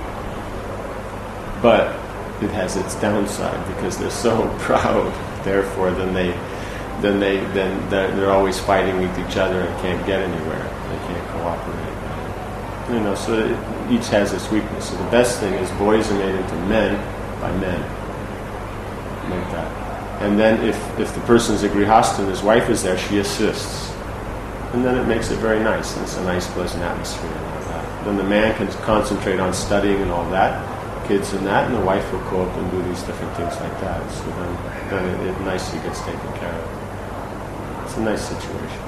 But it has its downside because they're so proud. Therefore, then they, then they, then they're, they're always fighting with each other and can't get anywhere. They can't cooperate. You know, so it, each has its weakness. So the best thing is boys are made into men by men. Like that. And then if, if the person's a grihastha and his wife is there, she assists. And then it makes it very nice, and it's a nice, pleasant atmosphere and all that. Then the man can concentrate on studying and all that, kids and that, and the wife will go up and do these different things like that. So then, then it, it nicely gets taken care of. It's a nice situation.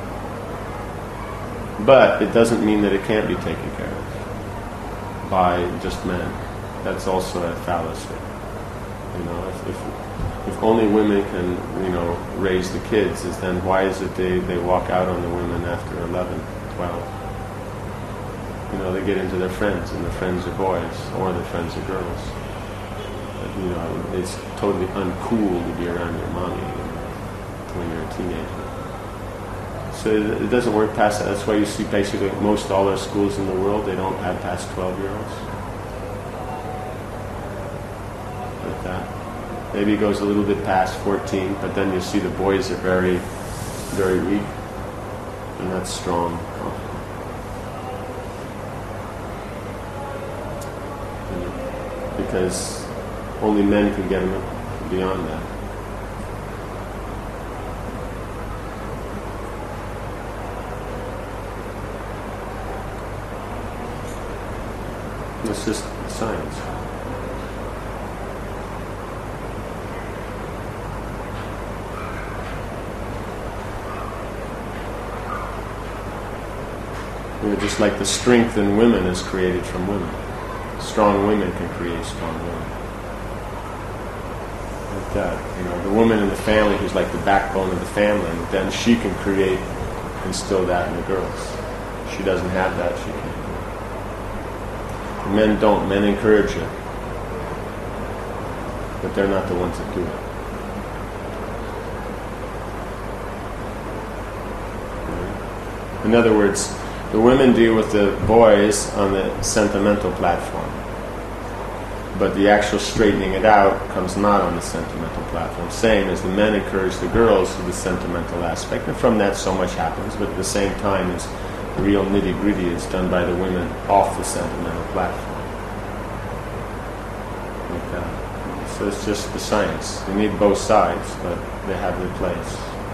But it doesn't mean that it can't be taken care of by just men. That's also a fallacy. You know, if, if If only women can, you know, raise the kids, is then why is it they, they walk out on the women after eleven, twelve? You know, they get into their friends, and their friends are boys, or their friends are girls. But, you know, it's totally uncool to be around your mommy, you know, when you're a teenager. So it, it doesn't work past that. That's why you see basically most all our schools in the world, they don't have past twelve-year-olds. Like that. Maybe it goes a little bit past fourteen, but then you see the boys are very, very weak, and that's strong. Because only men can get them beyond that. It's just science. You know, just like the strength in women is created from women. Strong women can create strong women. Like that. You know, the woman in the family who's like the backbone of the family, then she can create, instill that in the girls. She doesn't have that, she can't. The men don't. Men encourage it. But they're not the ones that do it. In other words, the women deal with the boys on the sentimental platform. But the actual straightening it out comes not on the sentimental platform. Same as the men encourage the girls to the sentimental aspect. And from that so much happens, but at the same time as the real nitty-gritty is done by the women off the sentimental platform. Like that. So it's just the science. You need both sides, but they have their place.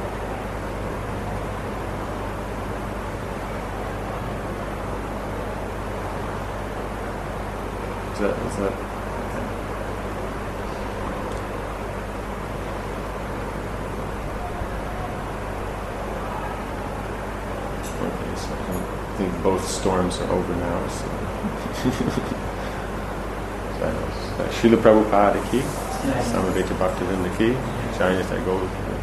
Is that, is that okay, so I think both storms are over now. So. Srila Prabhupada ki, Samaveta Bhaktivinda ki, Jayanta Gaur.